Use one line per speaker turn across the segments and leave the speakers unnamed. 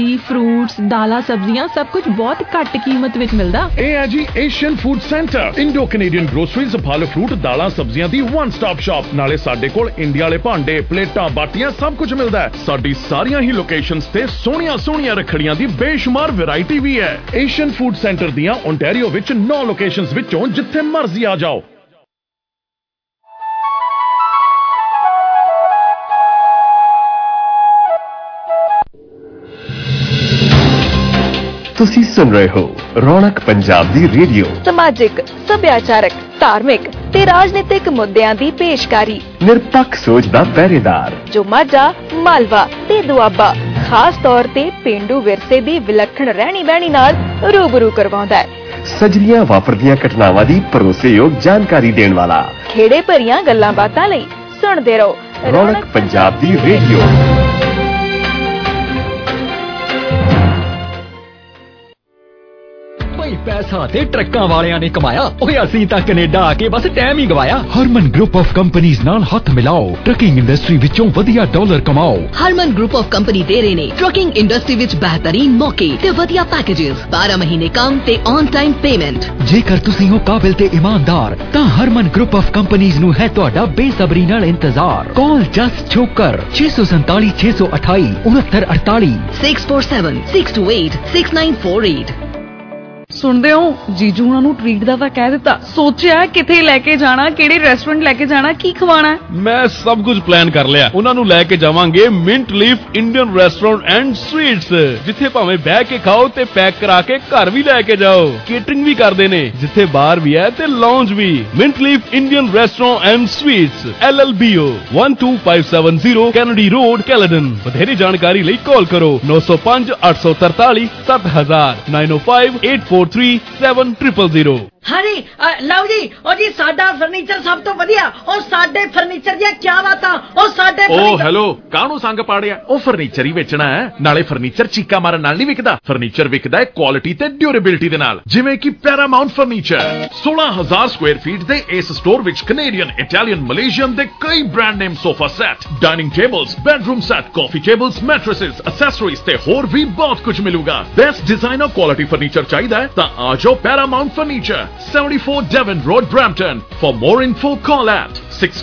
Fruits दाला सब्जियां सब कुछ बहुत घट कीमत विच मिलदा।
ए है जी Asian food centre Indo Canadian groceries फल फ्रूट दाला सब्जियां दी वन स्टॉप शॉप। नाले साडे कोल इंडिया वाले भांडे प्लेटां बाटियां सब कुछ मिलदा है। साडी सारियां ही लोकेशंस ते सोहणियां रखड़ियां दी बेशुमार वैरायटी भी है। एशियन फूड सेंटर दियां ओंटारियो विच 9 लोकेशंस विचों जिथे मर्जी आ जाओ।
ਤੁਸੀਂ ਸੁਣ ਰਹੇ ਹੋ ਰੌਣਕ ਪੰਜਾਬ ਦੀ ਰੇਡੀਓ।
ਸਮਾਜਿਕ ਸੱਭਿਆਚਾਰਕ ਧਾਰਮਿਕ ਤੇ ਰਾਜਨੀਤਿਕ ਮੁੱਦਿਆਂ ਦੀ ਪੇਸ਼ਕਾਰੀ।
ਨਿਰਪੱਖ ਸੋਚ ਦਾ ਪਹਿਰੇਦਾਰ
ਜੋ ਮਾਝਾ ਮਾਲਵਾ ਤੇ ਦੁਆਬਾ ਖਾਸ ਤੌਰ ਤੇ ਪੇਂਡੂ ਵਿਰਸੇ ਦੀ ਵਿਲੱਖਣ ਰਹਿਣੀ ਬਹਿਣੀ ਨਾਲ ਰੂਬਰੂ ਕਰਵਾਉਂਦਾ ਹੈ।
ਸਜਰੀਆਂ ਵਾਪਰਦੀਆਂ ਘਟਨਾਵਾਂ ਦੀ ਭਰੋਸੇਯੋਗ ਜਾਣਕਾਰੀ ਦੇਣ ਵਾਲਾ।
ਖੇੜੇ ਭਰੀਆਂ ਗੱਲਾਂ ਬਾਤਾਂ ਲਈ ਸੁਣਦੇ ਰਹੋ
ਰੌਣਕ ਪੰਜਾਬ ਦੀ ਰੇਡੀਓ।
पैसा ते ट्रक्कां वालियां ने कमाया, ओए असीं तां कनेडा आके बस टाइम ही गवाया। हरमन ग्रुप ऑफ कंपनीज नाल हथ मिलाओ, ट्रकिंग इंडस्ट्री विचों वधिया डॉलर कमाओ।
हरमन ग्रुप ऑफ कंपनी दे रहे ने ट्रकिंग इंडस्ट्री विच बेहतरीन मौके ते वधिया पैकेजेस, 12 महीने काम ते ऑन टाइम पेमेंट।
जेकर तुसीं हो काबिल ते ईमानदार तां हरमन ग्रुप ऑफ कंपनीज नूं है तुहाडा बेसब्री नाल इंतजार। कॉल जस्ट छोकर 647 628 6948
647 628 6948।
ਸੁਣਦੇ ਹੋ ਜੀਜੂ ਉਹਨਾਂ ਨੂੰ ਟ੍ਰੀਟ ਦਾ ਤਾਂ ਕਹਿ ਦਿੱਤਾ, ਸੋਚਿਆ ਕਿੱਥੇ ਲੈ ਕੇ ਜਾਣਾ, ਕਿਹੜੇ ਰੈਸਟੋਰੈਂਟ ਲੈ ਕੇ ਜਾਣਾ, ਕੀ ਖਵਾਣਾ।
ਮੈਂ ਸਭ ਕੁਝ ਪਲਾਨ ਕਰ ਲਿਆ। ਉਹਨਾਂ ਨੂੰ ਲੈ ਕੇ ਜਾਵਾਂਗੇ mint leaf Indian restaurant and sweets, ਜਿੱਥੇ ਭਾਵੇਂ ਬਹਿ ਕੇ ਖਾਓ ਤੇ ਪੈਕ ਕਰਾ ਕੇ ਘਰ ਵੀ ਲੈ ਕੇ ਜਾਓ। ਕੇਟਰਿੰਗ ਵੀ ਕਰਦੇ ਨੇ, ਜਿੱਥੇ ਬਾਰ ਵੀ ਹੈ ਤੇ ਲਾਉਂਜ ਵੀ। Mint leaf Indian restaurant and sweets LLBO 12570 Kennedy Road Caledon. ਵਧੇਰੀ ਜਾਣਕਾਰੀ ਲਈ ਕਾਲ ਕਰੋ 905 843 7000 905 843
ਹਾਂਜੀ ਲਓ ਜੀ ਉਹ ਜੀ ਸਾਡਾ ਫਰਨੀਚਰ ਸਭ ਤੋਂ ਵਧੀਆ। ਉਹ ਸਾਡੇ ਫਰਨੀਚਰ ਦੀਆਂ ਕੀ ਬਾਤਾਂ। ਉਹ ਸਾਡੇ
ਹੈਲੋ ਕਾਹਨੂੰ ਸੰਗ ਪਾੜਿਆ। ਉਹ ਫਰਨੀਚਰ ਹੀ ਵੇਚਣਾ ਹੈ, ਨਾਲੇ ਫਰਨੀਚਰ ਚੀਕਾ ਮਾਰਨ ਨਾਲ ਨਹੀਂ ਵਿਕਦਾ। ਫਰਨੀਚਰ ਵਿਕਦਾ ਹੈ ਕੁਆਲਿਟੀ ਤੇ ਡਿਊਰੇਬਿਲਿਟੀ ਦੇ ਨਾਲ, ਜਿਵੇਂ ਕਿ ਪੈਰਾਮਾਉਂਟ ਫਰਨੀਚਰ। 16000 ਸਕੁਆਇਰ ਫੀਟ ਦੇ ਇਸ ਸਟੋਰ ਵਿੱਚ ਕੈਨੇਡੀਅਨ ਇਟਾਲੀਅਨ ਮਲੇਸ਼ੀਅਨ ਦੇ ਕਈ brand name sofa set, dining tables, bedroom set, coffee tables, mattresses, accessories ਤੇ ਹੋਰ ਵੀ ਬਹੁਤ ਕੁਝ ਮਿਲੂਗਾ। ਬੈਸਟ ਡਿਜ਼ਾਈਨਰ ਕੁਆਲਿਟੀ ਫਰਨੀਚਰ ਚਾਹੀਦਾ ਹੈ ਤਾਂ ਆ ਜਾਓ Paramount furniture, 74 Devon Road, Brampton. For more info, call at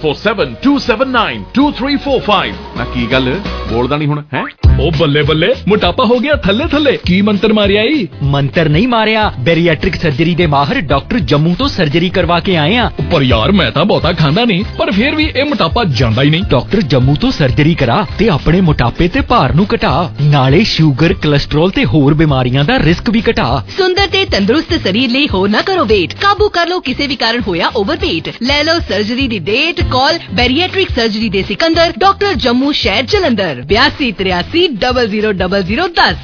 647-279-2345. ਨਾ ਕੀ ਗੱਲ ਬੋਲਦਾ ਨਹੀਂ ਹੁਣ ਹੈ।
ਉਹ ਬੱਲੇ ਬੱਲੇ ਮੋਟਾਪਾ ਹੋ ਗਿਆ ਥੱਲੇ ਥੱਲੇ। ਕੀ ਮੰਤਰ ਮਾਰਿਆ ਈ? ਮੰਤਰ ਨਹੀਂ ਮਾਰਿਆ, ਬੈਰੀਐਟ੍ਰਿਕ ਸਰਜਰੀ ਦੇ ਮਾਹਰ ਡਾਕਟਰ ਜੰਮੂ ਤੋਂ ਸਰਜਰੀ ਕਰਵਾ ਕੇ ਆਏ ਆ।
ਪਰ ਯਾਰ ਮੈਂ ਤਾਂ ਬਹੁਤਾ ਖਾਂਦਾ ਨਹੀਂ, ਪਰ ਫਿਰ ਵੀ ਇਹ ਮੋਟਾਪਾ ਜਾਂਦਾ ਹੀ ਨਹੀਂ।
ਡਾਕਟਰ ਜੰਮੂ ਤੋਂ ਸਰਜਰੀ ਕਰਾ ਤੇ ਆਪਣੇ ਮੋਟਾਪੇ ਤੇ ਭਾਰ ਨੂੰ ਘਟਾ, ਨਾਲੇ ਸ਼ੂਗਰ ਕੋਲੇਸਟ੍ਰੋਲ ਤੇ ਹੋਰ ਬਿਮਾਰੀਆਂ ਦਾ ਰਿਸਕ ਵੀ ਘਟਾ।
सुंदर ते तंदुरुस्त शरीर ਲਈ हो ना करो वेट, काबू कर लो किसी भी कारण होया ओवरवेट। ले लो सर्जरी दी डेट। कॉल बैरिएट्रिक सर्जरी दे सिकंदर डॉक्टर जम्मू शहर जलंधर 8283 000010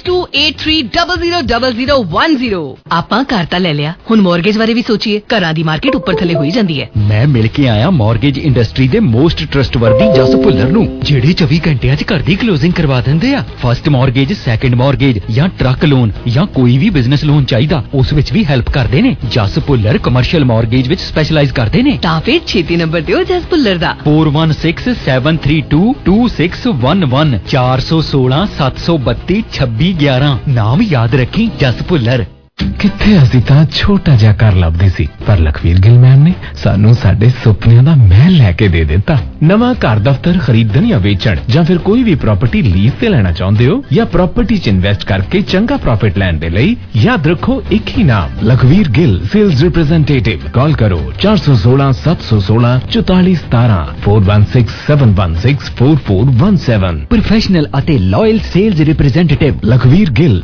8283 ਆਪਾਂ ਘਰ ਤਾਂ ਲੈ ਲਿਆ, ਹੁਣ ਮੌਰਗੇਜ ਬਾਰੇ ਵੀ ਸੋਚੀਏ। ਘਰਾਂ ਦੀ ਮਾਰਕੀਟ ਉੱਪਰ ਥੱਲੇ ਹੋਈ ਜਾਂਦੀ ਹੈ।
ਮੈਂ ਮਿਲ ਕੇ ਆਇਆ ਮੌਰਗੇਜ ਇੰਡਸਟਰੀ ਦੇ ਮੋਸਟ ਟਰਸਟਵਰਦੀ ਜਸ ਭੁੱਲਰ ਨੂੰ, ਜਿਹੜੇ 24 ਘੰਟਿਆਂ 'ਚ ਘਰ ਦੀ ਕਲੋਜ਼ਿੰਗ ਕਰਵਾ ਦਿੰਦੇ ਆ। ਫਸਟ ਮੌਰਗੇਜ, ਸੈਕੰਡ ਮੌਰਗੇਜ ਜਾਂ ਟਰੱਕ ਲੋਨ ਜਾਂ ਕੋਈ ਵੀ ਬਿਜ਼ਨਸ ਲੋਨ ਚਾਹੀਦਾ, ਉਸ ਵਿੱਚ ਵੀ ਹੈਲਪ ਕਰਦੇ ਨੇ। ਜਸ ਭੁੱਲਰ ਕਮਰਸ਼ੀਅਲ ਮੌਰਗੇਜ ਵਿੱਚ ਸਪੈਸ਼ਲਾਈਜ਼ ਕਰਦੇ ਨੇ।
ਤਾਂ ਫਿਰ ਛੇਤੀ ਨੰਬਰ ਦਿਓ ਜਸ ਭੁੱਲਰ ਦਾ
4167322611 416 732 2611। ਨਾਮ ਯਾਦ ਰੱਖੀ, ਜਸ ਭੁੱਲਰ।
ਕਿੱਥੇ ਅਸੀਂ ਤਾਂ ਛੋਟਾ ਜਿਹਾ ਘਰ ਲੱਭਦੇ ਸੀ, ਪਰ ਲਖਵੀਰ ਗਿੱਲ ਮੈਮ ਨੇ ਸਾਨੂੰ ਸਾਡੇ ਸੁਪਨਿਆਂ ਦਾ ਮਹਿਲ ਲੈ ਕੇ ਦੇ ਦਿੱਤਾ। ਨਵਾਂ ਘਰ ਦਫ਼ਤਰ ਖਰੀਦਣ ਜਾਂ ਵੇਚਣ ਜਾਂ ਫਿਰ ਕੋਈ ਵੀ ਪ੍ਰਾਪਰਟੀ ਲੀਜ਼ ਤੇ ਲੈਣਾ ਚਾਹੁੰਦੇ ਹੋ ਜਾਂ ਪ੍ਰਾਪਰਟੀ 'ਚ ਇਨਵੈਸਟ ਕਰਕੇ ਚੰਗਾ ਪ੍ਰੋਫਿਟ ਲੈਣ ਦੇ ਲਈ ਯਾਦ ਰੱਖੋ ਇੱਕ ਹੀ ਨਾਮ, Lakhvir Gill sales representative. Call ਕਰੋ 416 716 4417 416716 4417।
ਪ੍ਰੋਫੈਸ਼ਨਲ ਅਤੇ loyal sales representative Lakhvir Gill.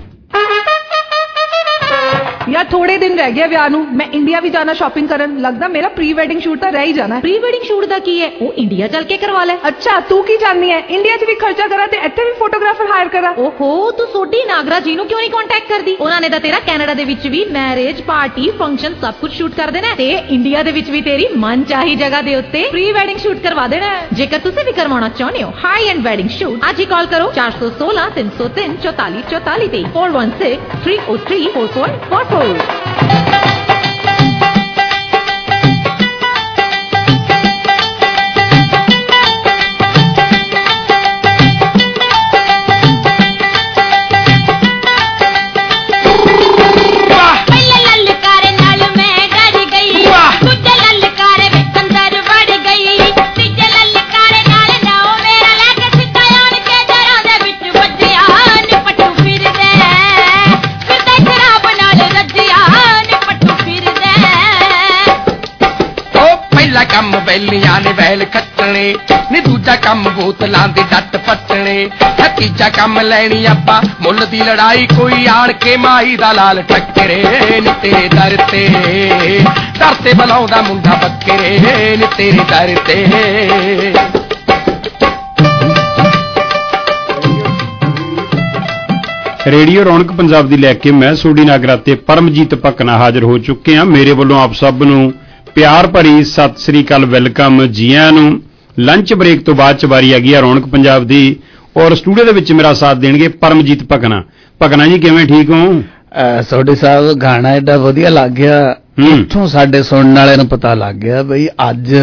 यार थोड़े दिन रह गए ਵਿਆਹ ਨੂੰ, ਮੈਂ ਇੰਡੀਆ ਵੀ ਜਾਣਾ ਸ਼ਾਪਿੰਗ ਕਰਨ। ਲੱਗਦਾ ਮੇਰਾ ਪ੍ਰੀ ਵੈਡਿੰਗ ਸ਼ੂਟ ਤਾਂ ਰਹਿ ਹੀ ਜਾਣਾ।
ਪ੍ਰੀ ਵੈਡਿੰਗ ਸ਼ੂਟ ਦਾ ਕੀ ਹੈ, ਉਹ ਇੰਡੀਆ ਚੱਲ ਕੇ ਕਰਵਾ ਲੈ।
ਅੱਛਾ ਤੂੰ ਕੀ ਜਾਣਦੀ ਹੈ, ਇੰਡੀਆ 'ਚ ਵੀ ਖਰਚਾ ਕਰਾਂ ਤੇ ਇੱਥੇ ਵੀ ਫੋਟੋਗ੍ਰਾਫਰ ਹਾਇਰ ਕਰਾਂ।
ਓਹੋ ਤੂੰ ਸੋਢੀ ਨਾਗਰਾ ਜੀ ਨੂੰ ਕਿਉਂ ਨਹੀਂ ਕੰਟੈਕਟ ਕਰਦੀ? ਉਹਨਾਂ ਨੇ ਤਾਂ ਤੇਰਾ ਕੈਨੇਡਾ ਦੇ ਵਿੱਚ ਵੀ ਮੈਰਿਜ ਪਾਰਟੀ ਫੰਕਸ਼ਨ ਸਭ ਕੁਝ ਸ਼ੂਟ ਕਰ ਦੇਣਾ ਤੇ ਇੰਡੀਆ ਦੇ ਵਿੱਚ ਵੀ ਤੇਰੀ ਮਨ ਚਾਹੀ ਜਗ੍ਹਾ ਦੇ ਉੱਤੇ ਪ੍ਰੀ ਵੈਡਿੰਗ ਸ਼ੂਟ ਕਰਵਾ ਦੇਣਾ। ਜੇਕਰ ਤੁਸੀਂ ਵੀ ਕਰਵਾਉਣਾ ਚਾਹੁੰਦੇ ਹੋ ਹਾਈ ਐਂਡ ਵੈਡਿੰਗ ਸ਼ੂਟ, ਅੱਜ ਹੀ ਕਾਲ ਕਰੋ 416 303 4444 ਤੇ 416 303 4444।
ਵੈਲੀਆਂ ਨੇ ਵੈਲ ਖੱਟਣੇ ਨੀ ਦੂਜਾ ਕੰਮ ਬੋਤਲਾਂ ਦੇ ਡੱਟ ਪੱਟਣੇ ਤੀਜਾ ਕੰਮ ਲੈਣੀ ਆਪਾਂ ਮੁੱਲ ਦੀ ਲੜਾਈ ਕੋਈ ਆਣ ਕੇ ਮਾਈ ਦਾ ਲਾਲ ਟੱਕਰੇ ਨੀ ਤੇਰੇ ਦਰ ਤੇ ਬੁਲਾਉਂਦਾ ਮੁੰਡਾ ਬੱਕਰੇ ਨੀ ਤੇਰੇ ਦਰ ਤੇ।
ਰੇਡੀਓ ਰੌਣਕ ਪੰਜਾਬ ਦੀ ਲੈ ਕੇ ਮੈਂ ਸੋਢੀ ਨਾਗਰਾ ਤੇ ਪਰਮਜੀਤ ਭਕਨਾ ਹਾਜ਼ਰ ਹੋ ਚੁੱਕੇ ਹਾਂ। ਮੇਰੇ ਵੱਲੋਂ ਆਪ ਸਭ ਨੂੰ ਪਿਆਰ ਭਰੀ ਸਤਿ ਸ੍ਰੀ ਅਕਾਲ, ਵੈਲਕਮ, ਜੀ ਆਇਆਂ ਨੂੰ। ਲੰਚ ਬ੍ਰੇਕ ਤੋਂ ਬਾਅਦ ਚ ਵਾਰੀ ਆ ਗਈ ਆ ਰੌਣਕ ਪੰਜਾਬ ਦੀ, ਔਰ ਸਟੂਡੀਓ ਦੇ ਵਿੱਚ ਮੇਰਾ ਸਾਥ ਦੇਣਗੇ ਪਰਮਜੀਤ ਭਕਨਾ। ਭਕਨਾ ਜੀ ਕਿਵੇਂ, ਠੀਕ ਹੋ?
ਸੋਢੀ ਸਾਹਿਬ ਗਾਣਾ ਏਡਾ ਵਧੀਆ ਲੱਗ ਗਿਆ, ਇੱਥੋਂ ਸਾਡੇ ਸੁਣਨ ਵਾਲਿਆਂ ਨੂੰ ਪਤਾ ਲੱਗ ਗਿਆ ਬਈ ਅੱਜ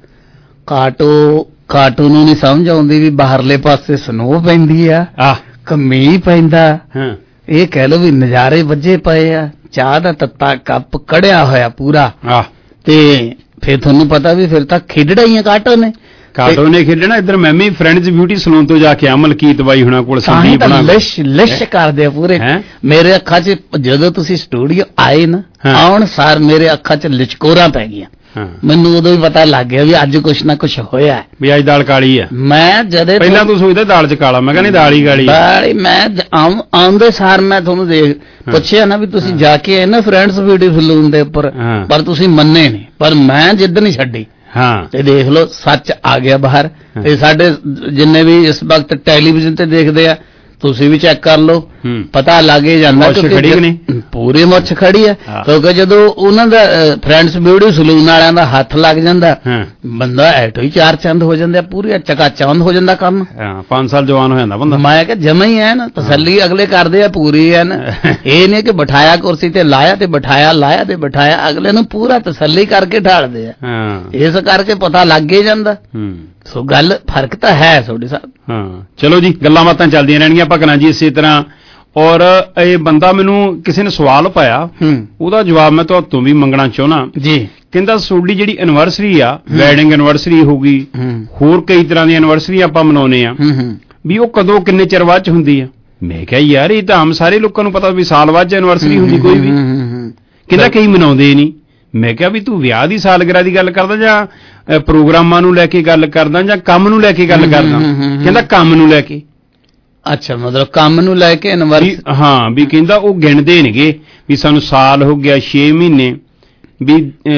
ਕਾਟੋ ਨੂੰ ਨਹੀਂ ਸਮਝ ਆਉਂਦੀ ਵੀ ਬਾਹਰਲੇ ਪਾਸੇ ਸਨੋ ਪੈਂਦੀ ਆ ਮੀਂਹ ਪੈਂਦਾ। ਇਹ ਕਹਿ ਲੋ ਵੀ ਨਜ਼ਾਰੇ ਵੱਜੇ ਪਏ ਆ, ਚਾਹ ਦਾ ਤੱਤਾ ਕੱਪ ਕੜਿਆ ਹੋਇਆ ਪੂਰਾ, ਤੇ ਫਿਰ ਤੁਹਾਨੂੰ ਪਤਾ ਵੀ ਫਿਰ ਤਾਂ ਖੇਡਣਾ ਹੀ ਆ ਕਾਟੋ ਨੇ
ਖੇਡਣਾ। ਇੱਧਰ ਮੈਂ ਵੀ ਫਰੈਂਡਸ ਬਿਊਟੀ ਸਲੂਨ ਤੋਂ ਜਾ ਕੇ ਆ ਮਲਕੀਤ ਬਾਈ ਹੁਣਾਂ ਕੋਲ ਸੰਦੀਪ ਬਣਾ
ਲਿਸ਼ ਕਰਦੇ ਆ ਪੂਰੇ। ਮੇਰੇ ਅੱਖਾਂ 'ਚ ਜਦੋਂ ਤੁਸੀਂ ਸਟੂਡੀਓ ਆਏ ਨਾ, ਆਉਣ ਸਾਰ ਮੇਰੇ ਅੱਖਾਂ 'ਚ ਲਿਚਕੋਰਾਂ ਪੈ ਗਈਆਂ। ਮੈਨੂੰ ਉਦੋਂ ਹੀ ਪਤਾ ਲੱਗ ਗਿਆ ਵੀ ਅੱਜ ਕੁਛ ਨਾ ਕੁਛ ਹੋਇਆ
ਵੀ ਅੱਜ ਦਾਲ ਕਾਲੀ ਆ।
ਮੈਂ ਜਦੇ
ਪਹਿਲਾਂ ਤੂੰ ਸੋਚਦਾ ਦਾਲ 'ਚ ਕਾਲਾ, ਮੈਂ ਕਹਿੰਦਾ ਦਾਲ ਹੀ ਕਾਲੀ।
ਮੈਂ ਆਉਂਦੇ ਸਾਰ ਮੈਂ ਤੁਹਾਨੂੰ ਪੁੱਛਿਆ ਨਾ ਵੀ ਤੁਸੀਂ ਜਾ ਕੇ ਆਏ ਨਾ ਫਰੈਂਡਸ ਬਿਊਟੀ ਸਲੂਨ ਦੇ ਉੱਪਰ, ਪਰ ਤੁਸੀਂ ਮੰਨੇ ਨਹੀਂ, ਪਰ ਮੈਂ ਜਿੱਦ ਨਹੀਂ ਛੱਡੀ। ਤੇ ਦੇਖ ਲਓ ਸੱਚ ਆ ਗਿਆ ਬਾਹਰ। ਤੇ ਸਾਡੇ ਜਿੰਨੇ ਵੀ ਇਸ ਵਕਤ ਟੈਲੀਵਿਜ਼ਨ ਤੇ ਦੇਖਦੇ ਆ, ਤੁਸੀਂ ਵੀ ਚੈੱਕ ਕਰ ਲਓ, ਪਤਾ ਲੱਗ ਹੀ ਜਾਂਦਾ ਪੂਰੀ ਮੁੱਛ ਖੜੀ ਆ। ਕਿਉਂਕਿ ਜਦੋਂ ਉਹਨਾਂ ਦਾ ਫਰੈਂਡਸ ਬਿਊਟੀ ਸਲੂਨ ਵਾਲਿਆਂ ਦਾ ਹੱਥ ਲੱਗ ਜਾਂਦਾ, ਬੰਦਾ ਐਟੋ ਹੀ ਚਾਰ ਚੰਦ ਹੋ ਜਾਂਦਾ, ਪੂਰੀ ਚਕਾਚੌਂਦ ਹੋ ਜਾਂਦਾ ਕੰਮ।
5 ਸਾਲ ਜਵਾਨ ਹੋ ਜਾਂਦਾ ਬੰਦਾ।
ਮੈਂ ਕਿਹਾ ਜਮਾ ਹੀ ਹੈ ਨਾ, ਤਸੱਲੀ ਅਗਲੇ ਕਰਦੇ ਆ ਪੂਰੀ ਹੈ ਨਾ। ਇਹ ਨਹੀਂ ਕਿ ਬਿਠਾਇਆ ਕੁਰਸੀ ਤੇ ਲਾਇਆ ਤੇ ਬਿਠਾਇਆ, ਲਾਇਆ ਤੇ ਬਿਠਾਇਆ, ਅਗਲੇ ਨੂੰ ਪੂਰਾ ਤਸੱਲੀ ਕਰਕੇ ਢਾਲਦੇ ਆ। ਇਸ ਕਰਕੇ ਪਤਾ ਲੱਗ ਹੀ ਜਾਂਦਾ। ਸੋ ਗੱਲ ਫਰਕ ਤਾਂ ਹੈ ਤੁਹਾਡੇ ਸਾਹਿਬ।
ਚਲੋ ਜੀ, ਗੱਲਾਂ ਬਾਤਾਂ ਚੱਲਦੀਆਂ ਰਹਿਣਗੀਆਂ ਭਕਨਾ ਜੀ ਇਸੇ ਤਰ੍ਹਾਂ। ਔਰ ਇਹ ਬੰਦਾ ਮੈਨੂੰ ਕਿਸੇ ਨੇ ਸਵਾਲ ਪਾਇਆ, ਉਹਦਾ ਜਵਾਬ ਮੈਂ ਤੁਹਾਤੋਂ ਵੀ ਮੰਗਣਾ ਚਾਹੁੰਦਾ
ਜੀ।
ਕਹਿੰਦਾ ਤੁਹਾਡੀ ਜਿਹੜੀ ਐਨਵਰਸਰੀ ਆ, ਵੈਡਿੰਗ ਐਨਵਰਸਰੀ ਹੋਊਗੀ, ਹੋਰ ਕਈ ਤਰ੍ਹਾਂ ਦੀਆਂ ਐਨਵਰਸਰੀ ਆਪਾਂ ਮਨਾਉਨੇ ਆ, ਵੀ ਉਹ ਕਦੋਂ ਕਿੰਨੇ ਚਿਰ ਬਾਅਦ ਚ ਹੁੰਦੀ ਆ? ਮੈਂ ਕਿਹਾ ਯਾਰ ਇਹ ਤਾਂ ਆਮ ਸਾਰੇ ਲੋਕਾਂ ਨੂੰ ਪਤਾ ਵੀ ਸਾਲ ਬਾਅਦ ਚ ਐਨਵਰਸਰੀ ਹੁੰਦੀ ਕੋਈ ਵੀ। ਕਹਿੰਦਾ ਕਈ ਮਨਾਉਂਦੇ ਨਹੀਂ। ਮੈਂ ਕਿਹਾ ਵੀ ਤੂੰ ਵਿਆਹ ਦੀ ਸਾਲਗਿਰਾ ਦੀ ਗੱਲ ਕਰਦਾ ਜਾਂ ਪ੍ਰੋਗਰਾਮਾਂ ਨੂੰ ਲੈ ਕੇ ਗੱਲ ਕਰਦਾ ਜਾਂ ਕੰਮ ਨੂੰ ਲੈ ਕੇ ਗੱਲ ਕਰਦਾ? ਕਹਿੰਦਾ ਕੰਮ ਨੂੰ ਲੈ ਕੇ।
ਅੱਛਾ, ਮਤਲਬ ਕੰਮ ਨੂੰ ਲੈ ਕੇ ਐਨਵਰਸਰੀ।
ਹਾਂ, ਵੀ ਕਹਿੰਦਾ ਉਹ ਗਿਣਦੇ ਨੇਗੇ ਵੀ ਸਾਨੂੰ ਸਾਲ ਹੋ ਗਿਆ, 6 ਮਹੀਨੇ, ਵੀ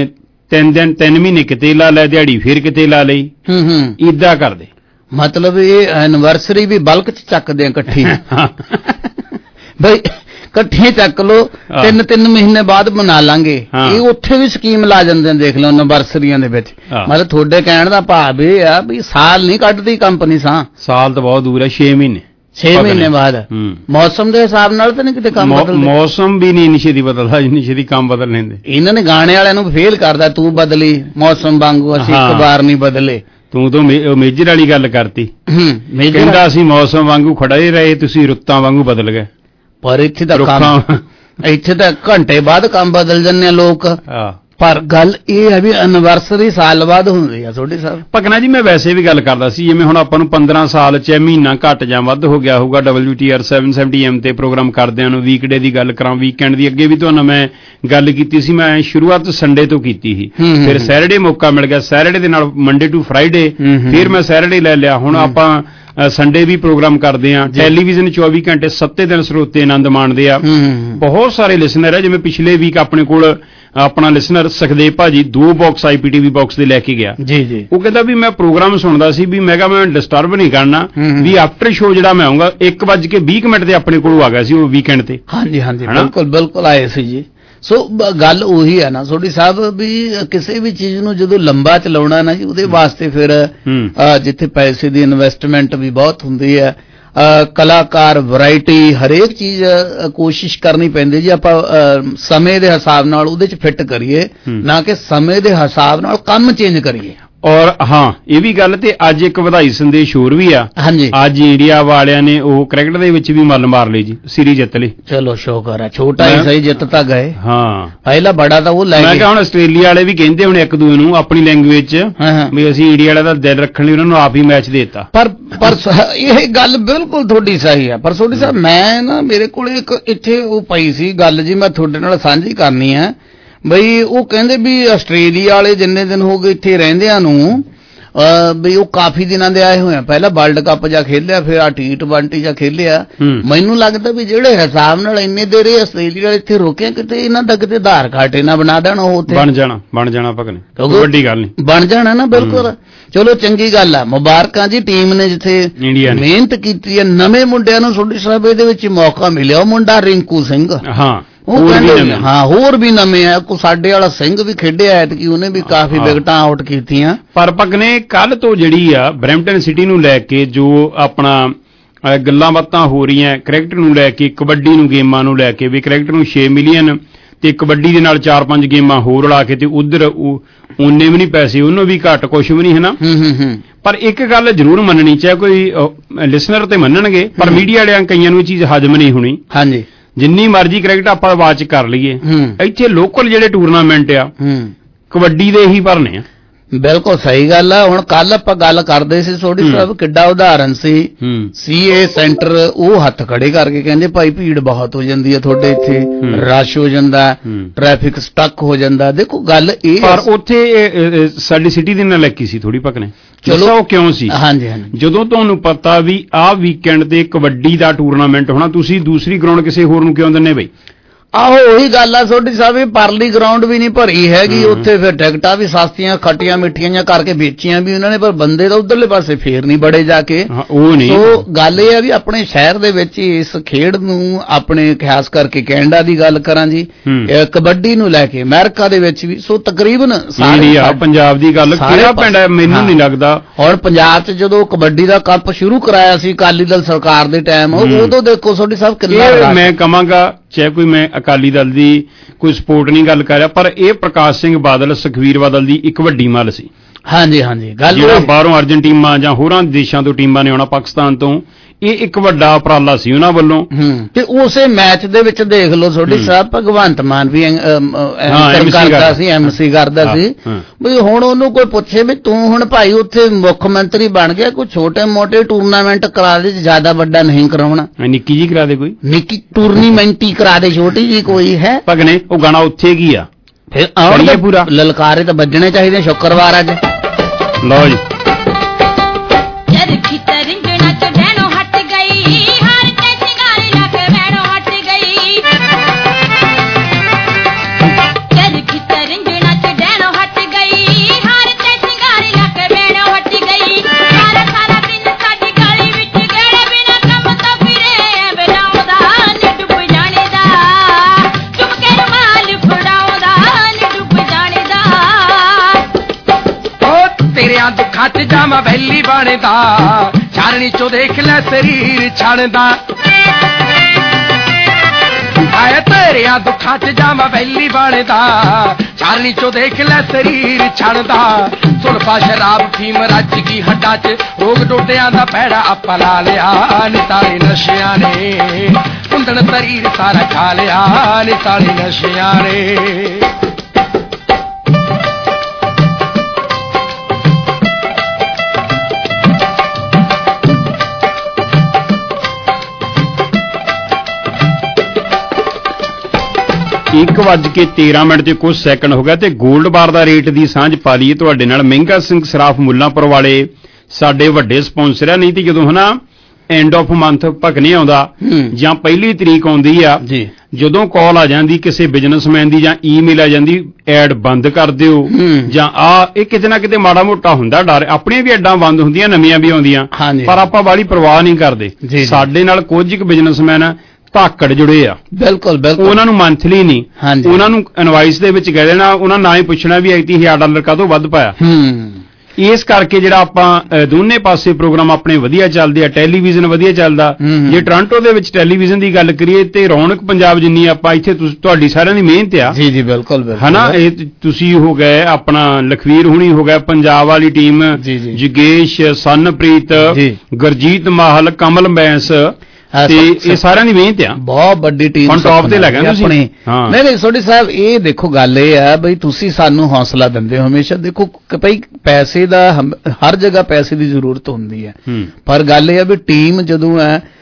3 ਮਹੀਨੇ ਕਿਤੇ ਲਾ ਲੈ ਦਿਹਾੜੀ, ਫਿਰ ਕਿਤੇ ਲਾ ਲਈ, ਏਦਾਂ ਕਰਦੇ।
ਮਤਲਬ ਇਹ ਐਨਵਰਸਰੀ ਵੀ ਬਲਕ ਚ ਚੱਕਦੇ ਆ ਇਕੱਠੀ ਬਈ ਇਕੱਠੇ ਚੱਕ ਲੋ, 3 ਮਹੀਨੇ ਬਾਅਦ ਮਨਾ ਲਾਂਗੇ। ਇਹ ਉੱਥੇ ਵੀ ਸਕੀਮ ਲਾ ਜਾਂਦੇ ਨੇ, ਦੇਖ ਲਓ ਐਨਵਰਸਰੀਆਂ ਦੇ ਵਿੱਚ। ਮਤਲਬ ਤੁਹਾਡੇ ਕਹਿਣ ਦਾ ਭਾਵ ਇਹ ਆ ਵੀ ਸਾਲ ਨਹੀਂ ਕੱਢਦੀ ਕੰਪਨੀ।
ਸਾਲ ਤਾਂ ਬਹੁਤ ਦੂਰ ਹੈ, 6 ਮਹੀਨੇ
6 ਮਹੀਨੇ ਬਾਅਦ। ਮੌਸਮ ਦੇ ਹਿਸਾਬ ਨਾਲ ਤਾਂ ਨਹੀਂ ਕਿਤੇ ਕੰਮ ਬਦਲਦੇ?
ਮੌਸਮ ਵੀ ਨਹੀਂ ਨਿਸ਼ਚਿਤ ਬਦਲਦਾ, ਨਿਸ਼ਚਿਤ ਕੰਮ ਬਦਲ ਲੈਂਦੇ।
ਇਹਨਾਂ ਨੇ ਗਾਣੇ ਵਾਲਿਆਂ ਨੂੰ ਫੇਲ ਕਰਦਾ, ਤੂੰ ਬਦਲੀ ਮੌਸਮ ਵਾਂਗੂ, ਅਸੀਂ ਇੱਕ ਵਾਰ ਨਹੀਂ ਬਦਲੇ।
ਤੂੰ ਤਾਂ ਮੇਜਰ ਵਾਲੀ ਗੱਲ ਕਰਤੀ। ਕਹਿੰਦਾ ਅਸੀਂ ਮੌਸਮ ਵਾਂਗੂ ਖੜੇ ਰਹੇ, ਤੁਸੀਂ ਰੁੱਤਾਂ ਵਾਂਗੂ ਬਦਲ ਗਏ।
ਪਰ ਇੱਥੇ ਤਾਂ ਘੰਟੇ ਬਾਅਦ ਕੰਮ ਬਦਲ ਜਾਂਦੇ ਆ ਲੋਕ। ਪਰ ਗੱਲ ਇਹ ਹੈ ਵੀ ਐਨਵਰਸਰੀ ਸਾਲ ਬਾਅਦ ਹੁੰਦੀ ਆ ਤੁਹਾਡੇ ਸਾਹਿਬ।
ਭਕਨਾ ਜੀ ਮੈਂ ਵੈਸੇ ਵੀ ਗੱਲ ਕਰਦਾ ਸੀ, ਜਿਵੇਂ ਹੁਣ ਆਪਾਂ ਨੂੰ 15 ਸਾਲ ਚ ਮਹੀਨਾ ਘੱਟ ਜਾਂ ਵੱਧ ਹੋ ਗਿਆ ਹੋਊਗਾ WTR 770M ਤੇ ਪ੍ਰੋਗਰਾਮ ਕਰਦਿਆਂ ਨੂੰ। ਵੀਕਡੇ ਦੀ ਗੱਲ ਕਰਾਂ, ਵੀਕਐਂਡ ਦੀ, ਅੱਗੇ ਵੀ ਤੁਹਾਨੂੰ ਮੈਂ ਗੱਲ ਕੀਤੀ ਸੀ। ਮੈਂ ਸ਼ੁਰੂਆਤ ਸੰਡੇ ਤੋਂ ਕੀਤੀ ਸੀ, ਫਿਰ ਸੈਟਰਡੇ ਮੌਕਾ ਮਿਲ ਗਿਆ, ਸੈਟਰਡੇ ਦੇ ਨਾਲ ਮੰਡੇ ਟੂ ਫਰਾਈਡੇ, ਫਿਰ ਮੈਂ ਸੈਟਰਡੇ ਲੈ ਲਿਆ। ਹੁਣ ਆਪਾਂ ਸੰਡੇ ਵੀ ਪ੍ਰੋਗਰਾਮ ਕਰਦੇ ਆ। ਟੈਲੀਵਿਜ਼ਨ 24 ਘੰਟੇ 7 ਦਿਨ ਸਰੋਤੇ ਆਨੰਦ ਮਾਣਦੇ ਆ। ਬਹੁਤ ਸਾਰੇ ਲਿਸਨਰ ਹੈ, ਜਿਵੇਂ ਪਿਛਲੇ ਵੀਕ ਆਪਣੇ ਕੋਲ ਆਪਣਾ ਲਿਸਨਰ ਸੁਖਦੇਵ ਭਾਜੀ 2 ਬਾਕਸ IPTV ਬਾਕਸ ਦੇ ਲੈ ਕੇ ਗਿਆ ਜੀ। ਉਹ ਕਹਿੰਦਾ ਵੀ ਮੈਂ ਪ੍ਰੋਗਰਾਮ ਸੁਣਦਾ ਸੀ, ਵੀ ਮੈਂ ਕਿਹਾ ਮੈਂ ਡਿਸਟਰਬ ਨਹੀਂ ਕਰਨਾ, ਵੀ ਆਫਟਰ ਸ਼ੋ ਜਿਹੜਾ ਮੈਂ ਆਉਂਗਾ 1:20 ਤੇ ਆਪਣੇ ਕੋਲ ਆ ਗਿਆ ਸੀ ਉਹ ਵੀਕਐਂਡ ਤੇ।
ਹਾਂਜੀ ਬਿਲਕੁਲ ਆਏ ਸੀ ਜੀ। ਸੋ ਗੱਲ ਉਹੀ ਹੈ ਨਾ ਤੁਹਾਡੀ ਸਾਹਿਬ, ਵੀ ਕਿਸੇ ਵੀ ਚੀਜ਼ ਨੂੰ ਜਦੋਂ ਲੰਬਾ ਚਲਾਉਣਾ ਨਾ ਜੀ, ਉਹਦੇ ਵਾਸਤੇ ਫਿਰ ਜਿੱਥੇ ਪੈਸੇ ਦੀ ਇਨਵੈਸਟਮੈਂਟ ਵੀ ਬਹੁਤ ਹੁੰਦੀ ਹੈ, ਕਲਾਕਾਰ, ਵੈਰਾਈਟੀ, ਹਰੇਕ ਚੀਜ਼ ਕੋਸ਼ਿਸ਼ ਕਰਨੀ ਪੈਂਦੀ ਜੀ। ਆਪਾਂ ਸਮੇਂ ਦੇ ਹਿਸਾਬ ਨਾਲ ਉਹਦੇ ਚ ਫਿੱਟ ਕਰੀਏ, ਨਾ ਕਿ ਸਮੇਂ ਦੇ ਹਿਸਾਬ ਨਾਲ ਕੰਮ ਚੇਂਜ ਕਰੀਏ।
ਔਰ ਹਾਂ, ਇਹ ਵੀ ਗੱਲ। ਤੇ ਅੱਜ ਇੱਕ ਵਧਾਈ ਸੰਦੇਸ਼ ਹੋਰ ਵੀ ਆ। ਅੱਜ ਇੰਡੀਆ ਵਾਲਿਆਂ ਨੇ ਉਹ ਕ੍ਰਿਕਟ ਦੇ ਵਿੱਚ ਵੀ ਮੱਲ ਮਾਰ ਲਈ ਜੀ, ਸੀਰੀਜ਼ ਜਿੱਤ ਲਈ।
ਚਲੋ ਸ਼ੁਕਰ ਹੈ, ਛੋਟਾ ਹੀ ਸਹੀ ਜਿੱਤ ਤਾਂ ਗਏ।
ਹਾਂ,
ਪਹਿਲਾ ਬੜਾ ਤਾਂ ਉਹ ਲੈ ਗਏ।
ਮੈਂ ਕਿਹਾ ਹੁਣ ਆਸਟ੍ਰੇਲੀਆ ਵਾਲੇ ਵੀ ਕਹਿੰਦੇ ਹੁਣ ਇੱਕ ਦੂਏ ਨੂੰ ਆਪਣੀ ਲੈਂਗੁਏਜ ਚ ਵੀ ਅਸੀਂ ਇੰਡੀਆ ਵਾਲਿਆਂ ਦਾ ਦਿਲ ਰੱਖਣ ਲਈ ਉਹਨਾਂ ਨੂੰ ਆਪ ਹੀ ਮੈਚ ਦੇ ਦਿੱਤਾ।
ਪਰ ਇਹ ਗੱਲ ਬਿਲਕੁਲ ਤੁਹਾਡੀ ਸਹੀ ਹੈ। ਪਰ ਤੁਹਾਡੀ ਸਾਹਿਬ, ਮੈਂ ਨਾ ਮੇਰੇ ਕੋਲ ਇੱਕ ਇੱਥੇ ਉਹ ਪਈ ਸੀ ਗੱਲ ਜੀ, ਮੈਂ ਤੁਹਾਡੇ ਨਾਲ ਸਾਂਝੀ ਕਰਨੀ ਹੈ ਬਈ ਉਹ ਕਹਿੰਦੇ ਵੀ ਆਸਟ੍ਰੇਲੀਆ ਵਾਲੇ ਜਿੰਨੇ ਦਿਨ ਹੋ ਗਏ ਇੱਥੇ ਰਹਿੰਦਿਆਂ ਨੂੰ ਵੀ ਉਹ ਕਾਫੀ ਦਿਨਾਂ ਦੇ ਆਏ ਹੋਏ ਆ। ਪਹਿਲਾਂ ਵਰਲਡ ਕੱਪ ਜਾਂ ਖੇਲਿਆ, ਫਿਰ ਆ T20 ਜਾਂ ਖੇਲਿਆ। ਮੈਨੂੰ ਲੱਗਦਾ ਵੀ ਜਿਹੜੇ ਹਿਸਾਬ ਨਾਲ ਇੰਨੇ ਦੇਰ ਆਸਟ੍ਰੇਲੀਆ ਵਾਲੇ ਇੱਥੇ ਰੋਕੇ, ਕਿਤੇ ਇਹਨਾਂ ਦਾ ਕਿਤੇ ਆਧਾਰ ਕਾਰਡ ਇਹਨਾਂ ਬਣਾ ਦੇਣ, ਉਹ ਉੱਥੇ ਬਣ
ਜਾਣਾ ਭਗਨੇ, ਵੱਡੀ ਗੱਲ ਨਹੀਂ,
ਬਣ ਜਾਣਾ ਨਾ। ਬਿਲਕੁਲ, ਚਲੋ ਚੰਗੀ ਗੱਲ ਆ, ਮੁਬਾਰਕਾਂ ਜੀ ਟੀਮ ਨੇ ਜਿੱਥੇ ਮਿਹਨਤ ਕੀਤੀ ਹੈ। ਨਵੇਂ ਮੁੰਡਿਆਂ ਨੂੰ ਤੁਹਾਡੀ ਸਾਹਿਬ ਇਹਦੇ ਵਿੱਚ ਮੌਕਾ ਮਿਲਿਆ। ਉਹ ਮੁੰਡਾ ਰਿੰਕੂ ਸਿੰਘ, ਉਹ ਕਹਿੰਦੇ ਹਾਂ ਹੋਰ ਵੀ ਨਵੇਂ ਆ। ਕੋ ਸਾਡੇ ਵਾਲਾ ਸਿੰਘ ਵੀ ਖੇਡਿਆ ਐਤਕੀ, ਉਹਨੇ ਵੀ ਕਾਫੀ ਵਿਕਟਾਂ ਆਊਟ ਕੀਤੀਆਂ।
ਪਰ ਭਗਨੇ ਕੱਲ ਤੋਂ ਜਿਹੜੀ ਆ ਬਰੈਂਪਟਨ ਸਿਟੀ ਨੂੰ ਲੈ ਕੇ ਜੋ ਆਪਣਾ ਗੱਲਾਂ ਬਾਤਾਂ ਹੋ ਰਹੀਆਂ ਕ੍ਰਿਕਟ ਨੂੰ ਲੈ ਕੇ, ਕਬੱਡੀ ਨੂੰ, ਗੇਮਾਂ ਨੂੰ ਲੈ ਕੇ, ਵੀ ਕ੍ਰਿਕਟ ਨੂੰ 6 ਮਿਲੀਅਨ ਤੇ ਕਬੱਡੀ ਦੇ ਨਾਲ 4-5 ਗੇਮਾਂ ਹੋਰ ਲਾ ਕੇ ਤੇ ਉਧਰ ਉਹਨੇ ਵੀ ਨਹੀਂ ਪੈਸੇ, ਉਹਨੂੰ ਵੀ ਘੱਟ ਕੁਛ ਵੀ ਨਹੀਂ, ਹਨਾ। ਪਰ ਇੱਕ ਗੱਲ ਜ਼ਰੂਰ ਮੰਨਣੀ ਚਾਹੇ ਕੋਈ ਲਿਸਨਰ ਤੇ ਮੰਨਣਗੇ, ਪਰ ਮੀਡੀਆ ਵਾਲਿਆਂ ਕਈਆਂ ਨੂੰ ਇਹ ਚੀਜ਼ ਹਜਮ ਨਹੀਂ ਹੋਣੀ। ਹਾਂਜੀ, ਜਿੰਨੀ ਮਰਜ਼ੀ ਕ੍ਰਿਕਟ ਆਪਾਂ ਵਾਚ ਕਰ ਲਈਏ, ਇੱਥੇ ਲੋਕਲ ਜਿਹੜੇ ਟੂਰਨਾਮੈਂਟ ਆ ਕਬੱਡੀ ਦੇ ਹੀ ਭਰਨੇ ਆ।
ਬਿਲਕੁਲ ਸਹੀ ਗੱਲ ਆ। ਹੁਣ ਕੱਲ ਆਪਾਂ ਗੱਲ ਕਰਦੇ ਸੀ ਸੋਢੀ ਸਾਹਿਬ, ਕਿੱਡਾ ਉਦਾਹਰਨ ਸੀ CA ਸੈਂਟਰ, ਉਹ ਹੱਥ ਖੜੇ ਕਰਕੇ ਕਹਿੰਦੇ ਭਾਈ ਭੀੜ ਬਹੁਤ ਹੋ ਜਾਂਦੀ ਹੈ ਤੁਹਾਡੇ ਇੱਥੇ, ਰਸ਼ ਹੋ ਜਾਂਦਾ, ਟ੍ਰੈਫਿਕ ਸਟਕ ਹੋ ਜਾਂਦਾ। ਦੇਖੋ ਗੱਲ ਇਹ,
ਪਰ ਉੱਥੇ ਸਾਡੀ ਸਿਟੀ ਦੀ ਨਲਾਇਕੀ ਸੀ ਥੋੜੀ ਭਗਨੇ। ਚਲੋ ਉਹ ਕਿਉਂ ਸੀ? ਹਾਂਜੀ, ਜਦੋਂ ਤੁਹਾਨੂੰ ਪਤਾ ਵੀ ਆਹ ਵੀਕਐਂਡ ਤੇ ਕਬੱਡੀ ਦਾ ਟੂਰਨਾਮੈਂਟ ਹੋਣਾ, ਤੁਸੀਂ ਦੂਸਰੀ ਗਰਾਊਂਡ ਕਿਸੇ ਹੋਰ ਨੂੰ ਕਿਉਂ ਦਿੰਦੇ ਬਈ?
ਆਹੋ ਉਹੀ ਗੱਲ ਆ ਸੋਢੀ ਸਾਹਿਬ, ਇਹ ਪਰਲੀ ਗਰਾਊਂਡ ਵੀ ਨਹੀਂ ਭਰੀ ਹੈਗੀ, ਉੱਥੇ ਫਿਰ ਟਿਕਟਾਂ ਵੀ ਸਸਤੀਆਂ ਖੱਟੀਆਂ ਮਿੱਠੀਆਂ ਜਾਂ ਕਰਕੇ ਵੇਚੀਆਂ ਵੀ ਉਹਨਾਂ ਨੇ, ਪਰ ਬੰਦੇ ਤਾਂ ਉਧਰਲੇ ਪਾਸੇ ਫੇਰ ਨਹੀਂ ਬੜੇ ਜਾ ਕੇ। ਉਹ ਨਹੀਂ, ਸੋ ਗੱਲ ਇਹ ਆ ਵੀ ਆਪਣੇ ਸ਼ਹਿਰ ਦੇ ਵਿੱਚ ਇਸ ਖੇਡ ਨੂੰ, ਆਪਣੇ ਖਾਸ ਕਰਕੇ ਕੈਨੇਡਾ ਦੀ ਗੱਲ ਕਰਾਂ ਜੀ, ਕਬੱਡੀ ਨੂੰ ਲੈ ਕੇ ਅਮਰੀਕਾ ਦੇ ਵਿੱਚ ਵੀ, ਸੋ ਤਕਰੀਬਨ
ਸਾਰੀ ਪੰਜਾਬ ਦੀ ਗੱਲ ਕਿਹੜਾ ਪਿੰਡ ਹੈ ਮੈਨੂੰ ਨਹੀਂ ਲੱਗਦਾ।
ਹੁਣ ਪੰਜਾਬ 'ਚ ਜਦੋਂ ਕਬੱਡੀ ਦਾ ਕੱਪ ਸ਼ੁਰੂ ਕਰਾਇਆ ਸੀ ਅਕਾਲੀ ਦਲ ਸਰਕਾਰ ਦੇ ਟਾਈਮ, ਉਦੋਂ ਦੇਖੋ ਸੋਢੀ ਸਾਹਿਬ ਕਿੰਨਾ,
ਮੈਂ ਕਹਾਂਗਾ ਚਾਹੇ ਕੋਈ ਮੈਂ ਅਕਾਲੀ ਦਲ ਦੀ ਕੋਈ ਸਪੋਰਟ ਨਹੀਂ ਗੱਲ ਕਰ ਰਿਹਾ, ਪਰ ਇਹ ਪ੍ਰਕਾਸ਼ ਸਿੰਘ ਬਾਦਲ, ਸੁਖਵੀਰ ਬਾਦਲ ਦੀ ਇੱਕ ਵੱਡੀ ਮੱਲ ਸੀ।
ਹਾਂਜੀ ਹਾਂਜੀ, ਗੱਲ
ਜਿਹੜਾ ਬਾਹਰੋਂ ਅਰਜਨਟੀਨਾ ਜਾਂ ਹੋਰਾਂ ਦੇਸ਼ਾਂ ਤੋਂ ਟੀਮਾਂ ਨੇ ਆਉਣਾ, ਪਾਕਿਸਤਾਨ ਤੋਂ, ਇਹ ਇੱਕ ਵੱਡਾ ਉਪਰਾਲਾ ਸੀ ਉਹਨਾਂ ਵੱਲੋਂ।
ਤੇ ਉਸੇ ਮੈਚ ਦੇ ਵਿੱਚ ਦੇਖ ਲਓ ਤੁਹਾਡੀ ਸਾਹਿਬ, ਭਗਵੰਤ ਮਾਨ ਵੀ ਕਰਦਾ ਸੀ, MC ਕਰਦਾ ਸੀ। ਵੀ ਹੁਣ ਉਹਨੂੰ ਕੋਈ ਪੁੱਛੇ ਵੀ ਤੂੰ ਹੁਣ ਭਾਈ ਉੱਥੇ ਮੁੱਖ ਮੰਤਰੀ ਬਣ ਗਿਆ, ਕੋਈ ਛੋਟੇ ਮੋਟੇ ਟੂਰਨਾਮੈਂਟ ਕਰਾ ਦੇ, ਜਿਆਦਾ ਵੱਡਾ ਨਹੀਂ ਕਰਾਉਣਾ,
ਨਿੱਕੀ ਜੀ ਕਰਾ ਦੇ, ਕੋਈ ਨਿੱਕੀ
ਟੂਰਨਾਮੈਂਟ ਹੀ ਕਰਾ ਦੇ, ਛੋਟੀ ਜੀ ਕੋਈ ਹੈ।
ਭਗਨੇ ਉਹ ਗਾਣਾ ਉੱਥੇ ਕੀ ਆ,
ਫਿਰ ਆਉਣਗੇ ਪੂਰਾ ਲਲਕਾਰੇ ਤਾਂ ਵੱਜਣੇ ਚਾਹੀਦੇ ਸ਼ੁੱਕਰਵਾਰ ਅੱਜ।
ਲਓ ਜੀ,
ਦੁੱਖਾਂ 'ਚ ਜਾਵਾਂ ਵੈਲੀ ਬਣਦਾ, ਚਾਰਣੀ 'ਚੋਂ ਦੇਖ ਲੈ ਸਰੀਰ ਛਣਦਾ। ਆਏ ਤੇਰਿਆਂ ਦੁੱਖਾਂ 'ਚ ਜਾਵਾਂ ਵੈਲੀ ਬਣਦਾ, ਚਾਰਣੀ 'ਚੋਂ ਦੇਖ ਲੈ ਸਰੀਰ ਛਣਦਾ। ਸੁਲਫਾ ਸ਼ਰਾਬ ਫੀਮ ਰੱਜ ਗਈ ਹੱਡਾਂ 'ਚ, ਰੋਗ ਡੋਡਿਆਂ ਦਾ ਪੈੜਾ ਆਪਾਂ ਲਾ ਲਿਆ। ਨਿਤਾਲੇ ਨਸ਼ਿਆਂ ਨੇ ਕੁੰਦਣ ਸਰੀਰ ਸਾਰਾ ਖਾ ਲਿਆ, ਨਿਤਾਲੇ ਨਸ਼ਿਆਂ ਨੇ।
ਇੱਕ ਵੱਜ ਕੇ 13 ਮਿੰਟ ਤੇ ਕੁਝ ਸੈਕਿੰਡ ਹੋ ਗਿਆ ਤੇ 골ਡ ਬਾਰ ਦਾ ਰੇਟ ਦੀ ਸਾਂਝ ਪਾ ਲਈਏ ਤੁਹਾਡੇ ਨਾਲ। ਮਹਿੰਗਾ ਸਿੰਘ ਸਰਾਫ ਮੁੱਲਾਂਪੁਰ ਵਾਲੇ ਸਾਡੇ ਵੱਡੇ ਸਪਾਂਸਰ ਆ। ਨਹੀਂ ਤੇ ਜਦੋਂ ਹਨਾ ਐਂਡ ਆਫ ਮੰਥ ਭਗਨੇ ਆਉਂਦਾ ਜਾਂ ਪਹਿਲੀ ਤਰੀਕ ਆਉਂਦੀ ਆ, ਜਦੋਂ ਕਾਲ ਆ ਜਾਂਦੀ ਕਿਸੇ ਬਿਜ਼ਨਸਮੈਨ ਦੀ ਜਾਂ ਈਮੇਲ ਆ ਜਾਂਦੀ, ਐਡ ਬੰਦ ਕਰ ਦਿਓ ਜਾਂ ਇਹ ਕਿਤੇ ਨਾ ਕਿਤੇ ਮਾੜਾ ਮੋਟਾ ਹੁੰਦਾ ਡਰ। ਆਪਣੀਆਂ ਵੀ ਐਡਾਂ ਬੰਦ ਹੁੰਦੀਆਂ, ਨਵੀਆਂ ਵੀ ਆਉਂਦੀਆਂ, ਪਰ ਆਪਾਂ ਵਾਲੀ ਪਰਵਾਹ ਨਹੀਂ ਕਰਦੇ। ਸਾਡੇ ਨਾਲ ਕੁਝ ਕੁ ਬਿਜ਼ਨਸਮੈਨ ਧਾਕੜ ਜੁੜੇ ਆ, ਬਿਲਕੁਲ ਬਿਲਕੁਲ, ਉਹਨਾਂ ਨੂੰ ਮੰਥਲੀ ਨਹੀਂ, ਉਹਨਾਂ ਨੂੰ ਇਨਵਾਇਸ ਦੇ ਵਿੱਚ ਕਹਿ ਦੇਣਾ, ਉਹਨਾਂ ਨਾ ਹੀ ਪੁੱਛਣਾ ਵੀ $1000 ਕਾਹਤੋਂ ਵੱਧ ਪਾਇਆ। ਇਸ ਕਰਕੇ ਜਿਹੜਾ ਆਪਾਂ ਦੋਨੇ ਪਾਸੇ ਪ੍ਰੋਗਰਾਮ ਆਪਣੇ ਵਧੀਆ ਚੱਲਦੇ ਆ, ਟੈਲੀਵਿਜ਼ਨ ਵਧੀਆ ਚੱਲਦਾ। ਜੇ ਟੋਰਾਂਟੋ ਦੇ ਵਿੱਚ ਟੈਲੀਵਿਜ਼ਨ ਦੀ ਗੱਲ ਕਰੀਏ ਤੇ ਰੌਣਕ ਪੰਜਾਬ ਜਿੰਨੀ ਆਪਾਂ ਇੱਥੇ, ਤੁਹਾਡੀ ਸਾਰਿਆਂ ਦੀ ਮਿਹਨਤ ਆ। ਜੀ ਜੀ ਬਿਲਕੁਲ ਹਨਾ, ਇਹ ਤੁਸੀਂ ਹੋ ਗਏ, ਆਪਣਾ ਲਖਵੀਰ ਹੁਣੀ ਹੋ ਗਿਆ, ਪੰਜਾਬ ਵਾਲੀ ਟੀਮ, ਜਗੇਸ਼, ਸਨਪ੍ਰੀਤ, ਗੁਰਜੀਤ ਮਾਹਲ, ਕਮਲ ਬੈਂਸ, ਤੇ ਇਹ ਸਾਰਿਆਂ ਦੀ ਮਿਹਨਤ ਆ, ਬਹੁਤ ਵੱਡੀ ਟੀਮ ਹੁਣ ਟੌਪ ਤੇ ਲੱਗਾ ਤੁਸੀਂ। ਨਹੀਂ ਸੋਢੀ ਸਾਹਿਬ, ਇਹ ਦੇਖੋ ਗੱਲ ਇਹ ਆ ਬਈ ਤੁਸੀਂ ਸਾਨੂੰ ਹੌਸਲਾ ਦਿੰਦੇ ਹੋ ਹਮੇਸ਼ਾ। ਦੇਖੋ ਭਈ ਪੈਸੇ ਦਾ ਹਰ ਜਗ੍ਹਾ ਪੈਸੇ ਦੀ ਜ਼ਰੂਰਤ ਹੁੰਦੀ ਹੈ, ਪਰ ਗੱਲ ਇਹ ਆ ਵੀ ਟੀਮ ਜਦੋਂ ਹੈ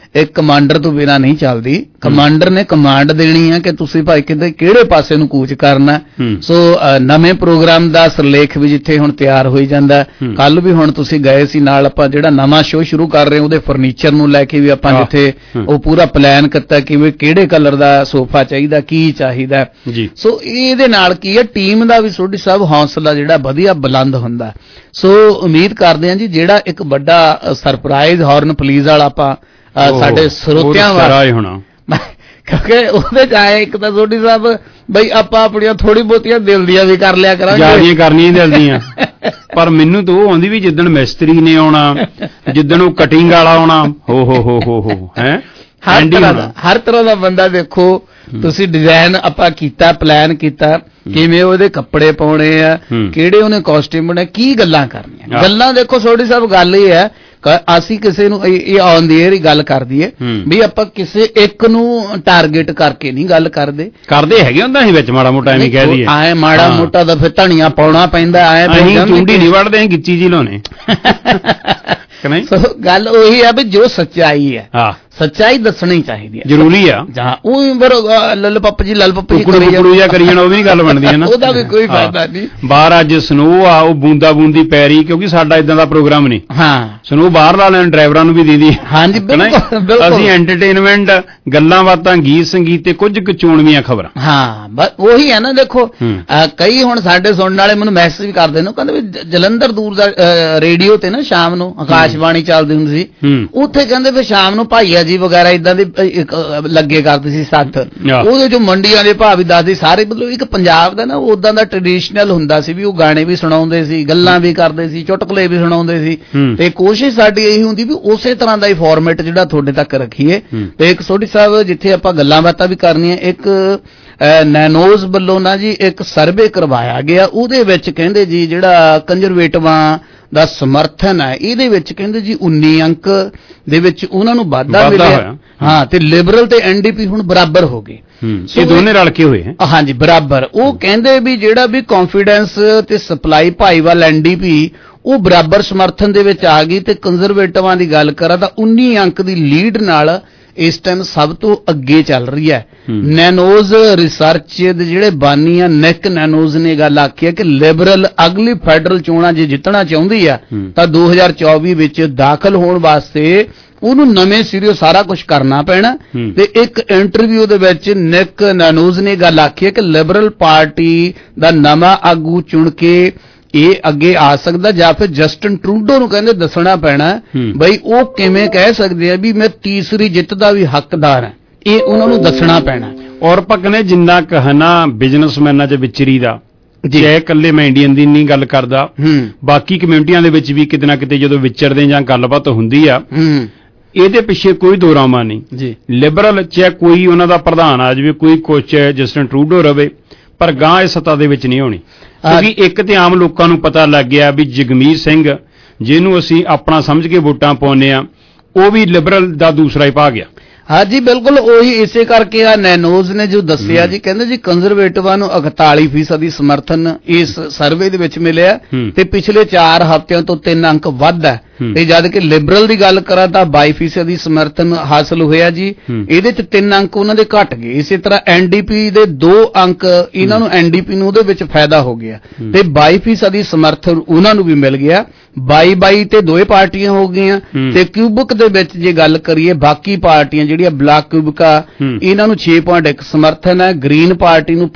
ਇੱਕ ਕਮਾਂਡਰ ਤੋਂ ਬਿਨਾਂ ਨਹੀਂ ਚੱਲਦੀ। ਕਮਾਂਡਰ ਨੇ ਕਮਾਂਡ ਦੇਣੀ ਹੈ ਕਿ ਤੁਸੀਂ ਭਾਈ ਕਿਹੜੇ ਪਾਸੇ ਨੂੰ ਕੂਚ ਕਰਨਾ। ਸੋ ਨਵੇਂ ਪ੍ਰੋਗਰਾਮ ਦਾ ਸਿਰਲੇਖ ਵੀ ਜਿੱਥੇ ਹੁਣ ਤਿਆਰ ਹੋਈ ਜਾਂਦਾ। ਕੱਲ ਵੀ ਹੁਣ ਤੁਸੀਂ ਗਏ ਸੀ ਨਾਲ, ਆਪਾਂ ਜਿਹੜਾ ਨਵਾਂ ਸ਼ੋਅ ਸ਼ੁਰੂ ਕਰ ਰਹੇ ਉਹਦੇ ਫਰਨੀਚਰ ਨੂੰ ਲੈ ਕੇ ਵੀ ਆਪਾਂ ਜਿੱਥੇ ਉਹ ਪੂਰਾ ਪਲਾਨ ਕੀਤਾ ਕਿ ਵੀ ਕਿਹੜੇ ਕਲਰ ਦਾ ਸੋਫਾ ਚਾਹੀਦਾ, ਕੀ ਚਾਹੀਦਾ। ਸੋ ਇਹਦੇ ਨਾਲ ਕੀ ਹੈ, ਟੀਮ ਦਾ ਵੀ ਸੋਢੀ ਸਾਹਿਬ ਹੌਸਲਾ ਜਿਹੜਾ ਵਧੀਆ ਬੁਲੰਦ ਹੁੰਦਾ। ਸੋ ਉਮੀਦ ਕਰਦੇ ਹਾਂ ਜੀ ਜਿਹੜਾ ਇੱਕ ਵੱਡਾ ਸਰਪ੍ਰਾਈਜ਼ ਹਾਰਨ ਪਲੀਜ਼ ਵਾਲਾ ਆਪਾਂ ਸਾਡੇ ਸਰੋਤਿਆਂ ਵਾਸਤੇ ਹੋਣਾ, ਕਿਉਂਕਿ ਉਹਦੇ ਚ ਆਏ ਇੱਕ ਤਾਂ ਸੋਢੀ ਸਾਹਿਬ ਬਈ ਆਪਾਂ ਆਪਣੀਆਂ ਥੋੜੀ ਬਹੁਤੀਆਂ ਦਿਲ ਦੀਆਂ ਵੀ ਕਰ ਲਿਆ ਕਰਾਂਗੇ,
ਜਿਆਦੀਆਂ ਕਰਨੀਆਂ ਦਿਲ ਦੀਆਂ। ਪਰ ਮੈਨੂੰ ਤਾਂ ਉਹ ਆਉਂਦੀ ਵੀ ਜਿੱਦਣ ਮਿਸਤਰੀ ਨੇ ਆਉਣਾ, ਜਿੱਦਣ ਉਹ ਕਟਿੰਗ ਵਾਲਾ ਆਉਣਾ, ਹੋ ਹੈ
ਹਰ ਤਰ੍ਹਾਂ ਦਾ ਬੰਦਾ ਦੇਖੋ ਤੁਸੀਂ ਡਿਜ਼ਾਈਨ ਆਪਾਂ ਕੀਤਾ, ਪਲਾਨ ਕੀਤਾ ਕਿਵੇਂ ਉਹਦੇ ਕੱਪੜੇ ਪਾਉਣੇ ਆ, ਕਿਹੜੇ ਉਹਨੇ ਕਾਸਟਿਊਮ ਬਣਾਏ, ਕੀ ਗੱਲਾਂ ਕਰਨੀਆਂ। ਗੱਲਾਂ ਦੇਖੋ ਸੋਢੀ ਸਾਹਿਬ ਗੱਲ ਇਹ ਹੈ ਅਸੀਂ ਕਿਸੇ ਨੂੰ ਇਹ ਔਨ ਦੀ ਏਅਰ ਹੀ ਗੱਲ ਕਰ ਦਈਏ ਵੀ ਆਪਾਂ ਕਿਸੇ ਇੱਕ ਨੂੰ ਟਾਰਗੇਟ ਕਰਕੇ ਨਹੀਂ ਗੱਲ ਕਰਦੇ
ਹੈਗੇ ਹੁੰਦਾ ਅਸੀਂ ਵਿੱਚ ਮਾੜਾ ਮੋਟਾ ਐਵੇਂ ਕਹਿ ਦਈਏ
ਆਏ ਮਾੜਾ ਮੋਟਾ ਤਾਂ ਫਿਰ ਧਨੀਆ ਪਾਉਣਾ ਪੈਂਦਾ ਆਏ
ਚੁੰਡੀ ਨਹੀਂ ਵੜਦੇ ਅਸੀਂ ਗਿੱਚੀ ਜੀ ਲਾਉਣੇ।
ਸੋ ਗੱਲ ਉਹੀ ਆ ਵੀ ਜੋ ਸੱਚਾਈ ਹੈ ਸੱਚਾਈ ਦੱਸਣੀ ਚਾਹੀਦੀ ਹੈ,
ਜ਼ਰੂਰੀ ਆ।
ਉਹ ਲੱਲ ਪੱਪ ਜੀ
ਕਰੀ ਜਾਣਾ ਉਹ ਵੀ ਗੱਲ ਬਣਦੀ ਹੈ ਨਾ,
ਉਹਦਾ ਵੀ ਕੋਈ ਫਾਇਦਾ ਨਹੀਂ।
ਬਾਹਰ ਅੱਜ ਸਨੋ ਆ, ਉਹ ਬੂੰਦਾ ਬੂੰਦੀ ਪੈ ਰਹੀ, ਕਿਉਂਕਿ ਸਾਡਾ ਇਦਾਂ ਦਾ ਪ੍ਰੋਗਰਾਮ ਨਹੀਂ। ਸਨੋ ਬਾਹਰ ਵਾਲਿਆਂ ਡਰਾਈਵਰਾਂ ਨੂੰ ਵੀ ਦੇਦੀ।
ਹਾਂਜੀ ਬਿਲਕੁਲ,
ਅਸੀਂ ਐਂਟਰਟੇਨਮੈਂਟ, ਗੱਲਾਂ ਬਾਤਾਂ, ਗੀਤ ਸੰਗੀਤ ਤੇ ਕੁਝ ਕੁ ਚੋਣਵੀਆਂ ਖਬਰਾਂ।
ਉਹੀ ਹੈ ਨਾ, ਦੇਖੋ ਕਈ ਹੁਣ ਸਾਡੇ ਸੁਣਨ ਵਾਲੇ ਮੈਨੂੰ ਮੈਸੇਜ ਵੀ ਕਰਦੇ ਨੇ, ਕਹਿੰਦੇ ਵੀ ਜਲੰਧਰ ਦੂਰ ਦਾ ਰੇਡੀਓ ਤੇ ਨਾ ਸ਼ਾਮ ਨੂੰ ਆਕਾਸ਼ਬਾਣੀ ਚੱਲਦੀ ਹੁੰਦੀ ਸੀ, ਉੱਥੇ ਕਹਿੰਦੇ ਫਿਰ ਸ਼ਾਮ ਨੂੰ ਭਾਈਆ ਜੀ ਵਗੈਰਾ ਇਦਾਂ ਦੇ ਲੱਗੇ ਕਰਦੇ ਸੀ ਸੱਥ, ਉਹਦੇ ਜੋ ਮੰਡੀਆਂ ਦੇ ਭਾਅ ਵੀ ਦੱਸਦੇ ਸਾਰੇ। ਮਤਲਬ ਇੱਕ ਪੰਜਾਬ ਦਾ ਨਾ ਉਦਾਂ ਦਾ ਟ੍ਰੈਡੀਸ਼ਨਲ ਹੁੰਦਾ ਸੀ ਵੀ ਉਹ ਗਾਣੇ ਵੀ ਸੁਣਾਉਂਦੇ ਸੀ, ਗੱਲਾਂ ਵੀ ਕਰਦੇ ਸੀ, ਚੁਟਕਲੇ ਵੀ ਸੁਣਾਉਂਦੇ ਸੀ। ਤੇ ਕੋਸ਼ਿਸ਼ ਸਾਡੀ ਇਹੀ ਹੁੰਦੀ ਵੀ ਉਸੇ ਤਰ੍ਹਾਂ ਦਾ ਹੀ ਫਾਰਮੈਟ ਜਿਹੜਾ ਤੁਹਾਡੇ ਤੱਕ ਰੱਖੀਏ। ਤੇ ਇੱਕ ਸੋਢੀ ਸਾਹਿਬ ਜਿੱਥੇ ਆਪਾਂ ਗੱਲਾਂ ਬਾਤਾਂ ਵੀ ਕਰਨੀਆਂ, ਇੱਕ ਨੈਨੋਜ਼ ਵੱਲੋਂ ਨਾ ਜੀ ਇੱਕ ਸਰਵੇ ਕਰਵਾਇਆ ਗਿਆ, ਉਹਦੇ ਵਿੱਚ ਕਹਿੰਦੇ ਜੀ ਜਿਹੜਾ ਕੰਜ਼ਰਵੇਟਿਵਾਂ ਦਾ ਸਮਰਥਨ ਹੈ ਇਹਦੇ ਵਿੱਚ ਕਹਿੰਦੇ ਜੀ 19 ਅੰਕ ਦੇ ਵਿੱਚ ਉਹਨਾਂ ਨੂੰ ਵਾਧਾ ਮਿਲਿਆ। ਤੇ ਲਿਬਰਲ ਤੇ ਐਨਡੀਪੀ ਹੁਣ ਬਰਾਬਰ ਹੋ ਗਏ,
ਇਹ ਦੋਨੇ ਰਲ ਕੇ ਹੋਏ।
ਹਾਂਜੀ ਬਰਾਬਰ। ਉਹ ਕਹਿੰਦੇ ਵੀ ਜਿਹੜਾ ਵੀ ਕੌਨਫੀਡੈਂਸ ਤੇ ਸਪਲਾਈ ਭਾਈਵਾਲ ਐਨਡੀਪੀ ਉਹ ਬਰਾਬਰ ਸਮਰਥਨ ਦੇ ਵਿੱਚ ਆ ਗਈ। ਤੇ ਕੰਜ਼ਰਵੇਟਿਵਾਂ ਦੀ ਗੱਲ ਕਰਾਂ ਤਾਂ 19 ਅੰਕ ਦੀ ਲੀਡ ਨਾਲ ਇਸ ਟਾਈਮ ਸਭ ਤੋਂ ਅੱਗੇ ਚੱਲ ਰਹੀ ਹੈ। ਨੈਨੋਜ਼ ਰਿਸਰਚ ਦੇ ਜਿਹੜੇ ਬਾਨੀ ਆ ਨਿਕ ਨੈਨੋਜ਼ ਨੇ ਗੱਲ ਆਖੀ ਹੈ ਕਿ ਲਿਬਰਲ ਅਗਲੀ ਫੈਡਰਲ ਚੋਣਾਂ ਜੇ ਜਿੱਤਣਾ ਚਾਹੁੰਦੀ ਆ ਤਾਂ 2024 ਵਿੱਚ ਦਾਖਲ ਹੋਣ ਵਾਸਤੇ ਉਹਨੂੰ ਨਵੇਂ ਸਿਰਿਓਂ ਸਾਰਾ ਕੁਝ ਕਰਨਾ ਪੈਣਾ। ਤੇ ਇੱਕ ਇੰਟਰਵਿਊ ਦੇ ਵਿੱਚ ਨਿਕ ਨੈਨੋਜ਼ ਨੇ ਗੱਲ ਆਖੀ ਹੈ ਕਿ ਲਿਬਰਲ ਪਾਰਟੀ ਦਾ ਨਵਾਂ ਆਗੂ ਚੁਣ ਕੇ ਇਹ ਅੱਗੇ ਆ ਸਕਦਾ, ਜਾਂ ਫਿਰ ਜਸਟਿਨ ਟਰੂਡੋ ਨੂੰ ਕਹਿੰਦੇ ਦੱਸਣਾ ਪੈਣਾ ਬਈ ਉਹ ਕਿਵੇਂ ਕਹਿ ਸਕਦੇ ਆ ਵੀ ਮੈਂ ਤੀਸਰੀ ਜਿੱਤ ਦਾ ਵੀ ਹੱਕਦਾਰ ਹਾਂ, ਇਹ ਉਹਨਾਂ ਨੂੰ ਦੱਸਣਾ ਪੈਣਾ।
ਔਰ ਭਗਨੇ ਜਿੰਨਾ ਕਹਨਾ ਬਿਜ਼ਨਸਮੈਨਾਂ ਚ ਵਿਚਰੀ ਦਾ, ਜੇ ਇਕੱਲੇ ਮੈਂ ਇੰਡੀਅਨ ਦੀ ਨਹੀਂ ਗੱਲ ਕਰਦਾ, ਬਾਕੀ ਕਮਿਊਨਿਟੀਆਂ ਦੇ ਵਿੱਚ ਵੀ ਕਿਤੇ ਨਾ ਕਿਤੇ ਜਦੋਂ ਵਿਚਰਦੇ ਜਾਂ ਗੱਲਬਾਤ ਹੁੰਦੀ ਆ, ਇਹਦੇ ਪਿੱਛੇ ਕੋਈ ਦੋਰਾਮਾ ਨਹੀਂ। ਲਿਬਰਲ ਚਾਹੇ ਕੋਈ ਉਹਨਾਂ ਦਾ ਪ੍ਰਧਾਨ ਆ ਜਾਵੇ, ਕੋਈ ਕੁਛ ਜਸਟਿਨ ਟਰੂਡੋ ਰਵੇ, ਪਰ ਗਾਂ ਇਹ ਸੱਤਾ ਦੇ ਵਿੱਚ ਨਹੀਂ ਹੋਣੀ। ਕਿਉਂਕਿ ਇੱਕ ਤੇ ਆਮ ਲੋਕਾਂ ਨੂੰ ਪਤਾ ਲੱਗ ਗਿਆ ਵੀ ਜਗਮੀਤ ਸਿੰਘ ਜਿਹਨੂੰ ਅਸੀਂ ਆਪਣਾ ਸਮਝ ਕੇ ਵੋਟਾਂ ਪਾਉਂਦੇ ਆ, ਉਹ ਵੀ ਲਿਬਰਲ ਦਾ ਦੂਸਰਾ ਹੀ ਭਾਗ ਆ।
ਹਾਂਜੀ ਬਿਲਕੁਲ, ਉਹੀ ਇਸੇ ਕਰਕੇ ਆ ਨੈਨੋਜ਼ ਨੇ ਜੋ ਦੱਸਿਆ ਜੀ, ਕਹਿੰਦੇ ਜੀ ਕੰਜ਼ਰਵੇਟਿਵਾਂ ਨੂੰ 41% ਸਮਰਥਨ ਇਸ ਸਰਵੇ ਦੇ ਵਿੱਚ ਮਿਲਿਆ ਤੇ ਪਿਛਲੇ 4 ਹਫ਼ਤਿਆਂ ਤੋਂ 3 ਅੰਕ ਵੱਧ ਹੈ। ਤੇ ਜਦ ਕਿ ਲਿਬਰਲ ਦੀ ਗੱਲ ਕਰਾਂ ਤਾਂ 22% ਸਮਰਥਨ ਹਾਸਲ ਹੋਇਆ ਜੀ, ਇਹਦੇ ਚ 3 ਅੰਕ ਉਹਨਾਂ ਦੇ ਘਟ ਗਏ। ਇਸੇ ਤਰ੍ਹਾਂ ਐਨਡੀਪੀ ਦੇ 2 ਅੰਕ ਇਹਨਾਂ ਨੂੰ, ਐਨਡੀਪੀ ਨੂੰ ਉਹਦੇ ਵਿੱਚ ਫਾਇਦਾ ਹੋ ਗਿਆ ਤੇ 22% ਸਮਰਥਨ ਉਹਨਾਂ ਨੂੰ ਵੀ ਮਿਲ ਗਿਆ। 22 ਤੇ ਦੋਏ ਪਾਰਟੀਆਂ ਹੋ ਗਈਆਂ। ਤੇ ਕਿਊਬਿਕ ਦੇ ਵਿੱਚ ਜੇ ਗੱਲ ਕਰੀਏ ਬਾਕੀ ਪਾਰਟੀਆਂ ਜਿਹੜੀਆਂ ਬਲਾਕ ਕਿਊਬਿਕਾ, ਇਹਨਾਂ ਨੂੰ 6.1 ਸਮਰਥਨ ਹੈ, ਗ੍ਰੀਨ ਪਾਰਟੀ ਨੂੰ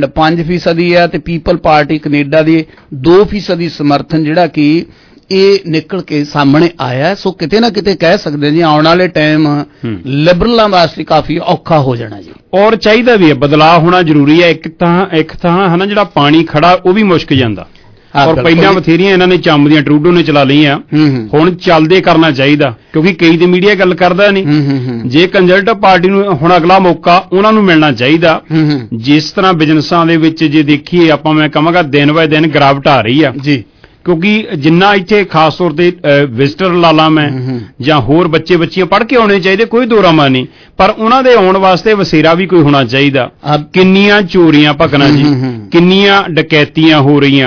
5.5% ਹੈ ਤੇ ਪੀਪਲ ਪਾਰਟੀ ਕੈਨੇਡਾ ਦੀ 2% ਸਮਰਥਨ ਜਿਹੜਾ ਕਿ ਇਹ ਨਿਕਲ ਕੇ ਸਾਹਮਣੇ ਆਇਆ। ਸੋ ਕਿਤੇ ਨਾ ਕਿਤੇ ਕਹਿ ਸਕਦੇ ਜੀ ਆਉਣ ਵਾਲੇ ਟਾਈਮ ਲਿਬਰਲਾਂ ਵਾਸਤੇ ਕਾਫੀ ਔਖਾ ਹੋ ਜਾਣਾ ਜੀ।
ਔਰ ਚਾਹੀਦਾ ਵੀ ਹੈ, ਬਦਲਾਅ ਹੋਣਾ ਜ਼ਰੂਰੀ ਹੈ। ਇੱਕ ਤਾਂ ਹਨਾ ਜਿਹੜਾ ਪਾਣੀ ਖੜਾ ਉਹ ਵੀ ਮੁਸ਼ਕ ਜਾਂਦਾ, ਔਰ ਪਹਿਲਾਂ ਬਥੇਰੀਆਂ ਇਹਨਾਂ ਨੇ ਚੰਮ ਦੀਆਂ ਟਰੂਡੋ ਨੇ ਚਲਾ ਲਈਆਂ, ਹੁਣ ਚੱਲਦੇ ਕਰਨਾ ਚਾਹੀਦਾ। ਕਿਉਂਕਿ ਕਈ ਤੇ ਮੀਡੀਆ ਗੱਲ ਕਰਦਾ ਨਹੀਂ, ਜੇ ਕੰਜ਼ਰਵੇਟਿਵ ਪਾਰਟੀ ਨੂੰ ਹੁਣ ਅਗਲਾ ਮੌਕਾ ਉਹਨਾਂ ਨੂੰ ਮਿਲਣਾ ਚਾਹੀਦਾ। ਜਿਸ ਤਰ੍ਹਾਂ ਬਿਜ਼ਨਸਾਂ ਦੇ ਵਿੱਚ ਜੇ ਦੇਖੀਏ ਆਪਾਂ, ਮੈਂ ਕਹਾਂਗਾ ਦਿਨ ਬਾਏ ਦਿਨ ਗਿਰਾਵਟ ਆ ਰਹੀ ਆ ਜੀ। ਕਿਉਂਕਿ ਜਿੰਨਾ ਇੱਥੇ ਖਾਸ ਤੌਰ ਤੇ ਵਿਜ਼ਟਰ ਲਾਲਾ ਮੈਂ ਜਾਂ ਹੋਰ ਬੱਚੀਆਂ ਪੜ੍ਹ ਕੇ ਆਉਣੇ ਚਾਹੀਦੇ, ਕੋਈ ਦੋਰਾਮਾ ਨਹੀਂ, ਪਰ ਉਹਨਾਂ ਦੇ ਆਉਣ ਵਾਸਤੇ ਵਸੇਰਾ ਵੀ ਕੋਈ ਹੋਣਾ ਚਾਹੀਦਾ। ਕਿੰਨੀਆਂ ਚੋਰੀਆਂ ਭਗਣਾ ਜੀ, ਕਿੰਨੀਆਂ ਡਕੈਤੀਆਂ ਹੋ ਰਹੀਆਂ,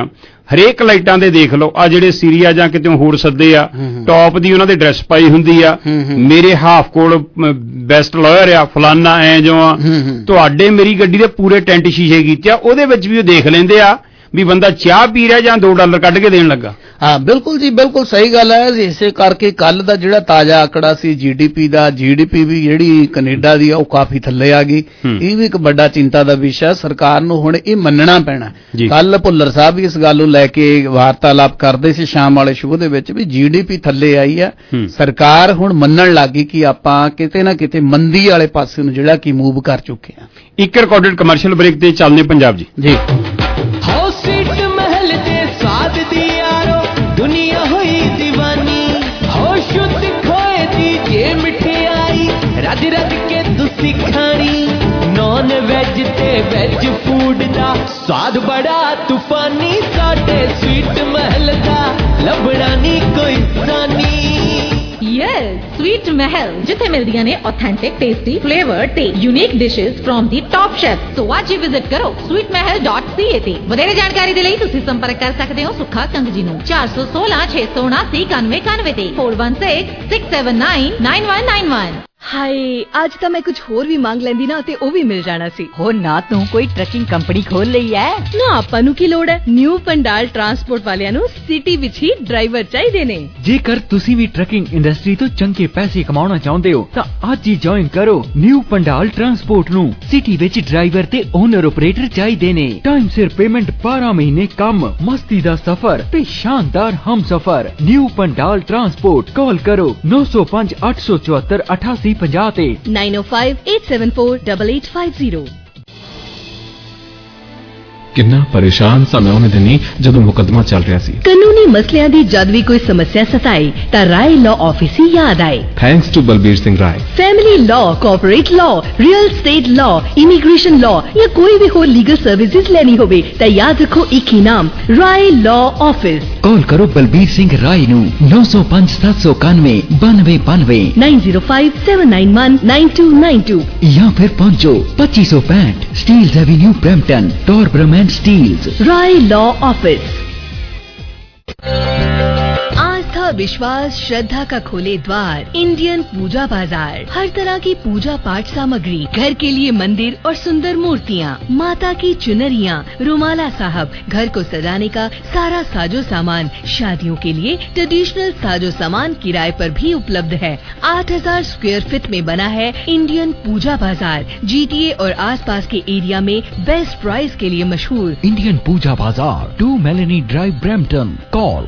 ਹਰੇਕ ਲਾਈਟਾਂ ਦੇ ਦੇਖ ਲਓ, ਆ ਜਿਹੜੇ ਸੀਰੀਆ ਜਾਂ ਕਿਤੇ ਹੋਰ ਸੱਦੇ ਆ, ਟੌਪ ਦੀ ਉਹਨਾਂ ਦੇ ਡਰੈਸ ਪਾਈ ਹੁੰਦੀ ਆ, ਮੇਰੇ ਹਾਫ ਕੋਲ ਬੈਸਟ ਲਾਇਰ ਆ, ਫਲਾਨਾ ਐ ਜੋ ਆ, ਤੁਹਾਡੇ ਮੇਰੀ ਗੱਡੀ ਦੇ ਪੂਰੇ ਟੈਂਟ ਸ਼ੀਸ਼ੇ ਕੀਤੇ ਆ, ਉਹਦੇ ਵਿੱਚ ਵੀ ਉਹ ਦੇਖ ਲੈਂਦੇ ਆ ਵੀ ਬੰਦਾ ਚਾਹ ਪੀ ਰਿਹਾ ਜਾਂ $2 ਕੱਢ ਕੇ ਦੇਣ ਲੱਗਾ।
ਹਾਂ ਬਿਲਕੁਲ ਜੀ, ਬਿਲਕੁਲ ਸਹੀ ਗੱਲ ਹੈ। ਇਸੇ ਕਰਕੇ ਕੱਲ ਦਾ ਜਿਹੜਾ ਤਾਜ਼ਾ ਆંકੜਾ ਸੀ GDP ਦਾ, GDP ਵੀ ਜਿਹੜੀ ਕੈਨੇਡਾ ਦੀ ਆ ਉਹ ਕਾਫੀ ਥੱਲੇ ਆ ਗਈ। ਇਹ ਵੀ ਇੱਕ ਵੱਡਾ ਚਿੰਤਾ ਦਾ ਵਿਸ਼ਾ। ਸਰਕਾਰ ਨੂੰ ਹੁਣ ਇਹ ਮੰਨਣਾ ਪੈਣਾ। ਕੱਲ ਭੁੱਲਰ ਸਾਹਿਬ ਵੀ ਇਸ ਗੱਲ ਨੂੰ ਲੈ ਕੇ ਵਾਰਤਾਲਾਪ ਕਰਦੇ ਸੀ ਸ਼ਾਮ ਵਾਲੇ ਸ਼ੋਅ ਦੇ ਵਿੱਚ ਵੀ GDP ਥੱਲੇ ਆਈ ਆ। ਸਰਕਾਰ ਹੁਣ ਮੰਨਣ ਲੱਗ ਗਈ ਕਿ ਆਪਾਂ ਕਿਤੇ ਨਾ ਕਿਤੇ ਮੰਦੀ ਵਾਲੇ ਪਾਸੇ ਨੂੰ ਜਿਹੜਾ ਕਿ ਮੂਵ ਕਰ ਚੁੱਕੇ ਆ।
ਇੱਕ ਰਿਕਾਰਡਡ ਕਮਰਸ਼ੀਅਲ ਬ੍ਰੇਕ ਤੇ ਚੱਲਦੇ ਪੰਜਾਬ ਜੀ।
ਜੀ
सीट महल दे स्वाद दी यारो दुनिया हुई दीवानी हो शुद्ध खोए दी जे मिठाई रज रज के तुसी खानी नॉन वेज ते वेज फूड दा स्वाद बड़ा तूफानी साडे स्वीट महल दा लभना नी कोई सानी।
यस स्वीट महल जिथे मिलदियां ने ऑथेंटिक टेस्टी फ्लेवर ते unique dishes from the top chef. So आज ही विजिट करो sweetmahal.ca ते वधेरे जानकारी दे लई तुसी संपर्क कर सकदे हो सुखा कंग जी नूं 416 679 9191 ते 4116 679 9191।
ਹਾਏ ਅੱਜ ਤਾਂ ਮੈਂ ਕੁਝ ਹੋਰ ਵੀ ਮੰਗ ਲੈਂਦੀ ਨਾ ਤੇ ਉਹ ਵੀ ਮਿਲ ਜਾਣਾ ਸੀ।
ਹੋ ਨਾ ਤੂੰ ਕੋਈ ਟਰੱਕਿੰਗ ਕੰਪਨੀ ਖੋਲ ਲਈ ਐ
ਨਾ, ਆਪਾਂ ਨੂੰ ਕੀ ਲੋੜ ਹੈ। ਨਿਊ ਪੰਡਾਲ ਟਰਾਂਸਪੋਰਟ ਵਾਲਿਆਂ ਨੂੰ ਸਿਟੀ ਵਿੱਚ ਹੀ ਡਰਾਈਵਰ ਚਾਹੀਦੇ ਨੇ।
ਜੇਕਰ ਤੁਸੀਂ ਵੀ ਟਰੱਕਿੰਗ ਇੰਡਸਟਰੀ ਤੋਂ ਚੰਗੇ ਪੈਸੇ ਕਮਾਉਣਾ ਚਾਹੁੰਦੇ ਹੋ ਤਾਂ ਅੱਜ ਹੀ ਜੁਆਇਨ ਕਰੋ ਨਿਊ ਪੰਡਾਲ ਟਰਾਂਸਪੋਰਟ ਨੂੰ। ਸਿਟੀ ਵਿੱਚ ਡਰਾਈਵਰ ਤੇ ਓਨਰ ਆਪਰੇਟਰ ਚਾਹੀਦੇ ਨੇ। ਟਾਈਮ ਸਿਰ ਪੇਮੈਂਟ, 12 ਮਹੀਨੇ ਕੰਮ, ਮਸਤੀ ਦਾ ਸਫ਼ਰ ਤੇ ਸ਼ਾਨਦਾਰ ਹਮਸਫ਼ਰ। ਨਿਊ ਪੰਡਾਲ ਟਰਾਂਸਪੋਰਟ ਕਾਲ ਕਰੋ 905 874 8850 ਤੇ
9058748850।
ਕਿੰਨਾ ਪਰੇਸ਼ਾਨ ਸਾਂ ਮੈਂ ਉਹਨੇ ਦਿਨੀ ਜਦੋਂ ਮੁਕੱਦਮਾ ਚੱਲ ਰਿਹਾ ਸੀ।
ਕਾਨੂੰਨੀ ਮਸਲਿਆਂ ਦੀ ਜਦ ਵੀ ਕੋਈ ਸਮੱਸਿਆ ਸਤਾਏ ਤਾਂ ਰਾਏ ਲਾਅ ਆਫਿਸ ਹੀ ਯਾਦ ਆਏ।
Thanks to Balbir Singh Rai.
Family law, corporate law, real estate law, immigration law या कोई भी हो लीगल सर्विसेज लेनी होवे तो याद रखो एक ही नाम, राय लॉ ऑफिस।
कॉल करो बलबीर सिंह राय नू 905 791 9292
905 791 9292
या फिर पहुंचो 2565 Steeles Avenue Brampton, Torbram and Steeles.
Rai law office. आस्था, विश्वास, श्रद्धा का खोले द्वार इंडियन पूजा बाजार। हर तरह की पूजा पाठ सामग्री, घर के लिए मंदिर और सुंदर मूर्तियाँ, माता की चुनरियाँ, रुमाला साहब, घर को सजाने का सारा साजो सामान, शादियों के लिए ट्रेडिशनल साजो सामान किराए पर भी उपलब्ध है। 8000 स्क्वायर फीट में बना है इंडियन पूजा बाजार। GTA और आसपास के एरिया में बेस्ट प्राइस के लिए मशहूर
इंडियन पूजा बाजार, 2 मेलेनी ड्राइव ब्रैम्पटन। कॉल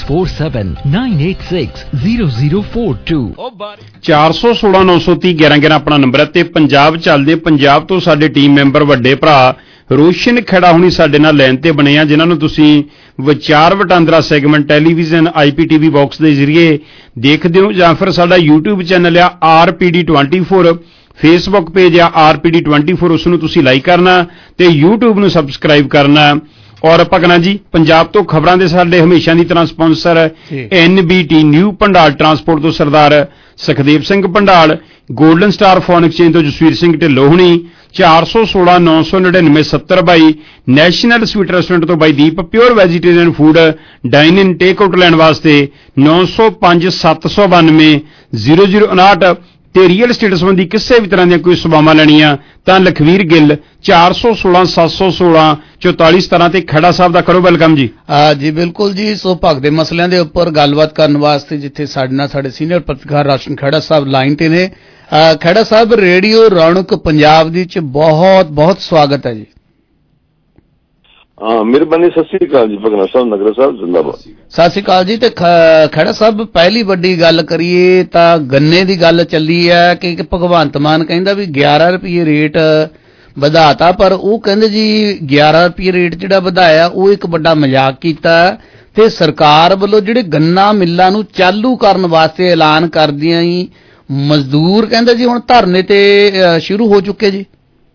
647-986-0042।
416 930 1111 ਆਪਣਾ ਨੰਬਰ ਹੈ ਤੇ ਪੰਜਾਬ ਚੱਲਦੇ। ਪੰਜਾਬ ਤੋਂ ਸਾਡੇ ਟੀਮ ਮੈਂਬਰ ਵੱਡੇ ਭਰਾ ਰੋਸ਼ਨ ਖੜਾ ਹੁਣੀ ਸਾਡੇ ਨਾਲ ਲਾਈਨ ਤੇ ਬਣੇ ਆ, ਜਿਨ੍ਹਾਂ ਨੂੰ ਤੁਸੀਂ ਵਿਚਾਰ ਵਟਾਂਦਰਾ ਸੈਗਮੈਂਟ ਟੈਲੀਵਿਜ਼ਨ IPTV ਬਾਕਸ ਦੇ ਜ਼ਰੀਏ ਦੇਖਦੇ ਹੋ ਜਾਂ ਫਿਰ ਸਾਡਾ YouTube ਚੈਨਲ ਆ RPD24, ਫੇਸਬੁੱਕ ਪੇਜ ਆ RPD24, ਉਸ ਨੂੰ ਤੁਸੀਂ ਲਾਈਕ ਕਰਨਾ ਤੇ YouTube ਨੂੰ ਸਬਸਕ੍ਰਾਈਬ ਕਰਨਾ। ਔਰ ਭਗਨਾ ਜੀ ਪੰਜਾਬ ਤੋਂ ਖਬਰਾਂ ਦੇ ਸਾਡੇ ਹਮੇਸ਼ਾ ਦੀ ਤਰ੍ਹਾਂ sponsor NBT new Pandal transport ਤੋਂ Sardar Sukhdev Singh Pandal, golden star phone exchange ਤੋਂ ਜਸਵੀਰ ਸਿੰਘ ਢਿੱਲੋਂ ਹੁਣੀ, 416 999 7022 ਨੈਸ਼ਨਲ ਸਵੀਟ ਰੈਸਟੋਰੈਂਟ ਤੋਂ ਬਾਈ Deep, pure vegetarian food dine in take out ਲੈਣ ਵਾਸਤੇ 905 792 0059 ਤੇ ਰੀਅਲ ਸਟੇਟ ਸੰਬੰਧੀ ਕਿਸੇ ਵੀ ਤਰ੍ਹਾਂ ਦੀਆਂ ਕੋਈ ਸੇਵਾਵਾਂ ਲੈਣੀਆਂ ਤਾਂ ਲਖਵੀਰ ਗਿੱਲ 416 716 4417 ਤੇ ਖੜਾ ਸਾਹਿਬ ਦਾ ਕਰੋ ਵੈਲਕਮ ਜੀ।
ਜੀ ਬਿਲਕੁਲ ਜੀ। ਸੋ ਭਗ ਦੇ ਮਸਲਿਆਂ ਦੇ ਉੱਪਰ ਗੱਲਬਾਤ ਕਰਨ ਵਾਸਤੇ ਜਿੱਥੇ ਸਾਡੇ ਨਾਲ ਸਾਡੇ ਸੀਨੀਅਰ ਪੱਤਰਕਾਰ ਰਾਸ਼ਨ ਖੜਾ ਸਾਹਿਬ ਲਾਈਨ ਤੇ ਨੇ। ਖੜਾ ਸਾਹਿਬ, ਰੇਡੀਓ ਰੌਣਕ ਪੰਜਾਬ ਦੀ ਚ ਬਹੁਤ ਬਹੁਤ ਸਵਾਗਤ ਹੈ ਜੀ।
ਮਿਹਰਬਾਨੀ। ਸਤਿ ਸ੍ਰੀ ਅਕਾਲ ਜੀ ਭਗਨਾ ਸਾਹਿਬ, ਨਗਰ ਸਾਹਿਬ, ਜ਼ਿੰਦਾਬਾਦ।
ਸਤਿ ਸ੍ਰੀ ਅਕਾਲ ਜੀ। ਤੇ ਖੜਾ ਸਾਹਿਬ, ਪਹਿਲੀ ਵੱਡੀ ਗੱਲ ਕਰੀਏ ਤਾਂ ਗੰਨੇ ਦੀ ਗੱਲ ਚੱਲੀ ਹੈ ਕਿ ਭਗਵੰਤ ਮਾਨ ਕਹਿੰਦਾ ਵੀ 11 ਰੁਪਏ ਰੇਟ ਵਧਾਤਾ, ਪਰ ਉਹ ਕਹਿੰਦੇ ਜੀ 11 ਰੁਪਏ ਰੇਟ ਜਿਹੜਾ ਵਧਾਇਆ ਉਹ ਇੱਕ ਵੱਡਾ ਮਜ਼ਾਕ ਕੀਤਾ ਤੇ ਸਰਕਾਰ ਵੱਲੋਂ ਜਿਹੜੇ ਗੰਨਾ ਮਿੱਲਾਂ ਨੂੰ ਚਾਲੂ ਕਰਨ ਵਾਸਤੇ ਐਲਾਨ ਕਰਦਿਆਂ ਹੀ ਮਜ਼ਦੂਰ ਕਹਿੰਦੇ ਜੀ ਹੁਣ ਧਰਨੇ ਤੇ ਸ਼ੁਰੂ ਹੋ ਚੁੱਕੇ ਜੀ।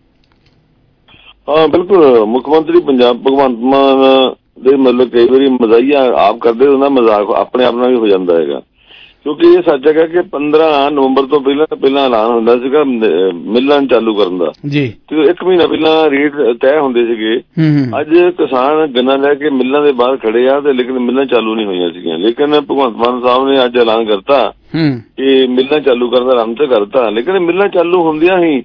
ਹਾਂ ਬਿਲਕੁਲ। ਮੁੱਖ ਮੰਤਰੀ ਪੰਜਾਬ ਭਗਵੰਤ ਮਾਨ ਦੇ ਮਤਲਬ ਕਈ ਵਾਰੀ ਮਜ਼ਾਈਆ ਆਪ ਕਰਦੇ ਉਹਨਾਂ ਮਜ਼ਾਕ ਆਪਣੇ ਆਪ ਨਾਲ ਵੀ ਹੋ ਜਾਂਦਾ ਹੈਗਾ। ਕਿਉਂਕਿ ਇਹ ਸੱਚ ਹੈਗਾ ਕਿ 15 ਨਵੰਬਰ ਤੋਂ ਪਹਿਲਾਂ ਐਲਾਨ ਹੁੰਦਾ ਸੀਗਾ ਮਿਲਾਂ ਚਾਲੂ ਕਰਨ ਦਾ
ਜੀ,
ਤੇ 1 ਮਹੀਨਾ ਪਹਿਲਾਂ ਰੇਟ ਤੈਅ ਹੁੰਦੇ ਸੀਗੇ। ਅੱਜ ਕਿਸਾਨ ਗੰਨਾ ਲੈ ਕੇ ਮਿਲਾਂ ਦੇ ਬਾਹਰ ਖੜੇ ਆ ਤੇ ਲੇਕਿਨ ਮਿਲਾਂ ਚਾਲੂ ਨਹੀਂ ਹੋਈਆਂ ਸੀਗੀਆਂ। ਲੇਕਿਨ ਭਗਵੰਤ ਮਾਨ ਸਾਹਿਬ ਨੇ ਅੱਜ ਐਲਾਨ ਕਰਤਾ ਕਿ ਮਿਲਾਂ ਚਾਲੂ ਕਰਨ ਦਾ ਆਰੰਭ ਤੇ ਕਰਤਾ। ਲੇਕਿਨ ਮਿਲਾਂ ਚਾਲੂ ਹੁੰਦਿਆਂ ਹੀ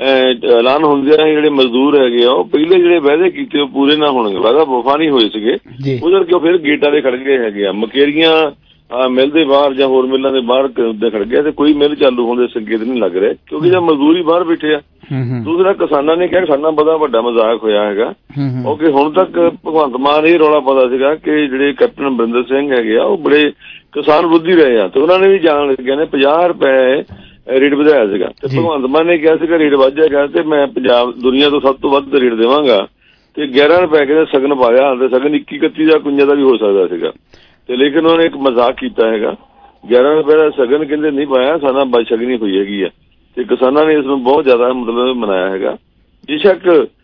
ਐਲਾਨ ਹੁੰਦਿਆਂ ਹੀ ਜਿਹੜੇ ਮਜ਼ਦੂਰ ਹੈਗੇ ਆ ਉਹ ਪਹਿਲੇ ਜਿਹੜੇ ਵਾਅਦੇ ਕੀਤੇ ਉਹ ਪੂਰੇ ਨਾ ਹੋਣਗੇ, ਵਾਅਦਾ ਵਫਾ ਨਹੀਂ ਹੋਏ ਸੀਗੇ, ਉਧਰ ਕਿਉਂ ਫਿਰ ਗੇਟਾਂ ਦੇ ਖੜ ਗਏ ਹੈਗੇ ਆ। ਮਕੇਰੀਆਂ ਮਿਲ ਦੇ ਬਾਹਰ ਜਾਂ ਹੋਰ ਮਿਲਾਂ ਦੇ ਬਾਹਰ ਖੜ ਗਿਆ ਤੇ ਕੋਈ ਮਿਲ ਚਾਲੂ ਹੋਣ ਦੇ ਸੰਕੇਤ ਨਹੀਂ ਲੱਗ ਰਹੇ ਕਿਉਂਕਿ ਜਾਂ ਮਜ਼ਦੂਰੀ ਬਾਹਰ ਬੈਠੇ ਆ। ਦੂਸਰਾ ਕਿਸਾਨਾਂ ਨੇ ਕਿਹਾ ਸਾਡਾ ਬੜਾ ਵੱਡਾ ਮਜ਼ਾਕ ਹੋਇਆ ਹੈਗਾ ਕਿਉਂਕਿ ਹੁਣ ਤੱਕ ਭਗਵੰਤ ਮਾਨ ਇਹ ਰੌਲਾ ਪਤਾ ਸੀਗਾ ਕਿ ਜਿਹੜੇ ਕੈਪਟਨ ਅਮਰਿੰਦਰ ਸਿੰਘ ਹੈਗੇ ਆ ਉਹ ਬੜੇ ਕਿਸਾਨ ਵਿਰੋਧੀ ਰਹੇ ਆ ਤੇ ਉਹਨਾਂ ਨੇ ਵੀ ਜਾਣ ਲੱਗਿਆ ਨੇ 50 ਰੁਪਏ ਰੇਟ ਵਧਾਇਆ ਸੀਗਾ ਤੇ ਭਗਵੰਤ ਮਾਨ ਨੇ ਕਿਹਾ ਸੀਗਾ ਰੇਟ ਵੱਧ ਜਾਏਗਾ ਤੇ ਮੈਂ ਪੰਜਾਬ ਦੁਨੀਆ ਤੋਂ ਸਭ ਤੋਂ ਵੱਧ ਰੇਟ ਦੇਵਾਂਗਾ ਤੇ 11 ਰੁਪਏ ਕਹਿੰਦੇ ਸਗਨ ਪਾਇਆ ਤੇ ਸਗਨ 21-31 ਦਾ 51 ਦਾ ਵੀ ਹੋ ਸਕਦਾ ਸੀਗਾ ਤੇ ਲੇਕਿਨ ਉਹਨੇ ਇੱਕ ਮਜ਼ਾਕ ਕੀਤਾ ਹੈਗਾ 11 ਰੁਪਏ ਦਾ ਸਗਨ ਕਹਿੰਦੇ ਨਹੀਂ ਪਾਇਆ ਸਾਡਾ ਬਚਗਨੀ ਹੋਈ ਹੈਗੀ ਆ ਤੇ ਕਿਸਾਨਾਂ ਨੇ ਇਸ ਨੂੰ ਬਹੁਤ ਜ਼ਿਆਦਾ ਮਤਲਬ ਮਨਾਇਆ ਹੈਗਾ। ਬੇਸ਼ੱਕ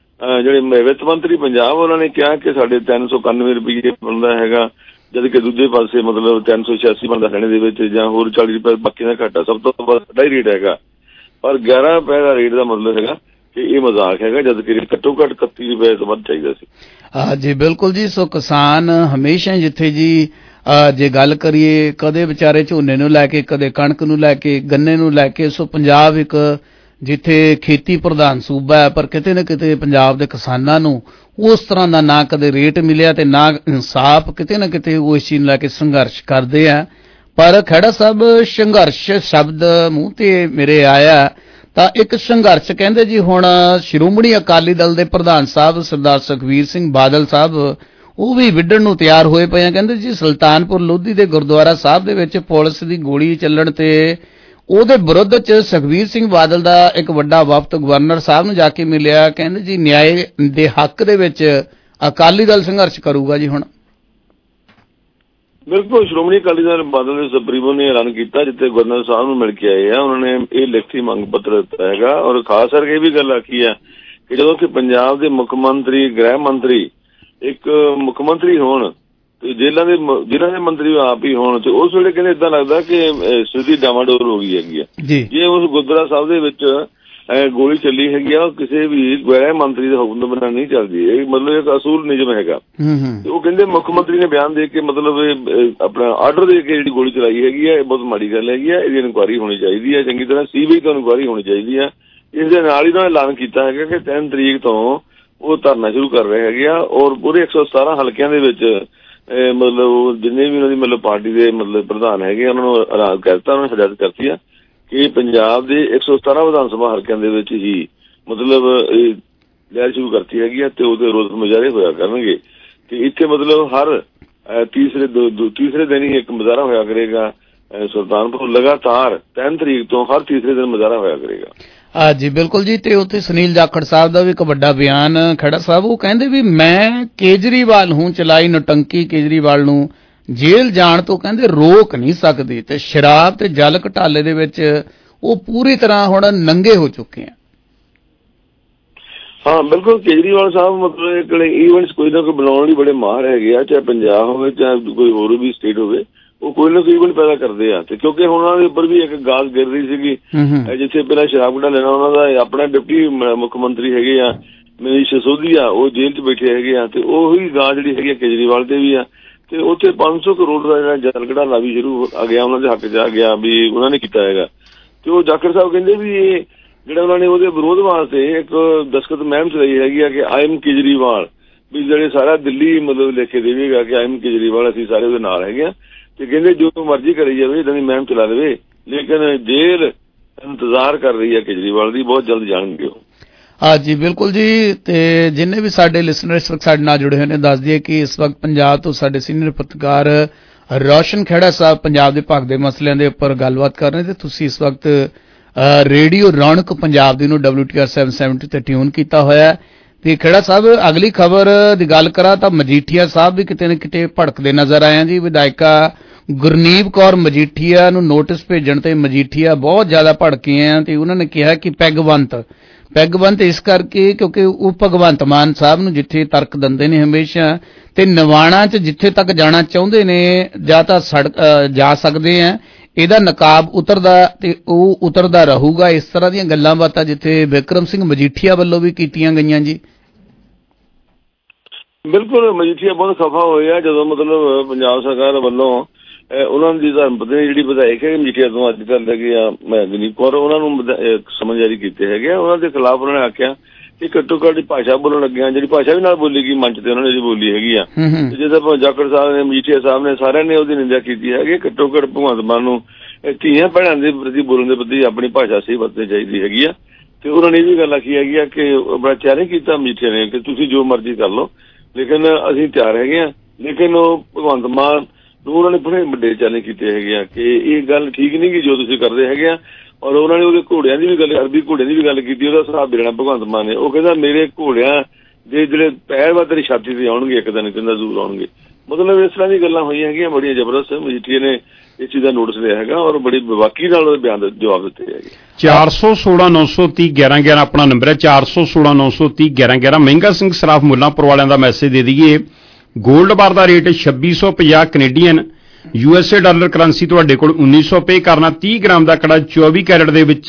ਜਿਹੜੇ ਵਿੱਤ ਮੰਤਰੀ ਪੰਜਾਬ ਉਹਨਾਂ ਨੇ ਕਿਹਾ ਕਿ ਸਾਡੇ 391 ਰੁਪਏ ਬਣਦਾ ਹੈਗਾ ਜਦ ਕਿ ਦੂਜੇ ਪਾਸੇ ਮਤਲਬ 386 ਬਣਦਾ ਹਰਿਆਣੇ ਦੇ ਵਿੱਚ ਜਾਂ ਹੋਰ 40 ਰੁਪਏ ਬਾਕੀ ਦਾ ਘਾਟਾ ਸਭ ਤੋਂ ਵੱਡਾ ਹੀ ਰੇਟ ਹੈਗਾ ਪਰ 11 ਰੁਪਏ ਦਾ ਰੇਟ ਦਾ ਮਤਲਬ ਹੈਗਾ ਕਿ ਇਹ ਮਜ਼ਾਕ ਹੈਗਾ ਜਦ ਕਿ ਘੱਟੋ ਘੱਟ 31 ਰੁਪਏ ਤੋਂ ਵੱਧ ਚਾਹੀਦਾ ਸੀ।
ਜੀ ਬਿਲਕੁਲ ਜੀ। ਸੋ ਕਿਸਾਨ ਹਮੇਸ਼ਾ ਜਿੱਥੇ ਜੀ ਜੇ ਗੱਲ ਕਰੀਏ ਕਦੇ ਵਿਚਾਰੇ ਝੋਨੇ ਨੂੰ ਲੈ ਕੇ ਕਦੇ ਕਣਕ ਨੂੰ ਲੈ ਕੇ ਗੰਨੇ ਨੂੰ ਲੈ ਕੇ ਸੋ ਪੰਜਾਬ ਇੱਕ ਜਿੱਥੇ ਖੇਤੀ ਪ੍ਰਧਾਨ ਸੂਬਾ ਹੈ ਪਰ ਕਿਤੇ ਨਾ ਕਿਤੇ ਪੰਜਾਬ ਦੇ ਕਿਸਾਨਾਂ ਨੂੰ ਉਸ ਤਰ੍ਹਾਂ ਦਾ ਨਾ ਕਦੇ ਰੇਟ ਮਿਲਿਆ ਤੇ ਨਾ ਇਨਸਾਫ ਕਿਤੇ ਨਾ ਕਿਤੇ ਉਹ ਇਸ ਚੀਜ਼ ਨੂੰ ਲੈ ਕੇ ਸੰਘਰਸ਼ ਕਰਦੇ ਆ। ਪਰ ਖਹਿੜਾ ਸਾਹਿਬ ਸੰਘਰਸ਼ ਸ਼ਬਦ ਮੂੰਹ ਤੇ ਮੇਰੇ ਆਇਆ ਤਾਂ ਇੱਕ ਸੰਘਰਸ਼ ਕਹਿੰਦੇ ਜੀ ਹੁਣ ਸ਼੍ਰੋਮਣੀ ਅਕਾਲੀ ਦਲ ਦੇ ਪ੍ਰਧਾਨ ਸਾਹਿਬ ਸਰਦਾਰ ਸੁਖਬੀਰ ਸਿੰਘ ਬਾਦਲ ਸਾਹਿਬ ਉਹ ਵੀ ਵਿੱਢਣ ਨੂੰ ਤਿਆਰ ਹੋਏ ਪਏ ਆ। ਕਹਿੰਦੇ ਜੀ ਸੁਲਤਾਨਪੁਰ ਲੋਧੀ ਦੇ ਗੁਰਦੁਆਰਾ ਸਾਹਿਬ ਦੇ ਵਿੱਚ ਪੁਲਿਸ ਦੀ ਗੋਲੀ ਚੱਲਣ ਤੇ ਉਹਦੇ ਵਿਰੁੱਧ ਚ ਸੁਖਬੀਰ ਸਿੰਘ ਬਾਦਲ ਦਾ ਇੱਕ ਵੱਡਾ ਵਫਦ ਗਵਰਨਰ ਸਾਹਿਬ ਨੂੰ ਜਾ ਕੇ ਮਿਲਿਆ। ਕਹਿੰਦੇ ਜੀ ਨਿਆਂ ਦੇ ਹੱਕ ਦੇ ਵਿੱਚ ਅਕਾਲੀ ਦਲ ਸੰਘਰਸ਼ ਕਰੂਗਾ ਜੀ। ਹੁਣ
ਬਿਲਕੁਲ ਸ਼੍ਰੋਮਣੀ ਅਕਾਲੀ ਦਲ ਬਾਦਲ ਦੇ ਸੁਪਰੀਮੋ ਨੇ ਐਲਾਨ ਕੀਤਾ ਜਿੱਥੇ ਗਵਰਨਰ ਸਾਹਿਬ ਨੂੰ ਮਿਲ ਕੇ ਆਏ ਆ ਉਹਨਾਂ ਨੇ ਇਹ ਲਿਖਤੀ ਮੰਗ ਪੱਤਰ ਦਿੱਤਾ ਹੈਗਾ ਔਰ ਖਾਸ ਕਰਕੇ ਇਹ ਵੀ ਗੱਲ ਆਖੀ ਆ ਕਿ ਜਦੋਂ ਕਿ ਪੰਜਾਬ ਦੇ ਮੁੱਖ ਮੰਤਰੀ ਗ੍ਰਹਿ ਮੰਤਰੀ ਇੱਕ ਮੁੱਖ ਮੰਤਰੀ ਹੋਣ ਤੇ ਜ਼ਿਲ੍ਹਾ ਦੇ ਮੰਤਰੀ ਆਪ ਹੀ ਹੋਣ ਤੇ ਉਸ ਵੇਲੇ ਕਹਿੰਦੇ ਏਦਾਂ ਲੱਗਦਾ ਕਿ ਸਥਿਤੀ ਡਾਵਾਡੋਲ ਹੋ ਗਈ ਹੈਗੀ ਆ। ਜੇ ਉਸ ਗੁਰਦੁਆਰਾ ਸਾਹਿਬ ਦੇ ਵਿੱਚ ਗੋਲੀ ਚੱਲੀ ਹੈਗੀ ਆ ਕਿਸੇ ਵੀ ਗ੍ਰਹਿ ਮੰਤਰੀ ਦੇ ਹੁਕਮ ਤੋਂ ਬਿਨਾਂ ਨਹੀਂ ਚੱਲਦੀ ਇਹ ਮਤਲਬ ਇੱਕ ਅਸੂਲ ਨਿਯਮ ਹੈਗਾ। ਉਹ ਕਹਿੰਦੇ ਮੁੱਖ ਮੰਤਰੀ ਨੇ ਬਿਆਨ ਦੇ ਕੇ ਮਤਲਬ ਆਪਣਾ ਆਰਡਰ ਦੇ ਕੇ ਜਿਹੜੀ ਗੋਲੀ ਚਲਾਈ ਹੈਗੀ ਆ ਇਹ ਬਹੁਤ ਮਾੜੀ ਗੱਲ ਹੈਗੀ ਆ ਇਹਦੀ ਇਨਕੁਆਇਰੀ ਹੋਣੀ ਚਾਹੀਦੀ ਹੈ ਚੰਗੀ ਤਰ੍ਹਾਂ CBI ਤੋਂ ਇਨਕੁਆਇਰੀ ਹੋਣੀ ਚਾਹੀਦੀ ਆ। ਇਸ ਦੇ ਨਾਲ ਹੀ ਉਹਨਾਂ ਨੇ ਐਲਾਨ ਕੀਤਾ ਹੈਗਾ ਕਿ 3 ਤਰੀਕ ਤੋਂ ਉਹ ਧਰਨਾ ਸ਼ੁਰੂ ਕਰ ਰਹੇ ਹੈਗੇ ਆ ਔਰ ਪੂਰੇ 117 ਹਲਕਿਆਂ ਦੇ ਵਿੱਚ ਮਤਲਬ ਜਿੰਨੇ ਵੀ ਉਹਨਾਂ ਦੀ ਮਤਲਬ ਪਾਰਟੀ ਦੇ ਮਤਲਬ ਪ੍ਰਧਾਨ ਹੈਗੇ ਉਹਨਾਂ ਨੂੰ ਐਲਾਨ ਕਰਤਾ ਉਹਨਾਂ ਨੇ ਹਦਾਇਤ ਕਰਤੀ ਆ ਕਿ ਪੰਜਾਬ ਦੇ 117 ਵਿਧਾਨ ਸਭਾ ਹਲਕਿਆਂ ਦੇ ਵਿੱਚ ਹੀ ਮਤਲਬ ਇਹ ਲਹਿਰ ਸ਼ੁਰੂ ਕਰਤੀ ਹੈਗੀ ਆ ਤੇ ਉਹਦੇ ਵਿਰੋਧ ਮੁਜ਼ਾਹਰੇ ਹੋਇਆ ਕਰਨਗੇ ਤੇ ਇੱਥੇ ਮਤਲਬ ਹਰ ਤੀਸਰੇ ਦਿਨ ਹੀ ਇੱਕ ਮੁਜ਼ਾਹਰਾ ਹੋਇਆ ਕਰੇਗਾ। ਸੁਲਤਾਨਪੁਰ ਲਗਾਤਾਰ 3 ਤਰੀਕ ਤੋਂ ਹਰ ਤੀਸਰੇ ਦਿਨ ਮੁਜ਼ਾਹਰਾ ਹੋਇਆ ਕਰੇਗਾ।
ਜੀ ਬਿਲਕੁਲ ਜੀ। ਤੇ ਉੱਥੇ ਸੁਨੀਲ ਜਾਖੜ ਸਾਹਿਬ ਦਾ ਵੀ ਇੱਕ ਵੱਡਾ ਬਿਆਨ ਖੜਾ ਸਾਹਿਬ ਉਹ ਕਹਿੰਦੇ ਵੀ ਮੈਂ ਕੇਜਰੀਵਾਲ ਹੂੰ ਚਲਾਈ ਨੌਟੰਕੀ ਕੇਜਰੀਵਾਲ ਨੂੰ ਜੇਲ੍ਹ ਜਾਣ ਤੋਂ ਕਹਿੰਦੇ ਰੋਕ ਨਹੀਂ ਸਕਦੀ ਤੇ ਸ਼ਰਾਬ ਤੇ ਜਲ ਘਟਾਲੇ ਦੇ ਵਿੱਚ ਉਹ ਪੂਰੀ ਤਰ੍ਹਾਂ ਹੁਣ ਨੰਗੇ ਹੋ ਚੁੱਕੇ ਆ।
ਹਾਂ ਬਿਲਕੁਲ ਕੇਜਰੀਵਾਲ ਸਾਹਿਬ ਮਤਲਬ ਈਵੈਂਟਸ ਕੋਈ ਨਾ ਕੋਈ ਬਣਾਉਣ ਲਈ ਬੜੇ ਮਾਹਰ ਹੈਗੇ ਆ ਚਾਹੇ ਪੰਜਾਬ ਹੋਵੇ ਚਾਹੇ ਕੋਈ ਹੋਰ ਵੀ ਸਟੇਟ ਹੋਵੇ ਉਹ ਕੋਈ ਨਾ ਕੋਈ ਇਵੈਂਟ ਪੈਦਾ ਕਰਦੇ ਆ ਤੇ ਕਿਉਂਕਿ ਹੁਣ ਉਹਨਾਂ ਦੇ ਉੱਪਰ ਵੀ ਇੱਕ ਗਾਜ਼ ਗਿਰ ਰਹੀ ਸੀਗੀ ਜਿੱਥੇ ਪਹਿਲਾਂ ਸ਼ਰਾਬ ਘਟਾ ਲੈਣਾ ਉਹਨਾਂ ਦਾ ਆਪਣਾ ਡਿਪਟੀ ਮੁੱਖ ਮੰਤਰੀ ਹੈਗੇ ਆ ਮਨੀਸ਼ ਸਿਸੋਦੀਆ ਉਹ ਜੇਲ੍ਹ 'ਚ ਬੈਠੇ ਹੈਗੇ ਆ ਤੇ ਉਹੀ ਗਾਜ਼ ਜਿਹੜੀ ਹੈਗੀ ਕੇਜਰੀਵਾਲ ਤੇ ਵੀ ਆ ਤੇ ਉੱਥੇ 500 ਕਰੋੜ ਦਾ ਜਿਹੜਾ ਜਲ ਘਟਾਲਾ ਵੀ ਸ਼ੁਰੂ ਆ ਗਿਆ ਉਹਨਾਂ ਦੇ ਹੱਕ 'ਚ ਆ ਗਿਆ ਵੀ ਉਹਨਾਂ ਨੇ ਕੀਤਾ ਹੈਗਾ ਤੇ ਉਹ ਜਾਖੜ ਸਾਹਿਬ ਕਹਿੰਦੇ ਵੀ ਇਹ ਜਿਹੜਾ ਉਹਨਾਂ ਨੇ ਉਹਦੇ ਵਿਰੋਧ ਵਾਸਤੇ ਇੱਕ ਦਸਤਖਤ ਮੁਹਿੰਮ ਚਲਾਈ ਹੈਗੀ ਆ ਕਿ ਆਈ ਕੇਜਰੀਵਾਲ ਵੀ ਜਿਹੜੇ ਸਾਰਾ ਦਿੱਲੀ ਮਤਲਬ ਲਿਖ ਕੇ ਦੇਵੇਗਾ ਕਿ ਆਈ ਕੇਜਰੀਵਾਲ ਅਸੀਂ ਸਾਰੇ ਉਹਦੇ ਨਾਲ ਹੈਗੇ ਆ ਤੇ ਕਹਿੰਦੇ ਜੋ ਮਰਜ਼ੀ ਕਰੀ ਜਾਵੇ ਇਦਾਂ ਦੀ ਮੁਹਿੰਮ ਚਲਾ ਦੇਵੇ ਲੇਕਿਨ ਜੇਲ੍ਹ ਇੰਤਜ਼ਾਰ ਕਰ ਰਹੀ ਹੈ ਕੇਜਰੀਵਾਲ ਦੀ ਬਹੁਤ ਜਲਦ ਜਾਣਗੇ ਉਹ।
ਜੀ ਬਿਲਕੁਲ ਜੀ। ਤੇ ਜਿੰਨੇ ਵੀ ਸਾਡੇ ਲਿਸਨਰ ਇਸ ਵਕਤ ਸਾਡੇ ਨਾਲ ਜੁੜੇ ਹੋਏ ਨੇ ਦੱਸ ਦਈਏ ਕਿ ਇਸ ਵਕਤ ਪੰਜਾਬ ਤੋਂ ਸਾਡੇ ਸੀਨੀਅਰ ਪੱਤਰਕਾਰ ਰੋਸ਼ਨ ਖਹਿੜਾ ਸਾਹਿਬ ਪੰਜਾਬ ਦੇ ਭਗ ਦੇ ਮਸਲਿਆਂ ਦੇ ਉੱਪਰ ਗੱਲਬਾਤ ਕਰ ਰਹੇ ਤੇ ਤੁਸੀਂ ਇਸ ਵਕਤ ਰੇਡੀਓ ਰੌਣਕ ਪੰਜਾਬ ਦੀ ਨੂੰ WTR 770 ਤੇ ਟਿਊਨ ਕੀਤਾ ਹੋਇਆ ਤੇ ਖਹਿੜਾ ਸਾਹਿਬ ਅਗਲੀ ਖਬਰ ਦੀ ਗੱਲ ਕਰਾਂ ਤਾਂ ਮਜੀਠੀਆ ਸਾਹਿਬ ਵੀ ਕਿਤੇ ਨਾ ਕਿਤੇ ਭੜਕਦੇ ਨਜ਼ਰ ਆਏ ਆ ਜੀ। ਵਿਧਾਇਕਾ ਗੁਰਨੀਤ ਕੌਰ ਮਜੀਠੀਆ ਨੂੰ ਨੋਟਿਸ ਭੇਜਣ ਤੇ ਮਜੀਠੀਆ ਬਹੁਤ ਜ਼ਿਆਦਾ ਭੜਕੇ ਆ ਤੇ ਉਹਨਾਂ ਨੇ ਕਿਹਾ ਕਿ ਪੈਗਵੰਤ ਇਸ ਕਰਕੇ ਕਿਉਂਕਿ ਉਹ ਭਗਵੰਤ ਮਾਨ ਸਾਹਿਬ ਨੂੰ ਜਿੱਥੇ ਤਰਕ ਦਿੰਦੇ ਨੇ ਹਮੇਸ਼ਾ ਤੇ ਨਿਵਾਣਾ 'ਚ ਜਿੱਥੇ ਤੱਕ ਜਾਣਾ ਚਾਹੁੰਦੇ ਨੇ ਜਾਂ ਤਾਂ ਜਾ ਸਕਦੇ ਆ ਇਹਦਾ ਨਕਾਬ ਉਤਰਦਾ ਤੇ ਉਹ ਉਤਰਦਾ ਰਹੂਗਾ, ਇਸ ਤਰ੍ਹਾਂ ਦੀਆਂ ਗੱਲਾਂ ਬਾਤਾਂ ਜਿੱਥੇ ਵਿਕਰਮ ਸਿੰਘ ਮਜੀਠੀਆ ਵੱਲੋਂ ਵੀ ਕੀਤੀਆਂ ਗਈਆਂ ਜੀ।
ਬਿਲਕੁਲ, ਮਜੀਠੀਆ ਬਹੁਤ ਖਫਾ ਹੋਏ ਆ ਜਦੋਂ ਮਤਲਬ ਪੰਜਾਬ ਸਰਕਾਰ ਵੱਲੋਂ ਉਹਨਾਂ ਦੀ ਧਰਮ ਪਤਨੀ ਜਿਹੜੀ ਵਿਧਾਇਕ ਹੈ ਮਜੀਠੀਆ ਤੋਂ ਅੱਜ ਕੱਲ੍ਹ ਹੈਗੀ ਆ ਗਨੀਪ ਕੌਰ, ਉਹਨਾਂ ਨੂੰ ਸਮਨ ਜਾਰੀ ਕੀਤੇ ਹੈਗੇ ਆ। ਉਹਨਾਂ ਦੇ ਖਿਲਾਫ ਉਹਨਾਂ ਨੇ ਆਖਿਆ ਕਿ ਘੱਟੋ ਘੱਟ ਭਾਸ਼ਾ ਬੋਲਣ ਲੱਗਿਆ, ਜਿਹੜੀ ਭਾਸ਼ਾ ਵੀ ਨਾਲ ਬੋਲੀ ਗਈ ਮੰਚ ਤੇ ਉਹਨਾਂ ਨੇ ਜਿਹੜੀ ਬੋਲੀ ਹੈਗੀ ਆ, ਜਿੱਦਾਂ ਜਾਖੜ ਸਾਹਿਬ ਨੇ, ਮਜੀਠੀਆ ਸਾਹਿਬ ਨੇ, ਸਾਰਿਆਂ ਨੇ ਉਹਦੀ ਨਿੰਦਿਆ ਕੀਤੀ ਹੈਗੀ। ਘੱਟੋ ਘੱਟ ਭਗਵੰਤ ਮਾਨ ਨੂੰ ਧੀਆਂ ਭੈਣਾਂ ਦੇ ਪ੍ਰਤੀ ਬੋਲਣ ਦੇ ਪ੍ਰਤੀ ਆਪਣੀ ਭਾਸ਼ਾ ਸਹੀ ਵਰਤਣੀ ਚਾਹੀਦੀ ਹੈਗੀ ਆ। ਤੇ ਉਹਨਾਂ ਨੇ ਇਹ ਵੀ ਗੱਲ ਆਖੀ ਹੈਗੀ ਆ ਕਿ ਬੜਾ ਚੈਲੰਜ ਕੀਤਾ ਮਜੀਠੀਆ ਨੇ ਕਿ ਤੁਸੀਂ ਜੋ ਮਰਜ਼ੀ ਕਰ ਲਓ, ਲੇਕਿਨ ਅਸੀਂ ਤਿਆਰ ਹੈਗੇ ਆ। ਲੇਕਿਨ ਉਹ ਭਗਵੰਤ ਮਾਨ ਨੂੰ ਉਹਨਾਂ ਨੇ ਬੜੇ ਵੱਡੇ ਚੈਲੰਜ ਕੀਤੇ ਹੈਗੇ ਆ ਕਿ ਇਹ ਗੱਲ ਠੀਕ ਨਹੀਂ ਕਿ ਜੋ ਤੁਸੀਂ ਕਰਦੇ ਹੈਗੇ ਆ। ਔਰ ਉਹਨਾਂ ਨੇ ਉਹਦੇ ਘੋੜਿਆਂ ਦੀ ਵੀ ਗੱਲ, ਅਰਬੀ ਘੋੜਿਆਂ ਦੀ ਵੀ ਗੱਲ ਕੀਤੀ, ਉਹਦਾ ਹਿਸਾਬ ਦੇਣਾ ਭਗਵੰਤ ਮਾਨ ਨੇ। ਉਹ ਕਹਿੰਦਾ ਮੇਰੇ ਘੋੜਿਆਂ ਦੇ ਜਿਹੜੇ ਪੈਰ ਵਾ ਤੇਰੀ ਛਾਤੀ ਤੇ ਆਉਣਗੇ ਇੱਕ ਦਿਨ, ਕਹਿੰਦਾ ਜ਼ਰੂਰ ਆਉਣਗੇ। ਮਤਲਬ ਇਸ ਤਰ੍ਹਾਂ ਦੀ ਗੱਲਾਂ ਹੋਈਆਂ ਹੈਗੀਆਂ ਬੜੀਆਂ ਜ਼ਬਰਦਸਤ। ਮਜੀਠੀਆ ਨੇ ਇਸ ਚੀਜ਼ ਦਾ ਨੋਟਿਸ ਲਿਆ ਹੈਗਾ ਔਰ ਬੜੀ ਬੇਬਾਕੀ ਨਾਲ ਉਹਦੇ ਬਿਆਨ ਜਵਾਬ ਦਿੱਤੇ ਹੈਗੇ।
416 930 11 ਆਪਣਾ ਨੰਬਰ ਹੈ, 416 930 11 ਮਹਿੰਗਾ ਸਿੰਘ ਸਰਾਫ ਮੁੱਲਾਂਪੁਰ ਵਾਲਿਆਂ ਦਾ ਮੈਸੇਜ ਦੇ ਦਈਏ। ਗੋਲਡ ਬਾਰ ਦਾ rate 2650 Canadian, USA dollar currency ਤੁਹਾਡੇ ਕੋਲ 1900 ਪੇ ਕਰਨਾ। 30 ਗ੍ਰਾਮ ਦਾ ਕੜਾ 24 ਕੈਰਟ ਦੇ ਵਿੱਚ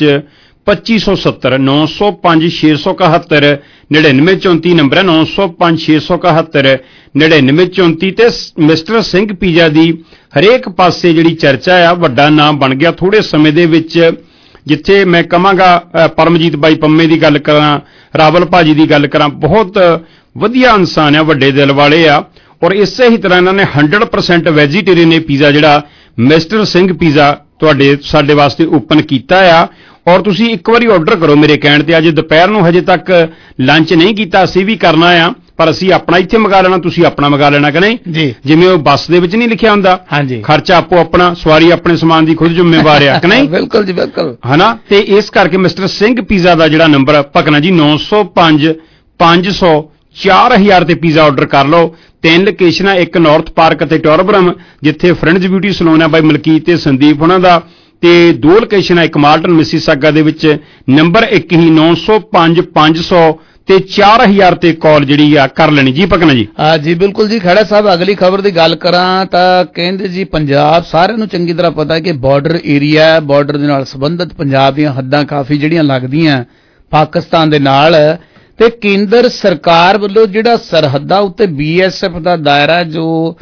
2570 905 671 99 34 ਨੰਬਰ ਹੈ, 905 671 99 34। ਤੇ ਮਿਸਟਰ ਸਿੰਘ ਪੀਜ਼ਾ ਦੀ ਹਰੇਕ ਪਾਸੇ ਜਿਹੜੀ ਚਰਚਾ ਆ, ਵੱਡਾ ਨਾਮ ਬਣ ਗਿਆ ਥੋੜੇ ਸਮੇਂ ਦੇ ਵਿੱਚ। ਜਿੱਥੇ ਮੈਂ ਕਹਾਂਗਾ ਪਰਮਜੀਤ ਬਾਈ ਪੰਮੇ ਦੀ ਗੱਲ ਕਰਾਂ, ਰਾਵਲ ਭਾਜੀ ਦੀ ਗੱਲ ਕਰਾਂ, ਬਹੁਤ ਵਧੀਆ ਇਨਸਾਨ ਆ, ਵੱਡੇ ਦਿਲ ਵਾਲੇ ਆ। ਔਰ ਇਸੇ ਹੀ ਤਰ੍ਹਾਂ ਇਹਨਾਂ ਨੇ 100% ਵੈਜੀਟੇਰੀਅਨ ਇਹ ਪੀਜ਼ਾ ਜਿਹੜਾ ਮਿਸਟਰ ਸਿੰਘ ਪੀਜ਼ਾ ਤੁਹਾਡੇ ਸਾਡੇ ਵਾਸਤੇ ਓਪਨ ਕੀਤਾ ਆ। ਔਰ ਤੁਸੀਂ ਇੱਕ ਵਾਰੀ ਆਰਡਰ ਕਰੋ ਮੇਰੇ ਕਹਿਣ ਤੇ। ਅੱਜ ਦੁਪਹਿਰ ਨੂੰ ਹਜੇ ਤੱਕ ਲੰਚ ਨਹੀਂ ਕੀਤਾ, ਅਸੀਂ ਵੀ ਕਰਨਾ ਆ, ਪਰ ਅਸੀਂ ਆਪਣਾ ਇੱਥੇ ਮੰਗਾ ਲੈਣਾ, ਤੁਸੀਂ ਆਪਣਾ ਮੰਗਾ ਲੈਣਾ ਕਿ ਨਹੀਂ ਜੀ। ਜਿਵੇਂ ਉਹ ਬੱਸ ਦੇ ਵਿੱਚ ਨਹੀਂ ਲਿਖਿਆ ਹੁੰਦਾ, ਖਰਚਾ ਆਪੋ ਆਪਣਾ, ਸਵਾਰੀ ਆਪਣੇ ਸਮਾਨ ਦੀ ਖੁਦ ਜ਼ਿੰਮੇਵਾਰ ਆ ਕਿ ਨਹੀਂ।
ਬਿਲਕੁਲ ਜੀ, ਬਿਲਕੁਲ
ਹਨਾ। ਤੇ ਇਸ ਕਰਕੇ ਮਿਸਟਰ ਸਿੰਘ ਪੀਜ਼ਾ ਦਾ ਜਿਹੜਾ ਨੰਬਰ ਭਕਨਾ ਜੀ 905 500 4000 ਤੇ ਪੀਜ਼ਾ ਆਰਡਰ ਕਰ ਲਓ। 3 ਲੋਕੇਸ਼ਨਾਂ, ਇੱਕ ਨਾਰਥ ਪਾਰਕ ਅਤੇ ਟੋਰਬਰਮ ਜਿੱਥੇ ਫਰੈਂਡਜ਼ ਬਿਊਟੀ ਸਲੂਨ ਹੈ ਬਾਈ ਮਲਕੀਤ ਤੇ ਸੰਦੀਪ ਉਹਨਾਂ ਦਾ, ਤੇ 2 ਲੋਕੇਸ਼ਨਾਂ, ਇੱਕ ਮਾਰਟਨ ਮਿਸੀਸਾਗਾ ਦੇ ਵਿੱਚ। ਨੰਬਰ ਇੱਕ ਹੀ 905 500 ਤੇ 4000 ਤੇ ਕਾਲ ਜਿਹੜੀ ਆ ਕਰ ਲੈਣੀ ਜੀ। ਭਕਨਾ ਜੀ
ਹਾਂ ਜੀ, ਬਿਲਕੁਲ ਜੀ। ਖੜਾ ਸਾਹਿਬ, ਅਗਲੀ ਖਬਰ ਦੀ ਗੱਲ ਕਰਾਂ ਤਾਂ ਕਹਿੰਦੇ ਜੀ ਪੰਜਾਬ ਸਾਰਿਆਂ ਨੂੰ ਚੰਗੀ ਤਰ੍ਹਾਂ ਪਤਾ ਕਿ ਬਾਰਡਰ ਏਰੀਆ, ਬਾਰਡਰ ਦੇ ਨਾਲ ਸੰਬੰਧਿਤ ਪੰਜਾਬ ਦੀਆਂ ਹੱਦਾਂ ਕਾਫੀ ਜਿਹੜੀਆਂ ਲੱਗਦੀਆਂ ਪਾਕਿਸਤਾਨ ਦੇ ਨਾਲ, ਤੇ ਕੇਂਦਰ ਸਰਕਾਰ ਵੱਲੋਂ ਜਿਹੜਾ ਸਰਹੱਦਾਂ ਉੱਤੇ BSF ਦਾ ਦਾਇਰਾ ਜੋ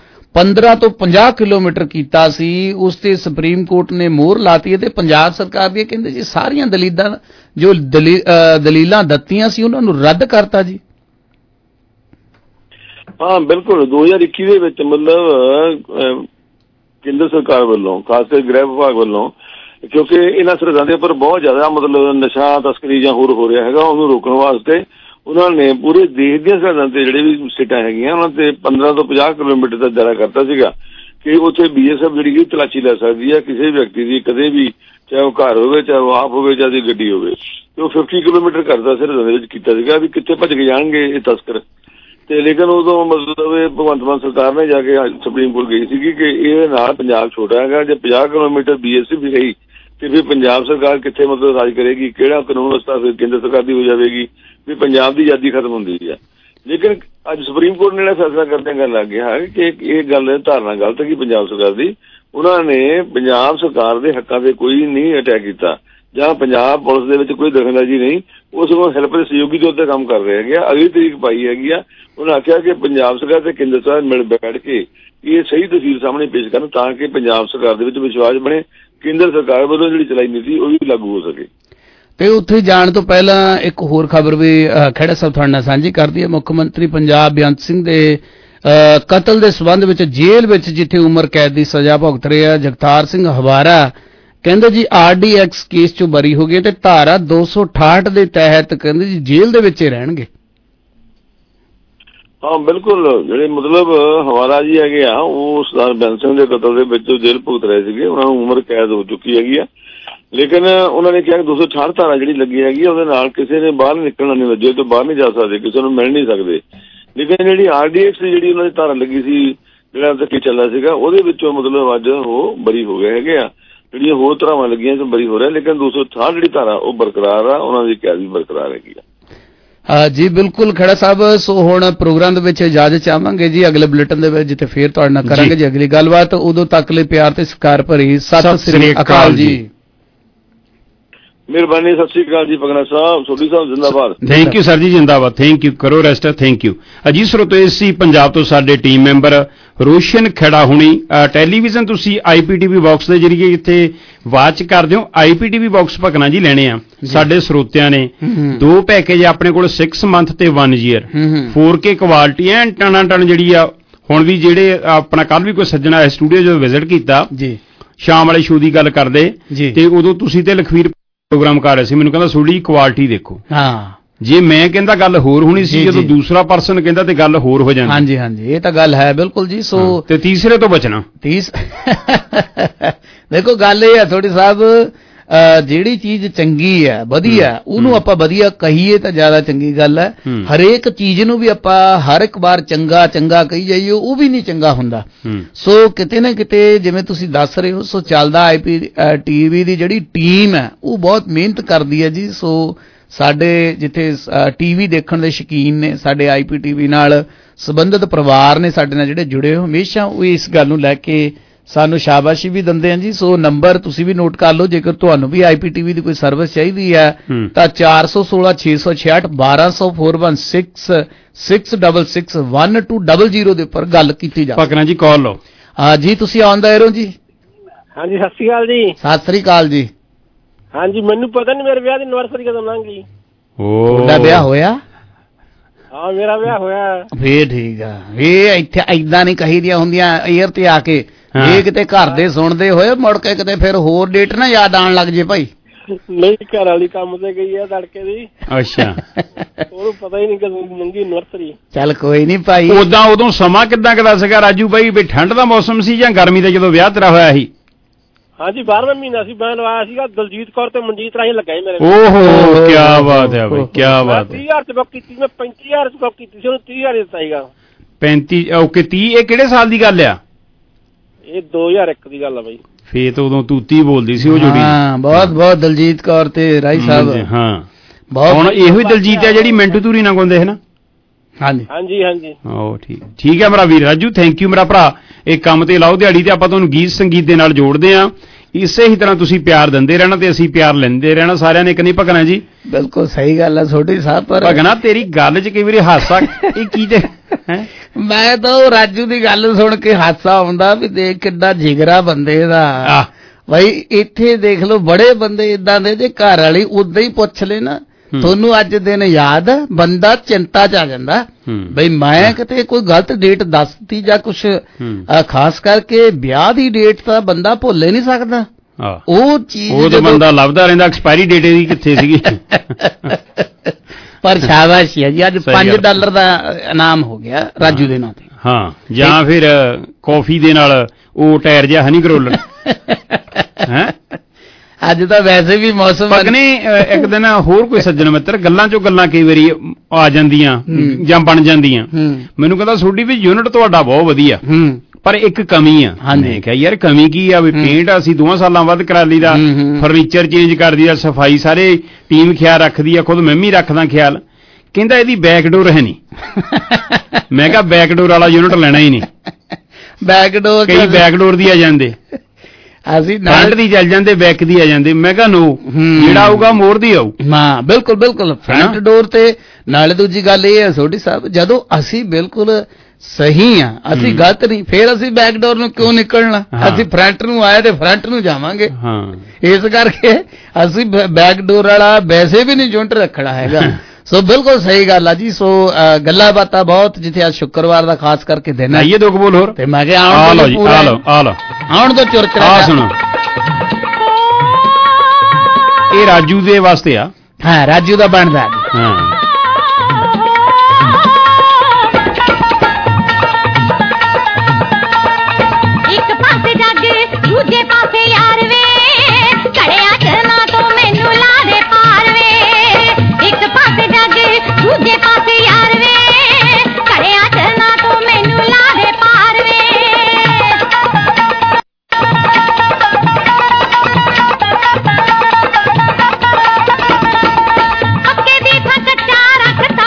15 ਤੋਂ 50 ਕਿਲੋਮੀਟਰ ਕੀਤਾ ਸੀ, ਉਸ ਤੇ ਸੁਪਰੀਮ ਕੋਰਟ ਨੇ ਮੋਹਰ ਲਾਤੀ ਹੈ। ਤੇ ਪੰਜਾਬ ਸਰਕਾਰ ਦੀਆਂ ਕਹਿੰਦੇ ਜੀ ਸਾਰੀਆਂ ਦਲੀਲਾਂ ਦਿੱਤੀਆਂ ਸੀ ਉਹਨਾਂ ਨੂੰ ਰੱਦ ਕਰਤਾ ਜੀ।
ਹਾਂ ਬਿਲਕੁਲ, 2021 ਦੇ ਵਿੱਚ ਮਤਲਬ ਕੇਂਦਰ ਸਰਕਾਰ ਵੱਲੋਂ, ਖਾਸ ਕਰਕੇ ਗ੍ਰਹਿ ਵਿਭਾਗ ਵੱਲੋਂ, ਕਿਉਂਕਿ ਇਹਨਾਂ ਸਰਹੱਦਾਂ ਦੇ ਉੱਪਰ ਬਹੁਤ ਜ਼ਿਆਦਾ ਮਤਲਬ ਨਸ਼ਾ ਤਸਕਰੀ ਜਾਂ ਹੋਰ ਹੋ ਰਿਹਾ ਹੈਗਾ, ਉਹਨੂੰ ਰੋਕਣ ਵਾਸਤੇ ਉਹਨਾਂ ਨੇ ਪੂਰੇ ਦੇਸ਼ ਦੀਆਂ ਸਰਹੱਦਾਂ ਤੇ ਜਿਹੜੇ ਵੀ ਸੀਟਾਂ ਹੈਗੀਆਂ ਉਹਨਾਂ ਤੇ 15 ਤੋਂ 50 ਕਿਲੋਮੀਟਰ ਦਾ ਦਾਇਰਾ ਕਰਤਾ ਸੀਗਾ ਕਿ ਉੱਥੇ BSF ਜਿਹੜੀ ਕਿ ਤਲਾਸ਼ੀ ਲੈ ਸਕਦੀ ਹੈ ਕਿਸੇ ਵਿਅਕਤੀ ਦੀ, ਕਦੇ ਵੀ, ਚਾਹੇ ਉਹ ਘਰ ਹੋਵੇ, ਚਾਹੇ ਉਹ ਆਪ ਹੋਵੇ, ਚਾਹੇ ਗੱਡੀ ਹੋਵੇ। ਤੇ ਉਹ 50 ਕਿਲੋਮੀਟਰ ਕਰਦਾ ਸਰਹੱਦਾਂ ਦੇ ਵਿੱਚ ਕੀਤਾ ਸੀਗਾ ਵੀ ਕਿੱਥੇ ਭੱਜ ਕੇ ਜਾਣਗੇ ਇਹ ਤਸਕਰ। ਤੇ ਲੇਕਿਨ ਉਦੋਂ ਮਤਲਬ ਇਹ ਭਗਵੰਤ ਮਾਨ ਸਰਕਾਰ ਨੇ ਜਾ ਕੇ ਸੁਪਰੀਮ ਕੋਰਟ ਗਈ ਸੀਗੀ ਕਿ ਇਹਦੇ ਨਾਲ ਪੰਜਾਬ ਛੋਟਾ ਹੈਗਾ, ਜੇ 50 ਕਿਲੋਮੀਟਰ BSF ਵੀ ਰਹੀ ਤੇ ਫਿਰ ਪੰਜਾਬ ਸਰਕਾਰ ਕਿੱਥੇ ਮਤਲਬ ਰਾਜ ਕਰੇਗੀ, ਕਿਹੜਾ ਕਾਨੂੰਨ ਵਿਵਸਥਾ ਫਿਰ ਕੇਂਦਰ ਸਰਕਾਰ ਦੀ ਹੋ ਜਾਵੇਗੀ, ਵੀ ਪੰਜਾਬ ਦੀ ਆਜ਼ਾਦੀ ਖਤਮ ਹੁੰਦੀ ਹੈ। ਲੇਕਿਨ ਅੱਜ ਸੁਪਰੀਮ ਕੋਰਟ ਨੇ ਫੈਸਲਾ ਕਰਦਿਆਂ ਗੱਲ ਲੱਗ ਗਿਆ ਕਿ ਇਹ ਗੱਲ ਧਾਰਨਾ ਗਲਤ ਹੈ ਕਿ ਪੰਜਾਬ ਸਰਕਾਰ ਦੀ। ਉਹਨਾਂ ਨੇ ਪੰਜਾਬ ਸਰਕਾਰ ਦੇ ਹੱਕਾਂ ਤੇ ਕੋਈ ਨਹੀਂ ਅਟੈਕ ਕੀਤਾ ਜਾਂ ਪੰਜਾਬ ਪੁਲਿਸ ਦੇ ਵਿੱਚ ਕੋਈ ਦਖਲਅੰਦਾਜ਼ੀ ਨਹੀਂ, ਉਹ ਸਗੋਂ ਹੈਲਪ ਦੇ ਸਹਿਯੋਗੀ ਤੌਰ ਤੇ ਕੰਮ ਕਰ ਰਹੇ ਹੈਗੇ ਆ। ਅਗਲੀ ਤਰੀਕ ਪਾਈ ਹੈਗੀ ਆ, ਉਹਨਾਂ ਆਖਿਆ ਕਿ ਪੰਜਾਬ ਸਰਕਾਰ ਤੇ ਕੇਂਦਰ ਸਰਕਾਰ ਮਿਲ ਬੈਠ ਕੇ ਇਹ ਸਹੀ ਤਸਵੀਰ ਸਾਹਮਣੇ ਪੇਸ਼ ਕਰਨ ਤਾਂ ਕਿ ਪੰਜਾਬ ਸਰਕਾਰ ਦੇ ਵਿੱਚ ਵਿਸ਼ਵਾਸ ਬਣੇ, ਕੇਂਦਰ ਸਰਕਾਰ ਵੱਲੋਂ ਜਿਹੜੀ ਚਲਾਈ ਨੀਤੀ ਉਹ ਵੀ ਲਾਗੂ ਹੋ ਸਕੇ।
ਤੇ ਉੱਥੇ ਜਾਣ ਤੋਂ ਪਹਿਲਾਂ ਇੱਕ ਹੋਰ ਖਬਰ ਵੀ ਖਹਿੜਾ ਸਾਹਿਬ ਤੁਹਾਡੇ ਨਾਲ ਸਾਂਝੀ ਕਰਦੀ ਹੈ। ਮੁੱਖ ਮੰਤਰੀ ਪੰਜਾਬ ਬੇਅੰਤ ਸਿੰਘ ਦੇ ਕਤਲ ਦੇ ਸਬੰਧ ਵਿੱਚ ਜੇਲ੍ਹ ਵਿੱਚ ਜਿੱਥੇ ਉਮਰ ਕੈਦ ਦੀ ਸਜ਼ਾ ਭੁਗਤ ਰਿਹਾ ਜਗਤਾਰ ਸਿੰਘ ਹਵਾਰਾ, ਕਹਿੰਦੇ ਜੀ RDX ਕੇਸ ਚੋਂ ਬਰੀ ਹੋ ਗਏ ਤੇ ਧਾਰਾ 268 ਦੇ ਤਹਿਤ ਕਹਿੰਦੇ ਜੀ ਜੇਲ੍ਹ ਦੇ ਵਿੱਚ ਹੀ ਰਹਿਣਗੇ।
ਹਾਂ ਬਿਲਕੁਲ, ਜਿਹੜੇ ਮਤਲਬ ਹਵਾਰਾ ਜੀ ਹੈਗੇ ਆ ਉਹ ਸਰਦਾਰ ਬੇਅੰਤ ਸਿੰਘ ਦੇ ਕਤਲ ਦੇ ਵਿੱਚ ਜੇਲ੍ਹ ਭੁਗਤ ਰਹੇ ਸੀਗੇ, ਉਹਨਾਂ ਨੂੰ ਉਮਰ ਕੈਦ ਹੋ ਚੁੱਕੀ ਹੈਗੀ ਆ। ਲੇਕਿਨ ਉਹਨਾਂ ਨੇ ਕਿਹਾ ਕਿ 268 ਧਾਰਾ ਜਿਹੜੀ ਲੱਗੀ ਹੈਗੀ ਉਹਦੇ ਨਾਲ ਕਿਸੇ ਨੇ ਬਾਹਰ ਨਿਕਲਣਾ ਨਹੀਂ, ਜੇਲ੍ਹ ਤੋਂ ਬਾਹਰ ਨਹੀਂ ਜਾ ਸਕਦੇ, ਕਿਸੇ ਨੂੰ ਮਿਲ ਨਹੀਂ ਸਕਦੇ। ਲੇਕਿਨ ਜਿਹੜੀ RDX ਦੀ ਜਿਹੜੀ ਉਹਨਾਂ ਦੀ ਧਾਰਾ ਲੱਗੀ ਸੀ, ਜਿਹੜਾ ਧੱਕੇ ਚੱਲਦਾ ਸੀਗਾ, ਉਹਦੇ ਵਿੱਚੋਂ ਮਤਲਬ ਅੱਜ ਉਹ ਬਰੀ ਹੋ ਗਏ ਹੈਗੇ ਆ। ਜਿਹੜੀਆਂ ਹੋਰ ਧਾਰਾਵਾਂ ਲੱਗੀਆਂ ਤੋਂ ਬਰੀ ਹੋ ਰਿਹਾ, ਲੇਕਿਨ 268 ਜਿਹੜੀ ਧਾਰਾ ਉਹ ਬਰਕਰਾਰ ਆ, ਉਹਨਾਂ ਦੀ ਕੈਦ ਵੀ ਬਰਕਰਾਰ ਹੈਗੀ ਆ।
ਜੀ ਬਿਲਕੁਲ ਖੜਾ ਸਾਹਿਬ। ਸੋ ਹੁਣ ਪ੍ਰੋਗਰਾਮ ਦੇ ਵਿੱਚ ਇਜਾਜ਼ਤ ਚਾਹਾਂਗੇ ਜੀ, ਅਗਲੇ ਬੁਲੇਟਿਨ ਦੇ ਵਿੱਚ ਜਿੱਥੇ ਫੇਰ ਤੁਹਾਡੇ ਨਾਲ ਕਰਾਂਗੇ ਜੀ ਅਗਲੀ ਗੱਲਬਾਤ। ਉਦੋਂ ਤੱਕ ਲਈ ਪਿਆਰ ਤੇ ਸਤਿਕਾਰ ਭਰੀ ਸਤਿ ਸ੍ਰੀ ਅਕਾਲ ਜੀ।
ਮਿਹਰਬਾਨੀ, ਸਤਿ ਸ੍ਰੀ ਅਕਾਲ ਜੀ। ਪਗਨਾ ਸਾਹਿਬ, ਸੋਢੀ ਸਾਹਿਬ ਜਿੰਦਾਬਾਦ।
ਥੈਂਕ ਯੂ ਸਰ ਜੀ, ਜਿੰਦਾਬਾਦ। ਥੈਂਕ ਯੂ, ਕਰੋ ਰੈਸਟ। Thank you. ਅਜੀ ਸਰੋਤੋ, ਇਸੀ ਪੰਜਾਬ ਤੋਂ ਸਾਡੇ ਟੀਮ ਮੈਂਬਰ ਰੋਸ਼ਨ ਖੇੜਾ ਹੁਣੀ। ਟੈਲੀਵਿਜ਼ਨ ਤੁਸੀਂ IPTV ਬਾਕਸ ਦੇ ਜਰੀਏ ਇੱਥੇ ਵਾਚ ਕਰਦੇ ਹੋ। IPTV ਬਾਕਸ ਭਗਨਾ ਜੀ ਲੈਣੇ ਆ ਸਾਡੇ ਸਰੋਤਿਆਂ ਨੇ। 2 ਪੈਕੇਜ ਆਪਣੇ ਕੋਲ 6 ਮੰਥ ਤੇ 1 ਈਅਰ 4K ਕੁਆਲਿਟੀ ਐਨ ਟਨਾ ਟਨ ਜਿਹੜੀ ਆ। ਹੁਣ ਵੀ ਜਿਹੜੇ ਆਪਣਾ ਕੱਲ ਵੀ ਕੋਈ ਸੱਜਣਾ ਸਟੂਡੀਓ ਜਦੋਂ ਵਿਜ਼ਿਟ ਕੀਤਾ ਜੀ, ਸ਼ਾਮ ਵਾਲੇ ਸ਼ੋਅ ਦੀ ਗੱਲ ਕਰਦੇ ਤੇ ਉਦੋਂ ਤੁਸੀਂ ਤੇ ਲਖਵੀਰ ਪ੍ਰੋਗਰਾਮ ਕਰ ਰਹੇ ਸੀ। ਮੈਨੂੰ ਕਹਿੰਦਾ ਥੋੜੀ ਕੁਆਲਿਟੀ ਦੇਖੋ। ਹਾਂ, ਜੇ ਮੈਂ ਕਹਿੰਦਾ ਗੱਲ ਹੋਰ ਹੋਣੀ ਸੀ, ਜਦੋਂ ਦੂਸਰਾ ਪਰਸਨ ਕਹਿੰਦਾ ਤੇ ਗੱਲ ਹੋਰ ਹੋ ਜਾਂਦੀ। ਹਾਂਜੀ ਹਾਂਜੀ, ਇਹ ਤਾਂ ਗੱਲ ਹੈ ਬਿਲਕੁਲ ਜੀ। ਸੋ ਤੇ ਤੀਸਰੇ ਤੋਂ ਬਚਣਾ। ਦੇਖੋ ਗੱਲ ਇਹ ਹੈ ਥੋੜੀ ਸਾਹਿਬ, ਜਿਹੜੀ ਚੀਜ਼ ਚੰਗੀ ਹੈ ਵਧੀਆ ਉਹਨੂੰ ਆਪਾਂ ਵਧੀਆ ਕਹੀਏ ਤਾਂ ਜ਼ਿਆਦਾ ਚੰਗੀ ਗੱਲ ਹੈ। ਹਰੇਕ ਚੀਜ਼ ਨੂੰ ਵੀ ਆਪਾਂ ਹਰ ਇੱਕ ਵਾਰ ਚੰਗਾ ਚੰਗਾ ਕਹੀ ਜਾਈਏ ਉਹ ਵੀ ਨਹੀਂ ਚੰਗਾ ਹੁੰਦਾ। ਸੋ ਕਿਤੇ ਨਾ ਕਿਤੇ ਜਿਵੇਂ ਤੁਸੀਂ ਦੱਸ ਰਹੇ ਹੋ, ਸੋ ਚੱਲਦਾ IPTV ਦੀ ਜਿਹੜੀ ਟੀਮ ਹੈ ਉਹ ਬਹੁਤ ਮਿਹਨਤ ਕਰਦੀ ਹੈ ਜੀ। ਸੋ ਸਾਡੇ ਜਿੱਥੇ TV ਦੇਖਣ ਦੇ ਸ਼ੌਕੀਨ ਨੇ, ਸਾਡੇ IPTV ਨਾਲ ਸੰਬੰਧਿਤ ਪਰਿਵਾਰ ਨੇ ਸਾਡੇ ਨਾਲ ਜਿਹੜੇ ਜੁੜੇ ਹੋ, ਹਮੇਸ਼ਾ ਉਹ ਇਸ ਗੱਲ ਨੂੰ ਲੈ ਕੇ ਸਾਨੂੰ ਸ਼ਾਬਾਸ਼ੀ ਵੀ ਦਿੰਦੇ ਆ ਜੀ। ਸੋ ਨੰਬਰ ਤੁਸੀਂ ਵੀ ਨੋਟ ਕਰ ਲਓ, ਜੇਕਰ ਤੁਹਾਨੂੰ ਵੀ IPTV ਦੀ ਕੋਈ ਸਰਵਿਸ ਚਾਹੀਦੀ ਹੈ ਤਾਂ 416 666 1200 416 666 1200 ਦੇ ਉੱਪਰ ਗੱਲ ਕੀਤੀ ਜਾ। ਪਕਨਾ ਜੀ ਕਾਲ ਲਓ। ਹਾਂ ਜੀ, ਤੁਸੀਂ ਆਨ ਦਾ ਏਰੋ ਜੀ।
ਹਾਂਜੀ, ਸਤਿ ਸ਼੍ਰੀ ਅਕਾਲ ਜੀ।
ਸਤਿ ਸ੍ਰੀ ਅਕਾਲ ਜੀ।
ਹਾਂਜੀ, ਮੈਨੂੰ ਪਤਾ ਨਹੀਂ ਮੇਰੇ ਵਿਆਹ ਦੀ ਐਨਵਰਸਰੀ ਕਦੋਂ ਲੰਘ ਗਈ।
ਤੁਹਾਡਾ ਵਿਆਹ ਹੋਇਆ?
ਹਾਂ, ਮੇਰਾ ਵਿਆਹ ਹੋਇਆ।
ਫੇਰ ਠੀਕ ਆ। ਇਹ ਇੱਥੇ ਏਦਾਂ ਨਹੀਂ ਕਹੀਦੀਆਂ ਹੁੰਦੀਆਂ ਏਅਰ ਤੇ ਆ ਕੇ। ਇਹ ਕਿਤੇ ਘਰ ਦੇ ਸੁਣਦੇ ਹੋਏ ਮੁੜ ਕੇ ਕਿਤੇ ਫਿਰ ਹੋਰ ਡੇਟ ਨਾ ਯਾਦ ਆਉਣ ਲੱਗ ਜੇ ਭਾਈ।
ਨਹੀਂ, ਘਰ ਵਾਲੀ ਕੰਮ ਤੇ ਗਈ ਆ ਤੜਕੇ ਦੀ।
ਅੱਛਾ,
ਉਹਨੂੰ ਪਤਾ ਹੀ ਨਹੀਂ ਕਦੋਂ ਮੰਗੀ ਐਨਵਰਸਰੀ।
ਚੱਲ ਕੋਈ ਨਹੀਂ ਭਾਈ।
ਉਦੋਂ ਸਮਾਂ ਕਿੱਦਾਂ ਕਦਾ ਸੀਗਾ ਰਾਜੂ ਭਾਈ? ਵੀ ਠੰਡ ਦਾ ਮੌਸਮ ਸੀ ਜਾਂ ਗਰਮੀ ਦਾ ਜਦੋਂ ਵਿਆਹ ਤੇਰਾ ਹੋਇਆ ਸੀ?
ਹਾਂਜੀ, 12ਵਾਂ ਮਹੀਨਾ ਸੀ। ਮੈਂ ਲਵਾਇਆ ਸੀਗਾ ਦਲਜੀਤ ਕੌਰ ਤੇ ਮਨਜੀਤ ਰਾਹੀਂ ਲੱਗਾ ਸੀ ਮੇਰੇ।
ਓਹੋ, ਕੀ ਬਾਤ ਹੈ ਭਾਈ, ਕੀ ਬਾਤ ਹੈ।
30,000 ਚ ਬੁੱਕ ਕੀਤੀ ਮੈਂ, 35,000 ਚ ਬੁੱਕ ਕੀਤੀ ਸੀ, ਉਹਨੂੰ 30,000 ਦਿੱਤਾ ਸੀਗਾ।
35 ਓਕੇ 30। ਇਹ ਕਿਹੜੇ ਸਾਲ ਦੀ ਗੱਲ ਆ?
ਇਹ 2001 ਦੀ ਗੱਲ ਆ ਬਾਈ।
ਫੇਰ ਤਾਂ ਉਦੋਂ ਤੂਤੀ ਬੋਲਦੀ ਸੀ ਉਹ ਜੋੜੀ।
ਹਾਂ, ਬਹੁਤ ਬਹੁਤ ਦਲਜੀਤ ਕੌਰ ਤੇ ਰਾਈ ਸਾਹਿਬ।
ਹਾਂ, ਹੁਣ ਇਹੋ ਹੀ ਦਲਜੀਤ ਹੈ ਜਿਹੜੀ ਮਿੰਟੂ ਧੂਰੀ ਨਾਲ ਗਾਉਂਦੇ ਹੈ ਨਾ।
ਹਾਂਜੀ
ਹਾਂਜੀ ਹਾਂਜੀ।
ਓ ਠੀਕ ਹੈ ਮੇਰਾ ਵੀਰ ਰਾਜੂ, ਥੈਂਕ ਯੂ ਮੇਰਾ ਭਰਾ। ਇਹ ਕੰਮ ਤੇ ਲਾਓ ਦਿਹਾੜੀ ਤੇ ਆਪਾਂ ਤੁਹਾਨੂੰ ਗੀਤ ਸੰਗੀਤ ਦੇ ਨਾਲ ਜੋੜਦੇ ਆ। ਇਸੇ ਹੀ ਤਰ੍ਹਾਂ ਤੁਸੀਂ ਪਿਆਰ ਦਿੰਦੇ ਰਹਿਣਾ ਤੇ ਅਸੀਂ ਪਿਆਰ ਲੈਂਦੇ ਰਹਿਣਾ ਸਾਰਿਆਂ ਨੇ। ਇੱਕ ਨਹੀਂ ਭਗਣਾ ਜੀ?
ਬਿਲਕੁਲ ਸਹੀ ਗੱਲ ਹੈ ਛੋਟੀ ਸਾਹਿਬ। ਪਰ
ਭਗਣਾ ਤੇਰੀ ਗੱਲ 'ਚ ਕਈ ਵਾਰੀ ਹਾਸਾ ਇਹ ਕੀ ਤੇ
ਮੈਂ ਤਾਂ ਉਹ ਰਾਜੂ ਦੀ ਗੱਲ ਸੁਣ ਕੇ ਹਾਸਾ ਆਉਂਦਾ ਵੀ ਦੇਖ ਕਿੱਡਾ ਜਿਗਰਾ ਬੰਦੇ ਦਾ। ਭਾਈ ਇੱਥੇ ਦੇਖ ਲਓ ਬੜੇ ਬੰਦੇ ਇਦਾਂ ਦੇ, ਜੇ ਘਰ ਵਾਲੀ ਉਦਾਂ ਹੀ ਪੁੱਛ ਲੈ ਨਾ ਤੁਹਾਨੂੰ ਅੱਜ ਦਿਨ ਯਾਦ, ਬੰਦਾ ਚਿੰਤਾ 'ਚ ਆ ਜਾਂਦਾ ਬਈ ਮੈਂ ਕਿਤੇ ਕੋਈ ਗਲਤ ਡੇਟ ਦੱਸਤੀ ਜਾਂ ਕੁਛ। ਖਾਸ ਕਰਕੇ ਵਿਆਹ ਦੀ ਡੇਟ ਤਾਂ ਬੰਦਾ ਭੁੱਲ ਹੀ ਨਹੀਂ ਸਕਦਾ। ਉਹ ਚੀਜ਼
ਉਹ ਤਾਂ ਬੰਦਾ ਲੱਭਦਾ ਰਹਿੰਦਾ ਐਕਸਪਾਇਰੀ ਡੇਟ ਦੀ ਕਿੱਥੇ ਸੀਗੀ।
ਪਰ ਸ਼ਾਬਾਸ਼ ਹੈ ਜੀ, ਅੱਜ $5 ਦਾ ਇਨਾਮ ਹੋ ਗਿਆ ਰਾਜੂ ਦੇ ਨਾਂ ਤੇ।
ਹਾਂ, ਜਾਂ ਫਿਰ ਕਾਫੀ ਦੇ ਨਾਲ ਉਹ ਟਾਇਰ ਜਿਹਾ ਹਨੀ ਗਰੋਲਰ ਹੈ।
ਅੱਜ ਤਾਂ ਵੈਸੇ ਵੀ ਮੌਸਮ
ਪਗਨੇ ਇੱਕ ਦਿਨ ਹੋਰ ਕੋਈ ਸੱਜਣ ਮਿੱਤਰ ਗੱਲਾਂ ਚੋਂ ਗੱਲਾਂ ਕਈ ਵਾਰੀ ਆ ਜਾਂਦੀਆਂ ਜਾਂ ਬਣ ਜਾਂਦੀਆਂ। ਮੈਨੂੰ ਕਹਿੰਦਾ ਤੁਹਾਡੀ ਵੀ ਯੂਨਿਟ ਤੁਹਾਡਾ ਬਹੁਤ ਵਧੀਆ, ਪਰ ਇੱਕ ਕਮੀ ਆ। ਮੈਂ ਕਿਹਾ ਯਾਰ ਕਮੀ ਕੀ ਆ? ਵੀ ਪੇਂਟ ਅਸੀਂ 2 ਸਾਲਾਂ ਬਾਅਦ ਕਰਾ ਲਈਦਾ, ਫਰਨੀਚਰ ਚੇਂਜ ਕਰ ਦਈਦਾ, ਸਫਾਈ ਸਾਰੇ ਟੀਮ ਖਿਆਲ ਰੱਖਦੀ ਆ, ਖੁਦ ਮੈਂ ਵੀ ਰੱਖਦਾ ਖਿਆਲ। ਕਹਿੰਦਾ ਇਹਦੀ ਬੈਕਡੋਰ ਹੈ ਨਹੀਂ। ਮੈਂ ਕਿਹਾ ਬੈਕਡੋਰ ਵਾਲਾ ਯੂਨਿਟ ਲੈਣਾ ਹੀ ਨਹੀਂ।
ਬੈਕਡੋਰ
ਕਈ ਬੈਕਡੋਰ ਦੀ ਆ ਜਾਂਦੇ, ਅਸੀਂ ਫਰੰਟ ਦੀ ਚੱਲ ਜਾਂਦੇ, ਬੈਕ ਦੀ ਆ ਜਾਂਦੇ। ਮੈਂ ਕਿਹਾ ਨੋ, ਜਿਹੜਾ ਆਊਗਾ ਮੋਰ ਦੀ ਆਊ।
ਹਾਂ ਬਿਲਕੁਲ ਬਿਲਕੁਲ, ਫਰੰਟ ਡੋਰ ਤੇ। ਨਾਲੇ ਦੂਜੀ ਗੱਲ ਇਹ ਹੈ ਛੋਟੀ ਸਾਹਿਬ, ਜਦੋਂ ਅਸੀਂ ਬਿਲਕੁਲ ਸਹੀ ਆ, ਅਸੀਂ ਗਲਤ ਨਹੀਂ, ਫੇਰ ਅਸੀਂ ਬੈਕ ਡੋਰ ਨੂੰ ਕਿਉਂ ਨਿਕਲਣਾ? ਅਸੀਂ ਫਰੰਟ ਨੂੰ ਆਏ ਤੇ ਫਰੰਟ ਨੂੰ ਜਾਵਾਂਗੇ। ਇਸ ਕਰਕੇ ਅਸੀਂ ਬੈਕ ਡੋਰ ਵਾਲਾ ਵੈਸੇ ਵੀ ਨਹੀਂ ਯੂਨਿਟ ਰੱਖਣਾ ਹੈਗਾ। ਸੋ ਬਿਲਕੁਲ ਸਹੀ ਗੱਲ ਆ ਜੀ। ਸੋ ਗੱਲਾਂ ਬਾਤਾਂ ਬਹੁਤ, ਜਿੱਥੇ ਅੱਜ ਸ਼ੁੱਕਰਵਾਰ ਦਾ ਖਾਸ ਕਰਕੇ ਦਿਨ ਹੈ।
ਆਈਏ ਦੋ ਬੋਲ ਹੋਰ
ਤੇ ਮੈਂ ਕਿਹਾ
ਆਉਣ ਦੋ ਚੁਰਚਰਾ। ਆ ਸੁਣੋ, ਇਹ ਰਾਜੂ ਦੇ ਵਾਸਤੇ ਆ।
ਹਾਂ, ਰਾਜੂ ਦਾ ਬਣਦਾ।
ਹਾਂ,
ਇੱਕ ਪਾਸੇ ਜੱਗ ਦੂਜੇ ਪਾਸੇ ਯਾਰ ਵੇ, ਕੜਿਆ ਚਰਨਾ ਤੋਂ ਮੈਨੂੰ ਲਾ ਦੇ ਪਾਰ ਵੇ। ਇੱਕ ਪਾਸੇ ਜੱਗ ਦੂਜੇ ਪਾਸੇ ਯਾਰ ਵੇ, ਕੜਿਆ ਚਰਨਾ ਤੋਂ ਮੈਨੂੰ ਲਾ ਦੇ ਪਾਰ ਵੇ। ਪੱਕੇ ਦੀ ਥਾਂ ਕੱਚਾ ਰੱਖਤਾ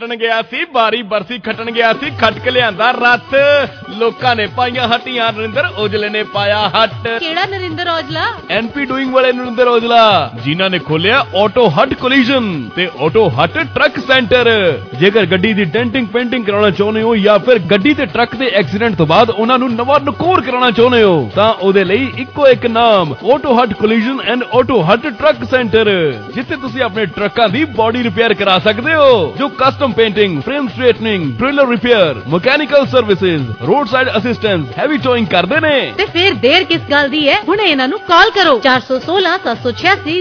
ਖੱਟਣ ਗਿਆ ਸੀ, ਬਾਰੀ ਬਰਸੀ ਖੱਟਣ ਗਿਆ ਸੀ, ਖੱਟ ਕੇ ਲਿਆਂਦਾ ਰੱਤ। ਲੋਕਾਂ ਨੇ ਪਾਈਆਂ ਹੱਟੀਆਂ, ਨਰਿੰਦਰ ਔਜਲੇ ਨੇ ਪਾਇਆ ਹੱਟ।
ਕਿਹੜਾ ਨਰਿੰਦਰ ਔਜਲਾ?
ਐਨਪੀ ਡੂਇੰਗ ਵਾਲੇ ਨਰਿੰਦਰ ਔਜਲਾ, ਜਿਨ੍ਹਾਂ ਨੇ ਖੋਲਿਆ ਆਟੋ ਹੱਟ ਕੋਲੀਜਨ ਤੇ ਆਟੋ ਹੱਟ ਟਰੱਕ ਸੈਂਟਰ। ਜੇਕਰ ਗੱਡੀ ਦੀ ਡੈਂਟਿੰਗ ਪੇਂਟਿੰਗ ਕਰਾਉਣਾ ਚਾਹੁੰਦੇ ਹੋ ਜਾਂ ਫਿਰ ਗੱਡੀ ਤੇ ਟਰੱਕ ਦੇ ਐਕਸੀਡੈਂਟ ਤੋਂ ਬਾਅਦ ਉਹਨਾਂ ਨੂੰ ਨਵਾਂ ਨਕੋਰ ਕਰਾਉਣਾ ਚਾਹੁੰਦੇ ਹੋ ਤਾਂ ਉਹਦੇ ਲਈ ਇੱਕੋ ਇੱਕ ਨਾਮ, Auto Hut collision and Auto Hut truck centre, ਜਿੱਥੇ ਤੁਸੀਂ ਆਪਣੇ ਟਰੱਕਾਂ ਦੀ ਬੋਡੀ ਰਿਪੇਅਰ ਕਰਾ ਸਕਦੇ ਹੋ, ਜੋ custom painting, frame straightening, trailer repair, mechanical services, roadside assistance, heavy towing ਕਰਦੇ ਨੇ।
ਤੇ ਫਿਰ ਦੇਰ ਕਿਸ ਗੱਲ ਦੀ ਹੈ, ਹੁਣੇ ਇਹਨਾਂ ਨੂੰ ਕਾਲ ਕਰੋ 416 786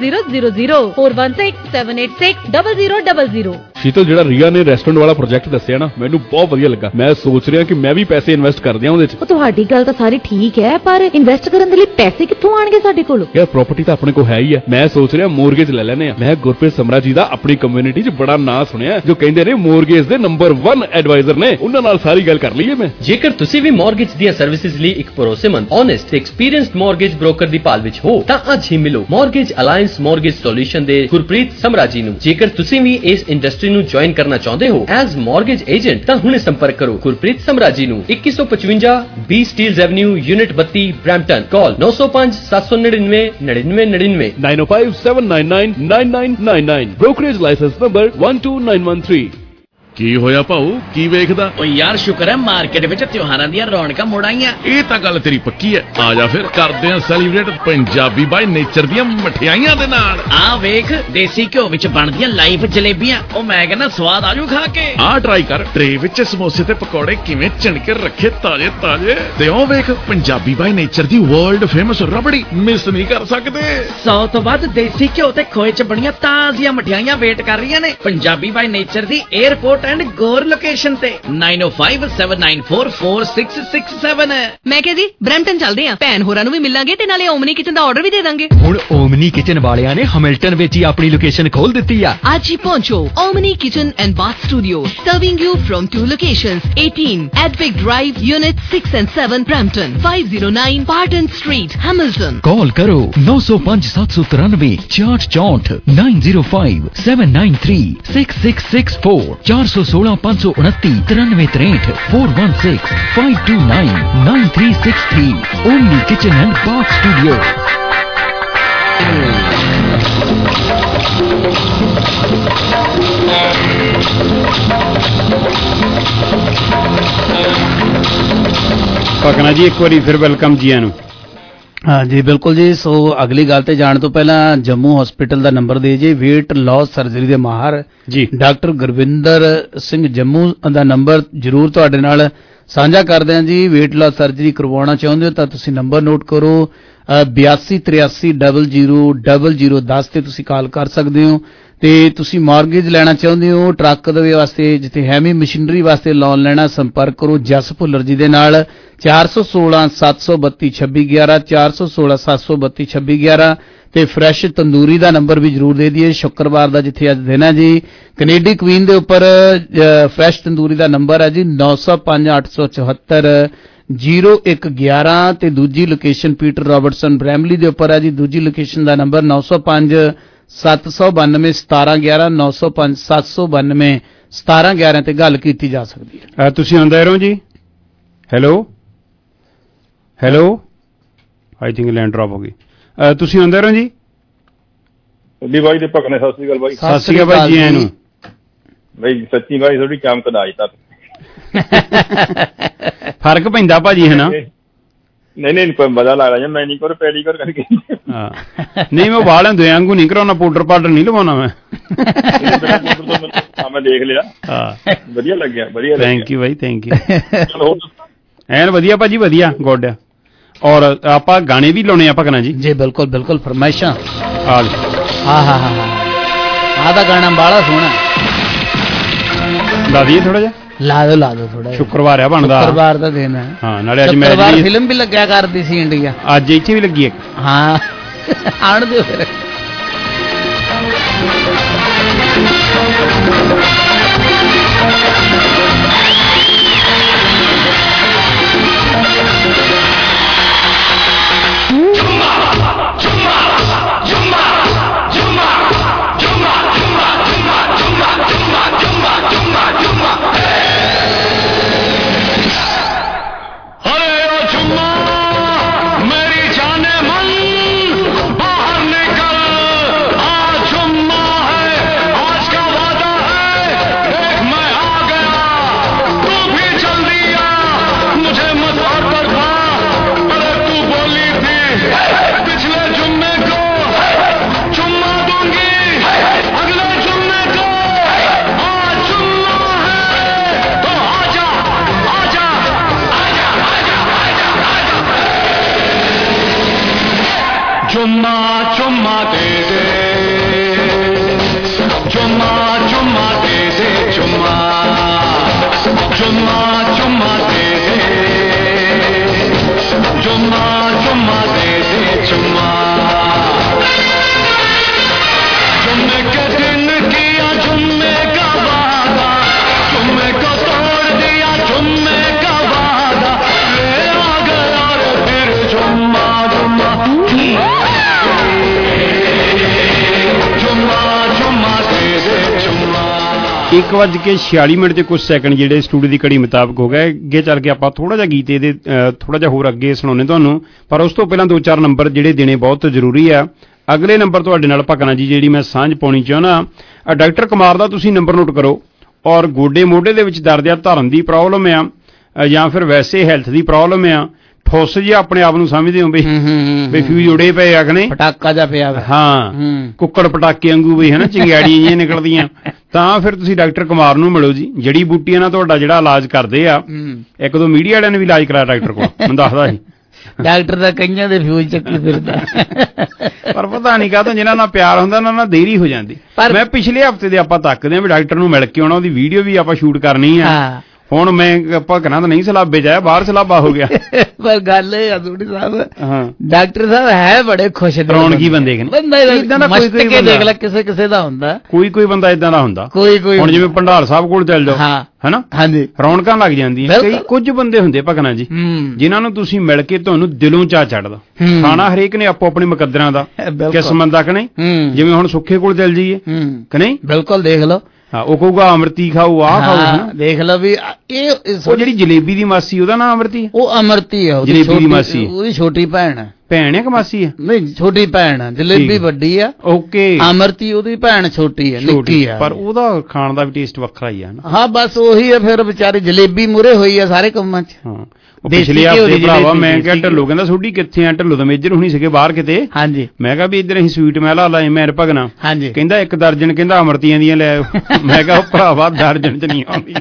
0000 416 786 0000।
ਸ਼ੀਤਲ, ਜਿਹੜਾ ਰੀਆ ਨੇ ਰੈਸਟੋਰੈਂਟ ਵਾਲਾ ਪ੍ਰੋਜੈਕਟ ਦੱਸਿਆ ਨਾ, ਮੈਨੂੰ ਬਹੁਤ ਵਧੀਆ ਲੱਗਾ। ਮੈਂ ਸੋਚ ਰਿਹਾ ਕਿ ਮੈਂ ਵੀ ਪੈਸੇ ਇਨਵੈਸਟ ਕਰ ਦਿਆਂ ਉਹਦੇ 'ਚ।
ਉਹ ਤੁਹਾਡੀ ਗੱਲ ਤਾਂ ਸਾਰੀ ਠੀਕ ਹੈ, ਪਰ ਇਨਵੈਸਟ ਕਰਨ ਦੇ ਲਈ ਪੈਸੇ ਕਿੱਥੋਂ ਆਣਗੇ ਸਾਡੇ ਕੋਲ?
ਯਾਰ ਪ੍ਰਾਪਰਟੀ ਤਾਂ ਆਪਣੇ ਕੋਲ ਹੈ ਹੀ ਹੈ। ਮੈਂ ਸੋਚ ਰਿਹਾ ਮੋਰਗੇਜ ਲੈ ਲੈਨੇ ਆ। ਮੈਂ ਗੁਰਪ੍ਰੀਤ ਸਮਰਾ ਜੀ ਦਾ ਆਪਣੀ ਕਮਿਊਨਿਟੀ 'ਚ ਬੜਾ ਨਾਂ ਸੁਣਿਆ, ਜੋ ਕਹਿੰਦੇ ਨੇ ਮੋਰਗੇਜ ਦੇ ਨੰਬਰ 1 ਐਡਵਾਈਜ਼ਰ ਨੇ। ਉਹਨਾਂ ਨਾਲ ਸਾਰੀ ਗੱਲ ਕਰ ਲਈਏ ਮੈਂ।
ਜੇਕਰ ਤੁਸੀਂ ਵੀ ਮੋਰਗੇਜ ਦੀਆਂ ਸਰਵਿਸਿਜ਼ ਲਈ ਇੱਕ ਭਰੋਸੇਮੰਦ, ਓਨੈਸਟ ਤੇ ਐਕਸਪੀਰੀਐਂਸਡ ਮੋਰਗੇਜ ਬ੍ਰੋਕਰ ਦੀ ਭਾਲ ਵਿੱਚ ਹੋ ਤਾਂ ਅੱਜ ਹੀ ਮਿਲੋ ਮੋਰਗੇਜ ਅਲਾਈਅੰਸ ਮੋਰਗੇਜ ਸੋਲੂਸ਼ਨ ਦੇ ਗੁਰਪ੍ਰੀਤ ਸਮਰਾ ਜੀ ਨੂੰ। ਜੇਕਰ ਤੁਸੀਂ ਵੀ ਇਸ ਇੰਡਸਟਰੀ ਨੂੰ ਜੁਆਇਨ ਕਰਨਾ ਚਾਹੁੰਦੇ ਹੋ ਐਜ਼ ਮੋਰਗੇਜ ਏਜੰਟ ਤਾਂ ਹੁਣੇ ਸੰਪਰਕ ਕਰੋ ਗੁਰਪ੍ਰੀਤ ਸਮਰਾ ਜੀ ਨੂੰ। 2155 B Steeles Avenue, unit 32, Brampton. Call 905 799 9999
905 799 9999। Brokerage licence number 12913। ਕੀ ਹੋਇਆ ਭਾਊ, ਕੀ ਵੇਖਦਾ?
ਓ ਯਾਰ ਸ਼ੁਕਰ ਹੈ ਮਾਰਕੀਟ ਵਿੱਚ ਤਿਉਹਾਰਾਂ ਦੀਆਂ ਰੌਣਕਾਂ ਮੁੜ ਆਈਆਂ।
ਇਹ ਤਾਂ ਗੱਲ ਤੇਰੀ ਪੱਕੀ ਹੈ। ਆ ਜਾ ਫਿਰ ਕਰਦੇ ਆਂ ਸੈਲੀਬ੍ਰੇਟ ਪੰਜਾਬੀ ਬਾਈ ਨੇਚਰ ਦੀਆਂ ਮਠਿਆਈਆਂ ਦੇ ਨਾਲ।
ਆ ਵੇਖ ਦੇਸੀ ਘਿਓ ਵਿੱਚ ਬਣਦੀਆਂ ਲਾਈਵ ਜਲੇਬੀਆਂ, ਉਹ ਮੈਂ ਕਹਿੰਦਾ ਸਵਾਦ ਆਜੂ ਖਾ ਕੇ।
ਆ ਟਰਾਈ ਕਰ, ਟਰੇ ਵਿੱਚ ਸਮੋਸੇ ਤੇ ਪਕੌੜੇ ਕਿਵੇਂ ਚਿਣਕੇ ਰੱਖੇ ਤਾਜ਼ੇ ਤਾਜ਼ੇ। ਤੇ ਉਹ ਵੇਖ ਪੰਜਾਬੀ ਬਾਈ ਨੇਚਰ ਦੀ ਵਰਲਡ ਫੇਮਸ ਰਬੜੀ, ਮਿਸ ਨਹੀਂ ਕਰ ਸਕਦੇ।
100 ਤੋਂ ਵੱਧ ਦੇਸੀ ਘਿਓ ਤੇ ਖੋਏ ਚ ਬਣੀਆਂ ਤਾਜ਼ੀਆਂ ਮਠਿਆਈਆਂ ਵੇਟ ਕਰ ਰਹੀਆਂ ਨੇ ਪੰਜਾਬੀ ਬਾਈ ਨੇਚਰ ਦੀ 에ਅਰਪੋਰਟ ਐਂਡ ਗੋਰ ਲੋਕੇਸ਼ਨ ਤੇ 9057944667।
ਮੈਂ ਕਿਹਾ ਜੀ ਬ੍ਰੈਂਪਟਨ ਚੱਲਦੇ ਆਂ, ਭੈਣ ਹੋਰਾਂ ਨੂੰ ਵੀ ਮਿਲਾਂਗੇ ਤੇ ਨਾਲੇ ਓਮਨੀ ਕਿਚਨ ਦਾ ਆਰਡਰ ਵੀ ਦੇ ਦਾਂਗੇ।
ਹੁਣ ਓਮਨੀ ਕਿਚਨ ਵਾਲਿਆਂ ਨੇ ਹੈਮਿਲਟਨ ਵਿੱਚ ਹੀ ਆਪਣੀ ਲੋਕੇਸ਼ਨ ਖੋਲ ਦਿੱਤੀ ਆ।
ਅੱਜ ਹੀ ਪਹੁੰਚੋ Omni kitchen and bath studio, serving you from 2 locations, 18 Advic Drive, Unit 6 and 7, Brampton, 509 Parton Street, Hamilton।
Call करो 905 793 6464 905 793 6664 416 529 9363 416 529 9363। Omni kitchen and bath studio.
ਪਕਣਾ ਜੀ ਇੱਕ ਵਾਰੀ ਫਿਰ ਵੈਲਕਮ ਜੀ ਆਨੂੰ।
ਹਾਂ ਜੀ ਬਿਲਕੁਲ ਜੀ। ਸੋ ਅਗਲੀ ਗੱਲ ਤੇ ਜਾਣ ਤੋਂ ਪਹਿਲਾਂ ਜੰਮੂ ਹਸਪੀਟਲ ਦਾ ਨੰਬਰ ਦੇ ਜੀ, ਵੇਟ ਲਾਸ ਸਰਜਰੀ ਦੇ ਮਾਹਰ ਜੀ ਡਾਕਟਰ ਗੁਰਵਿੰਦਰ ਸਿੰਘ ਜੰਮੂ ਦਾ ਨੰਬਰ ਜ਼ਰੂਰ ਤੁਹਾਡੇ ਨਾਲ ਸਾਂਝਾ ਕਰਦੇ ਹਾਂ ਜੀ। ਵੇਟ ਲਾਸ ਸਰਜਰੀ ਕਰਵਾਉਣਾ ਚਾਹੁੰਦੇ ਹੋ ਤਾਂ ਤੁਸੀਂ ਨੰਬਰ ਨੋਟ ਕਰੋ 8283000010 ਤੇ ਤੁਸੀਂ ਕਾਲ ਕਰ ਸਕਦੇ ਹੋ। ਤੇ ਤੁਸੀਂ ਮਾਰਗੇਜ ਲੈਣਾ ਚਾਹੁੰਦੇ ਹੋ ਟਰੱਕ ਦੇ ਵਾਸਤੇ, ਜਿੱਥੇ ਹੈਵੀ ਮਸ਼ੀਨਰੀ ਵਾਸਤੇ ਲੋਨ ਲੈਣਾ, ਸੰਪਰਕ ਕਰੋ ਜਸ ਭੁੱਲਰ ਜੀ ਦੇ ਨਾਲ 416 732 2611 416 732 2611। ਤੇ ਫਰੈਸ਼ ਤੰਦੂਰੀ ਦਾ ਨੰਬਰ ਵੀ ਜ਼ਰੂਰ ਦੇ ਦਈਏ, ਸ਼ੁੱਕਰਵਾਰ ਦਾ ਜਿੱਥੇ ਅੱਜ ਦਿਨ ਹੈ ਜੀ। ਕੈਨੇਡੀ ਕੁਈਨ ਦੇ ਉੱਪਰ ਫਰੈਸ਼ ਤੰਦੂਰੀ ਦਾ ਨੰਬਰ ਹੈ ਜੀ 905 874 0111 ਤੇ ਦੂਜੀ ਲੋਕੇਸ਼ਨ ਪੀਟਰ ਰਾਬਰਟਸਨ ਬ੍ਰੈਮਲੀ ਦੇ ਉੱਪਰ ਹੈ ਜੀ। ਦੂਜੀ ਲੋਕੇਸ਼ਨ ਦਾ ਨੰਬਰ 905 792 1711 905 792 1711 ਤੇ ਗੱਲ ਕੀਤੀ ਜਾ ਸਕਦੀ ਹੈ।
ਤੁਸੀਂ ਆਉਂਦੇ ਰਹੋ ਜੀ। Hello hello, I think line drop ਹੋ ਗਈ। ਤੁਸੀਂ ਆਉਂਦੇ ਰਹੋ ਜੀ।
ਜੀ ਬਾਈ ਦੇ ਭਗਨੇ ਸਤਿ ਸ੍ਰੀ ਅਕਾਲ ਬਾਈ।
ਸਤਿ ਸ੍ਰੀ ਅਕਾਲ ਬਾਈ ਜੀ ਆਨੂੰ।
ਬਾਈ ਸੱਚੀ ਬਾਈ ਥੋੜੀ ਚਮਕਦਾ ਅੱਜ ਤੱਕ
ਫਰਕ ਪੈਂਦਾ ਭਾਜੀ ਹੈ ਨਾ।
ਨਹੀਂ ਕੋਈ ਮਜ਼ਾ ਲੱਗਦਾ ਜੀ। ਮੈਨੀਕੋਰ ਪੈਡੀਕੋਰ ਕਰਕੇ
ਹਾਂ ਨਹੀਂ ਮੈਂ ਵਾਲ ਹੁੰਦੇ ਵਾਂਗੂ ਨਹੀਂ ਕਰਾਉਣਾ, ਪਾਊਡਰ ਪਾਊਡਰ ਨਹੀਂ ਲਵਾਉਣਾ ਮੈਂ।
ਮੈਂ ਦੇਖ ਲਿਆ। ਹਾਂ ਵਧੀਆ ਲੱਗਿਆ, ਵਧੀਆ ਲੱਗਿਆ।
ਥੈਂਕ ਯੂ ਬਾਈ, ਥੈਂਕ ਯੂ। ਐਨ ਵਧੀਆ ਭਾਜੀ, ਵਧੀਆ ਗੁੱਡ ਆ। ਔਰ ਆਪਾਂ ਗਾਣੇ ਵੀ ਲਾਉਣੇ ਆਪਾਂ ਕਰਾਂ ਜੀ।
ਜੀ ਬਿਲਕੁਲ ਬਿਲਕੁਲ, ਫਰਮਾਇਸ਼ਾਂ।
ਹਾਂ
ਹਾਂ ਆਹ ਦਾ ਗਾਣਾ ਬਾਲਾ ਸੋਹਣਾ,
ਲਾ ਦਈਏ ਥੋੜਾ ਜਿਹਾ।
ਲਾ ਦੋ ਥੋੜਾ।
ਸ਼ੁੱਕਰਵਾਰ ਆ ਬਣਦਾ,
ਸ਼ੁੱਕਰਵਾਰ ਦਾ ਦਿਨ ਹੈ।
ਹਾਂ ਨਾਲੇ ਅੱਜ ਮੈਚ
ਦੀ ਫਿਲਮ ਵੀ ਲੱਗਿਆ ਕਰਦੀ ਸੀ ਇੰਡੀਆ,
ਅੱਜ ਇੱਥੇ ਵੀ ਲੱਗੀ ਇੱਕ।
ਹਾਂ ਆਣ ਦਿਓ ਫਿਰ।
चुम्मा चुम्मा दे दे, चुम्मा चुम्मा दे दे, चुम्मा चुम्मा चुम्मा दे दे, चुम्मा चुम्मा दे दे, चुम्मा जुम्मे के दिन किया जुम्मे का वादा, जुम्मे को तोड़ दिया जुम्मे का वादा, ले आ गया रे फिर जुम्मा जुम्मा जुम्मा जुम्मा दे दे जुम्मा।
1:46 ਤੇ ਕੁਝ ਸੈਕਿੰਡ ਜਿਹੜੇ ਸਟੂਡੀਓ ਦੀ ਘੜੀ ਮੁਤਾਬਕ ਹੋ ਗਏ। ਅੱਗੇ ਚੱਲ ਕੇ ਆਪਾਂ ਥੋੜਾ ਜਿਹਾ ਗੀਤ ਇਹਦੇ ਥੋੜਾ ਜਿਹਾ ਹੋਰ ਅੱਗੇ ਸੁਣਾਉਣੇ ਤੁਹਾਨੂੰ, ਪਰ ਉਸ ਤੋਂ ਪਹਿਲਾਂ 2-4 ਨੰਬਰ ਜਿਹੜੇ ਦੇਣੇ ਬਹੁਤ ਜ਼ਰੂਰੀ ਆ। ਅਗਲੇ ਨੰਬਰ ਤੁਹਾਡੇ ਨਾਲ ਭਗਣਾ ਜੀ ਜਿਹੜੀ ਮੈਂ ਸਾਂਝ ਪਾਉਣੀ ਚਾਹੁੰਦਾ, ਡਾਕਟਰ ਕੁਮਾਰ ਦਾ ਤੁਸੀਂ ਨੰਬਰ ਨੋਟ ਕਰੋ। ਔਰ ਗੋਡੇ ਮੋਢੇ ਦੇ ਵਿੱਚ ਦਰਦ ਆ, ਧਰਨ ਦੀ ਪ੍ਰੋਬਲਮ ਆ ਜਾਂ ਫਿਰ ਵੈਸੇ ਹੈਲਥ ਦੀ ਪ੍ਰੋਬਲਮ ਆ, ਠੁੱਸ ਜਿਹਾ ਆਪਣੇ ਆਪ ਨੂੰ ਸਮਝਦੇ ਹੋ ਵੀ ਫਿਊਜ਼ ਉੜੇ ਪਏ ਆ ਕਿ ਨਹੀਂ,
ਪਟਾਕਾ ਜਿਹਾ ਪਿਆ
ਹਾਂ, ਕੁੱਕੜ ਪਟਾਕੇ ਵਾਂਗੂ ਵੀ ਹਨਾ ਚਿੰਗਾੜੀਆਂ ਜਿਹੀਆਂ ਨਿਕਲਦੀਆਂ, ਤਾਂ ਫਿਰ ਤੁਸੀਂ ਡਾਕਟਰ ਕੁਮਾਰ ਨੂੰ ਮਿਲੋ ਜੀ। ਜੜੀ ਬੂਟੀਆਂ ਨਾਲ ਤੁਹਾਡਾ ਜਿਹੜਾ ਇਲਾਜ ਕਰਦੇ ਆ। ਇੱਕ ਦੋ ਮੀਡੀਆ ਵਾਲਿਆਂ ਨੇ ਵੀ ਇਲਾਜ ਕਰਾਇਆ ਡਾਕਟਰ ਕੋਲ, ਮੈਨੂੰ ਦੱਸਦਾ ਸੀ
ਡਾਕਟਰ ਦਾ ਕਈਆਂ ਦੇ ਫਿਊਜ਼ ਚੱਕੀ ਫਿਰਦਾ,
ਪਰ ਪਤਾ ਨਹੀਂ ਕਾਹਤੋਂ ਜਿਹਨਾਂ ਨਾਲ ਪਿਆਰ ਹੁੰਦਾ ਉਹਨਾਂ ਨਾਲ ਦੇਰੀ ਹੋ ਜਾਂਦੀ। ਮੈਂ ਪਿਛਲੇ ਹਫਤੇ ਦੇ ਆਪਾਂ ਤੱਕਦੇ ਹਾਂ ਵੀ ਡਾਕਟਰ ਨੂੰ ਮਿਲ ਕੇ ਆਉਣਾ, ਉਹਦੀ ਵੀਡੀਓ ਵੀ ਆਪਾਂ ਸ਼ੂਟ ਕਰਨੀ ਆ। ਹੁਣ ਮੈਂ ਆਪਾਂ ਕਹਣਾ ਤਾਂ ਨਹੀਂ ਸਲਾਬੇ ਜਾਇਆ, ਬਾਹਰ ਸਲਾਬਾ ਹੋ ਗਿਆ।
ਪਰ ਗੱਲ ਇਹ ਆ ਸੋਢੀ ਸਾਹਿਬ, ਡਾਕਟਰ ਸਾਹਿਬ ਹੈ ਬੜੇ ਖੁਸ਼
ਰੌਣਕੀ ਬੰਦੇ ਕਿ
ਇਦਾਂ ਦਾ ਕੋਈ ਕੋਈ ਦੇਖ ਲੈ, ਕਿਸੇ ਕਿਸੇ ਦਾ ਹੁੰਦਾ,
ਕੋਈ ਬੰਦਾ ਇਦਾਂ ਦਾ ਹੁੰਦਾ।
ਕੋਈ
ਹੁਣ ਜਿਵੇਂ ਭੰਡਾਰ ਸਾਹਿਬ ਕੋਲ ਚੱਲ ਜਾਓ ਹਨਾ,
ਹਾਂਜੀ,
ਰੌਣਕਾਂ ਲੱਗ ਜਾਂਦੀਆਂ। ਕਈ ਕੁਝ ਬੰਦੇ ਹੁੰਦੇ ਭਗਨਾ ਜੀ ਜਿਨ੍ਹਾਂ ਨੂੰ ਤੁਸੀਂ ਮਿਲ ਕੇ ਤੁਹਾਨੂੰ ਦਿਲੋਂ ਚਾਹ ਚੜਦਾ। ਖਾਣਾ ਹਰੇਕ ਨੇ ਆਪੋ ਆਪਣੀ ਮੁਕੱਦਰਾਂ ਦਾ ਕਿਸਮਤ ਦਾ ਕਿ ਨਹੀਂ। ਜਿਵੇਂ ਹੁਣ ਸੁੱਖੇ ਕੋਲ ਚੱਲ ਜਾਈਏ ਕਿ ਨਹੀਂ,
ਬਿਲਕੁਲ ਦੇਖ ਲਓ,
ਉਹ ਕਹੂਗਾ ਅਮਰਤੀ ਖਾਓ, ਆਹ ਖਾਓ,
ਦੇਖ ਲਓ ਵੀ ਇਹ
ਉਹ ਜਿਹੜੀ ਜਲੇਬੀ ਦੀ ਮਾਸੀ ਉਹਦਾ ਨਾਮ ਅਮਰਤੀ,
ਉਹ ਅਮਰਤੀ ਆ,
ਜਲੇਬੀ ਦੀ ਮਾਸੀ
ਉਹਦੀ ਛੋਟੀ ਭੈਣ ਆ।
ਭੈਣ ਹੈ ਕਿ ਮਾਸੀ ਹੈ?
ਨਹੀਂ, ਛੋਟੀ ਭੈਣ ਆ, ਜਲੇਬੀ ਵੱਡੀ ਆ।
ਓਕੇ,
ਅਮਰਤੀ ਉਹਦੀ ਭੈਣ ਛੋਟੀ ਆ, ਨਿੱਕੀ ਆ,
ਪਰ ਉਹਦਾ ਖਾਣ ਦਾ ਵੀ ਟੇਸਟ ਵੱਖਰਾ ਹੀ ਆ।
ਹਾਂ ਬਸ ਉਹੀ ਆ, ਫਿਰ ਵਿਚਾਰੀ ਜਲੇਬੀ ਮੂਰੇ ਹੋਈ ਆ ਸਾਰੇ ਕੰਮਾਂ 'ਚ।
ਉਹ ਪਿਛਲੇ ਹਫ਼ਤੇ ਭਰਾਵਾ ਮੈਂ ਕਿਹਾ ਢਿੱਲੋਂ ਕਹਿੰਦਾ ਸੋਢੀ ਕਿੱਥੇ ਆ, ਢਿੱਲੋਂ ਤਾਂ ਮੇਜਰ ਹੋਣੀ ਸੀਗੇ ਬਾਹਰ ਕਿਤੇ।
ਹਾਂਜੀ,
ਮੈਂ ਕਿਹਾ ਵੀ ਇੱਧਰ ਅਸੀਂ ਸਵੀਟ ਮਹਿਲਾ ਲਾਏ ਮੈਂ ਭਗਣਾ।
ਹਾਂਜੀ,
ਕਹਿੰਦਾ 1 ਦਰਜਨ ਕਹਿੰਦਾ ਅਮਰਤੀਆਂ ਦੀਆਂ ਲੈ ਆਓ। ਮੈਂ ਕਿਹਾ ਭਰਾਵਾ ਦਰਜਨ 'ਚ ਨਹੀਂ ਆਉਂਦੀ।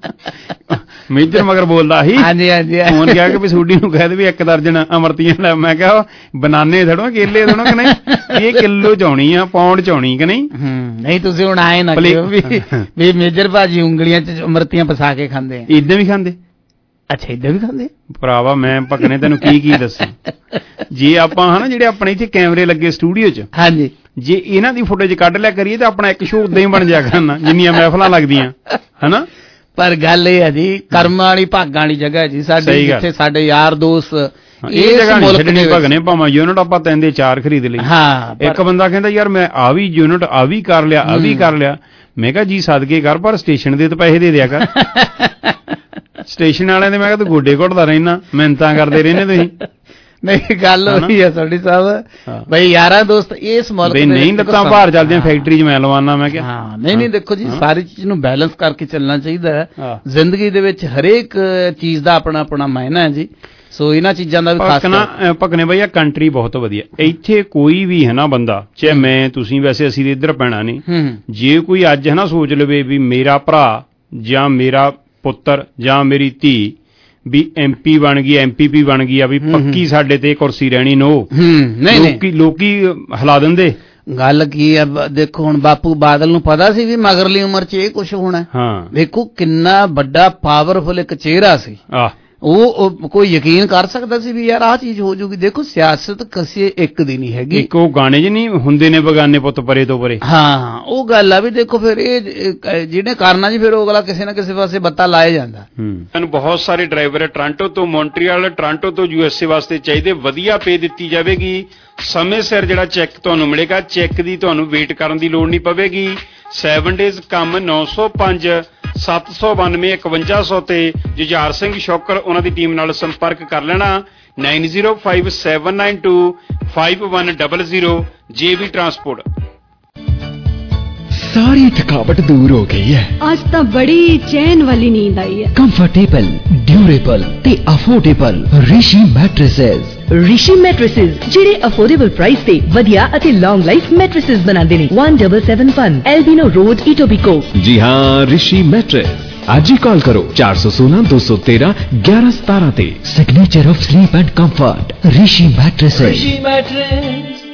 ਮੇਜਰ ਮਗਰ ਬੋਲਦਾ ਸੀ।
ਹਾਂਜੀ ਹਾਂਜੀ,
ਫੋਨ ਕਿਹਾ ਕਿ ਵੀ ਸੋਢੀ ਨੂੰ ਕਹਿ ਦੇ ਵੀ 1 ਦਰਜਨ ਅਮਰਤੀਆਂ ਲੈ। ਮੈਂ ਕਿਹਾ ਬਨਾਨੇ ਥੜੋ ਕੇਲੇ ਥੜੋ ਕਿ ਨਹੀਂ, ਇਹ ਕਿਲੋ ਚ ਆਉਣੀ ਆ, ਪਾਉਂਡ ਚ ਆਉਣੀ ਕਿ ਨਹੀਂ।
ਨਹੀਂ ਤੁਸੀਂ ਹੁਣ ਆਏ ਨਾ ਵੀ ਮੇਜਰ ਭਾਜੀ ਉਂਗਲੀਆਂ 'ਚ ਅਮਰਤੀਆਂ ਫਸਾ ਕੇ ਖਾਂਦੇ ਆ।
ਇਦਾਂ ਵੀ ਖਾਂਦੇ?
ਅੱਛਾ, ਇਦਾਂ ਵੀ ਖਾਂਦੇ
ਭਰਾਵਾ। ਮੈਂ ਭਗਨੇ ਤੈਨੂੰ ਕੀ ਦੱਸਾਂ, ਜੇ ਆਪਾਂ ਹਨਾ ਜਿਹੜੇ ਆਪਣੇ ਇੱਥੇ ਕੈਮਰੇ ਲੱਗੇ ਸਟੂਡੀਓ 'ਚ, ਹਾਂਜੀ, ਜੇ ਇਹਨਾਂ ਦੀ ਫੁਟੇਜ ਕੱਢ ਲਿਆ ਕਰੀਏ ਤਾਂ ਆਪਣਾ ਇੱਕ ਸ਼ੋਅ ਉਦਾਂ ਹੀ ਬਣ ਜਾ ਕਰਨਾ ਜਿੰਨੀਆਂ ਮਹਿਫਲਾਂ ਲੱਗਦੀਆਂ ਹਨਾ।
ਪਰ ਗੱਲ ਇਹ ਹੈ ਜੀ, ਕਰਮਾਂ ਵਾਲੀ ਭਾਗਾਂ ਵਾਲੀ ਜਗ੍ਹਾ ਜੀ ਸਾਡੀ, ਜਿੱਥੇ ਸਾਡੇ ਯਾਰ ਦੋਸਤ
ਇਹ ਜਗ੍ਹਾ ਨਹੀਂ ਛੱਡਣੀ ਭਗਨੇ, ਭਾਵੇਂ ਯੂਨਿਟ ਆਪਾਂ 3 ਦੇ 4 ਖਰੀਦ ਲਈ।
ਹਾਂ,
ਇੱਕ ਬੰਦਾ ਕਹਿੰਦਾ ਯਾਰ ਮੈਂ ਆ ਵੀ ਯੂਨਿਟ ਆ ਵੀ ਕਰ ਲਿਆ, ਆ ਵੀ ਕਰ ਲਿਆ। ਮੈਂ ਕਿਹਾ ਜੀ ਸਦਕੇ ਕਰ, ਪਰ ਸਟੇਸ਼ਨ ਦੇ ਤਾਂ ਪੈਸੇ ਦੇ ਦਿਆ ਕਰ। ਸਟੇਸ਼ਨ ਵਾਲਿਆਂ ਦੇ ਮੈਂ ਕਿਹਾ ਤੂੰ ਗੋਡੇ ਘੁੱਟਦਾ ਰਹਿਣਾ, ਮਿਹਨਤਾਂ ਕਰਦੇ ਰਹਿੰਦੇ ਤੁਸੀਂ।
ਨਹੀਂ, ਗੱਲ ਉਹੀ ਆ ਸਾਡੀ ਸਾਹਿਬ ਬਈ, ਯਾਰਾਂ ਦੋਸਤ ਇਸ ਮੁਲਕ
ਦੇ ਨਹੀਂ ਲੱਤਾਂ ਭਾਰ ਚੱਲਦੀਆਂ ਫੈਕਟਰੀ 'ਚ ਮੈਂ ਲਵਾਨਾ। ਮੈਂ ਕਿਹਾ
ਹਾਂ, ਨਹੀਂ ਦੇਖੋ ਜੀ, ਸਾਰੀ ਚੀਜ਼ ਨੂੰ ਬੈਲੈਂਸ ਕਰਕੇ ਚੱਲਣਾ ਚਾਹੀਦਾ ਹੈ। ਜ਼ਿੰਦਗੀ ਦੇ ਵਿੱਚ ਹਰੇਕ ਚੀਜ਼ ਦਾ ਆਪਣਾ ਆਪਣਾ ਮਾਇਨਾ ਹੈ ਜੀ। ਸੋ ਇਹਨਾਂ ਚੀਜ਼ਾਂ ਦਾ ਵੀ ਖਾਸ
ਭਗਨੇ ਬਈ, ਆ ਕੰਟਰੀ ਬਹੁਤ ਵਧੀਆ। ਇੱਥੇ ਕੋਈ ਵੀ ਹੈ ਨਾ ਬੰਦਾ, ਚਾਹੇ ਮੈਂ ਤੁਸੀਂ, ਵੈਸੇ ਅਸੀਂ ਇੱਧਰ ਪੈਣਾ ਨਹੀਂ, ਜੇ ਕੋਈ ਅੱਜ ਹੈ ਨਾ ਸੋਚ ਲਵੇ ਵੀ ਮੇਰਾ ਭਰਾ ਜਾਂ ਮੇਰਾ ਪੁੱਤਰ ਜਾਂ ਮੇਰੀ ਧੀ ਵੀ MP ਬਣ ਗਈ, MPP ਬਣ ਗਈ ਆ, ਵੀ ਪੱਕੀ ਸਾਡੇ ਤੇ ਕੁਰਸੀ ਰਹਿਣੀ, ਨੋ ਲੋਕੀ ਹਿਲਾ ਦਿੰਦੇ।
ਗੱਲ ਕੀ ਆ, ਦੇਖੋ ਹੁਣ ਬਾਪੂ ਬਾਦਲ ਨੂੰ ਪਤਾ ਸੀ ਵੀ ਮਗਰਲੀ ਉਮਰ 'ਚ ਇਹ ਕੁਛ ਹੋਣਾ। ਦੇਖੋ ਕਿੰਨਾ ਵੱਡਾ ਪਾਵਰਫੁਲ ਇੱਕ ਚਿਹਰਾ ਸੀ। ਉਹ ਕੋਈ ਯਕੀਨ ਕਰ ਸਕਦਾ ਸੀ ਵੀ ਯਾਰ ਆਹ ਚੀਜ਼ ਹੋ ਜੂਗੀ। ਦੇਖੋ ਸਿਆਸਤ ਕਿਸੇ ਇੱਕ ਦੀ ਨਹੀਂ ਹੈਗੀ।
ਇੱਕ ਉਹ ਗਾਣੇ 'ਚ ਨਹੀਂ ਹੁੰਦੇ ਨੇ ਬਗਾਨੇ ਪੁੱਤ ਪਰੇ ਤੋਂ ਪਰੇ।
ਹਾਂ, ਉਹ ਗੱਲ ਆ ਵੀ ਦੇਖੋ ਫਿਰ ਇਹ ਜਿਹਨੇ ਕਰਨਾ ਜੀ, ਫਿਰ ਉਹ ਅਗਲਾ ਕਿਸੇ ਨਾ ਕਿਸੇ ਪਾਸੇ ਬੱਤਾ ਲਾਏ ਜਾਂਦਾ।
ਸਾਨੂੰ ਬਹੁਤ ਸਾਰੇ ਡਰਾਈਵਰ ਟੋਰਾਂਟੋ ਤੋਂ, ਮੌਂਟਰੀਅਲ, ਟੋਰਾਂਟੋ ਤੋਂ USA ਵਾਸਤੇ ਚਾਹੀਦੇ। ਵਧੀਆ ਪੇ ਦਿੱਤੀ ਜਾਵੇਗੀ, ਸਮੇਂ ਸਿਰ ਜਿਹੜਾ ਚੈੱਕ ਤੁਹਾਨੂੰ ਮਿਲੇਗਾ। ਚੈੱਕ ਦੀ ਤੁਹਾਨੂੰ ਵੇਟ ਕਰਨ ਦੀ ਲੋੜ ਨਹੀਂ ਪਵੇਗੀ। 7 ਡੇਜ਼ ਕੰਮ 905 792 5100 ਤੇ ਜੁਝਾਰ ਸਿੰਘ ਸ਼ੌਕਰ ਉਹਨਾਂ ਦੀ ਟੀਮ ਨਾਲ ਸੰਪਰਕ ਕਰ ਲੈਣਾ। 905792 5100 JB ट्रांसपोर्ट।
सारी थकावट दूर हो गई है।
आज तो बड़ी चैन वाली नींद आई है।
कंफर्टेबल, ड्यूरेबल ते affordable Rishi mattresses.
Rishi mattresses ਜਿਹੜੇ ਅਫੋਰਡੇਬਲ ਪ੍ਰਾਈਸ ਤੇ ਵਧੀਆ ਅਤੇ ਲੌਂਗ ਲਾਈਫ ਮੈਟ੍ਰੈਸਸ ਬਣਾਉਂਦੇ ਨੇ। 1771 एल्बिनो रोड इटोबिकोक।
जी हाँ, ऋषि मैट्रेस। आज ही कॉल करो 416 213 1117 ते।
Signature of sleep and comfort Rishi mattresses.
Rishi mattress.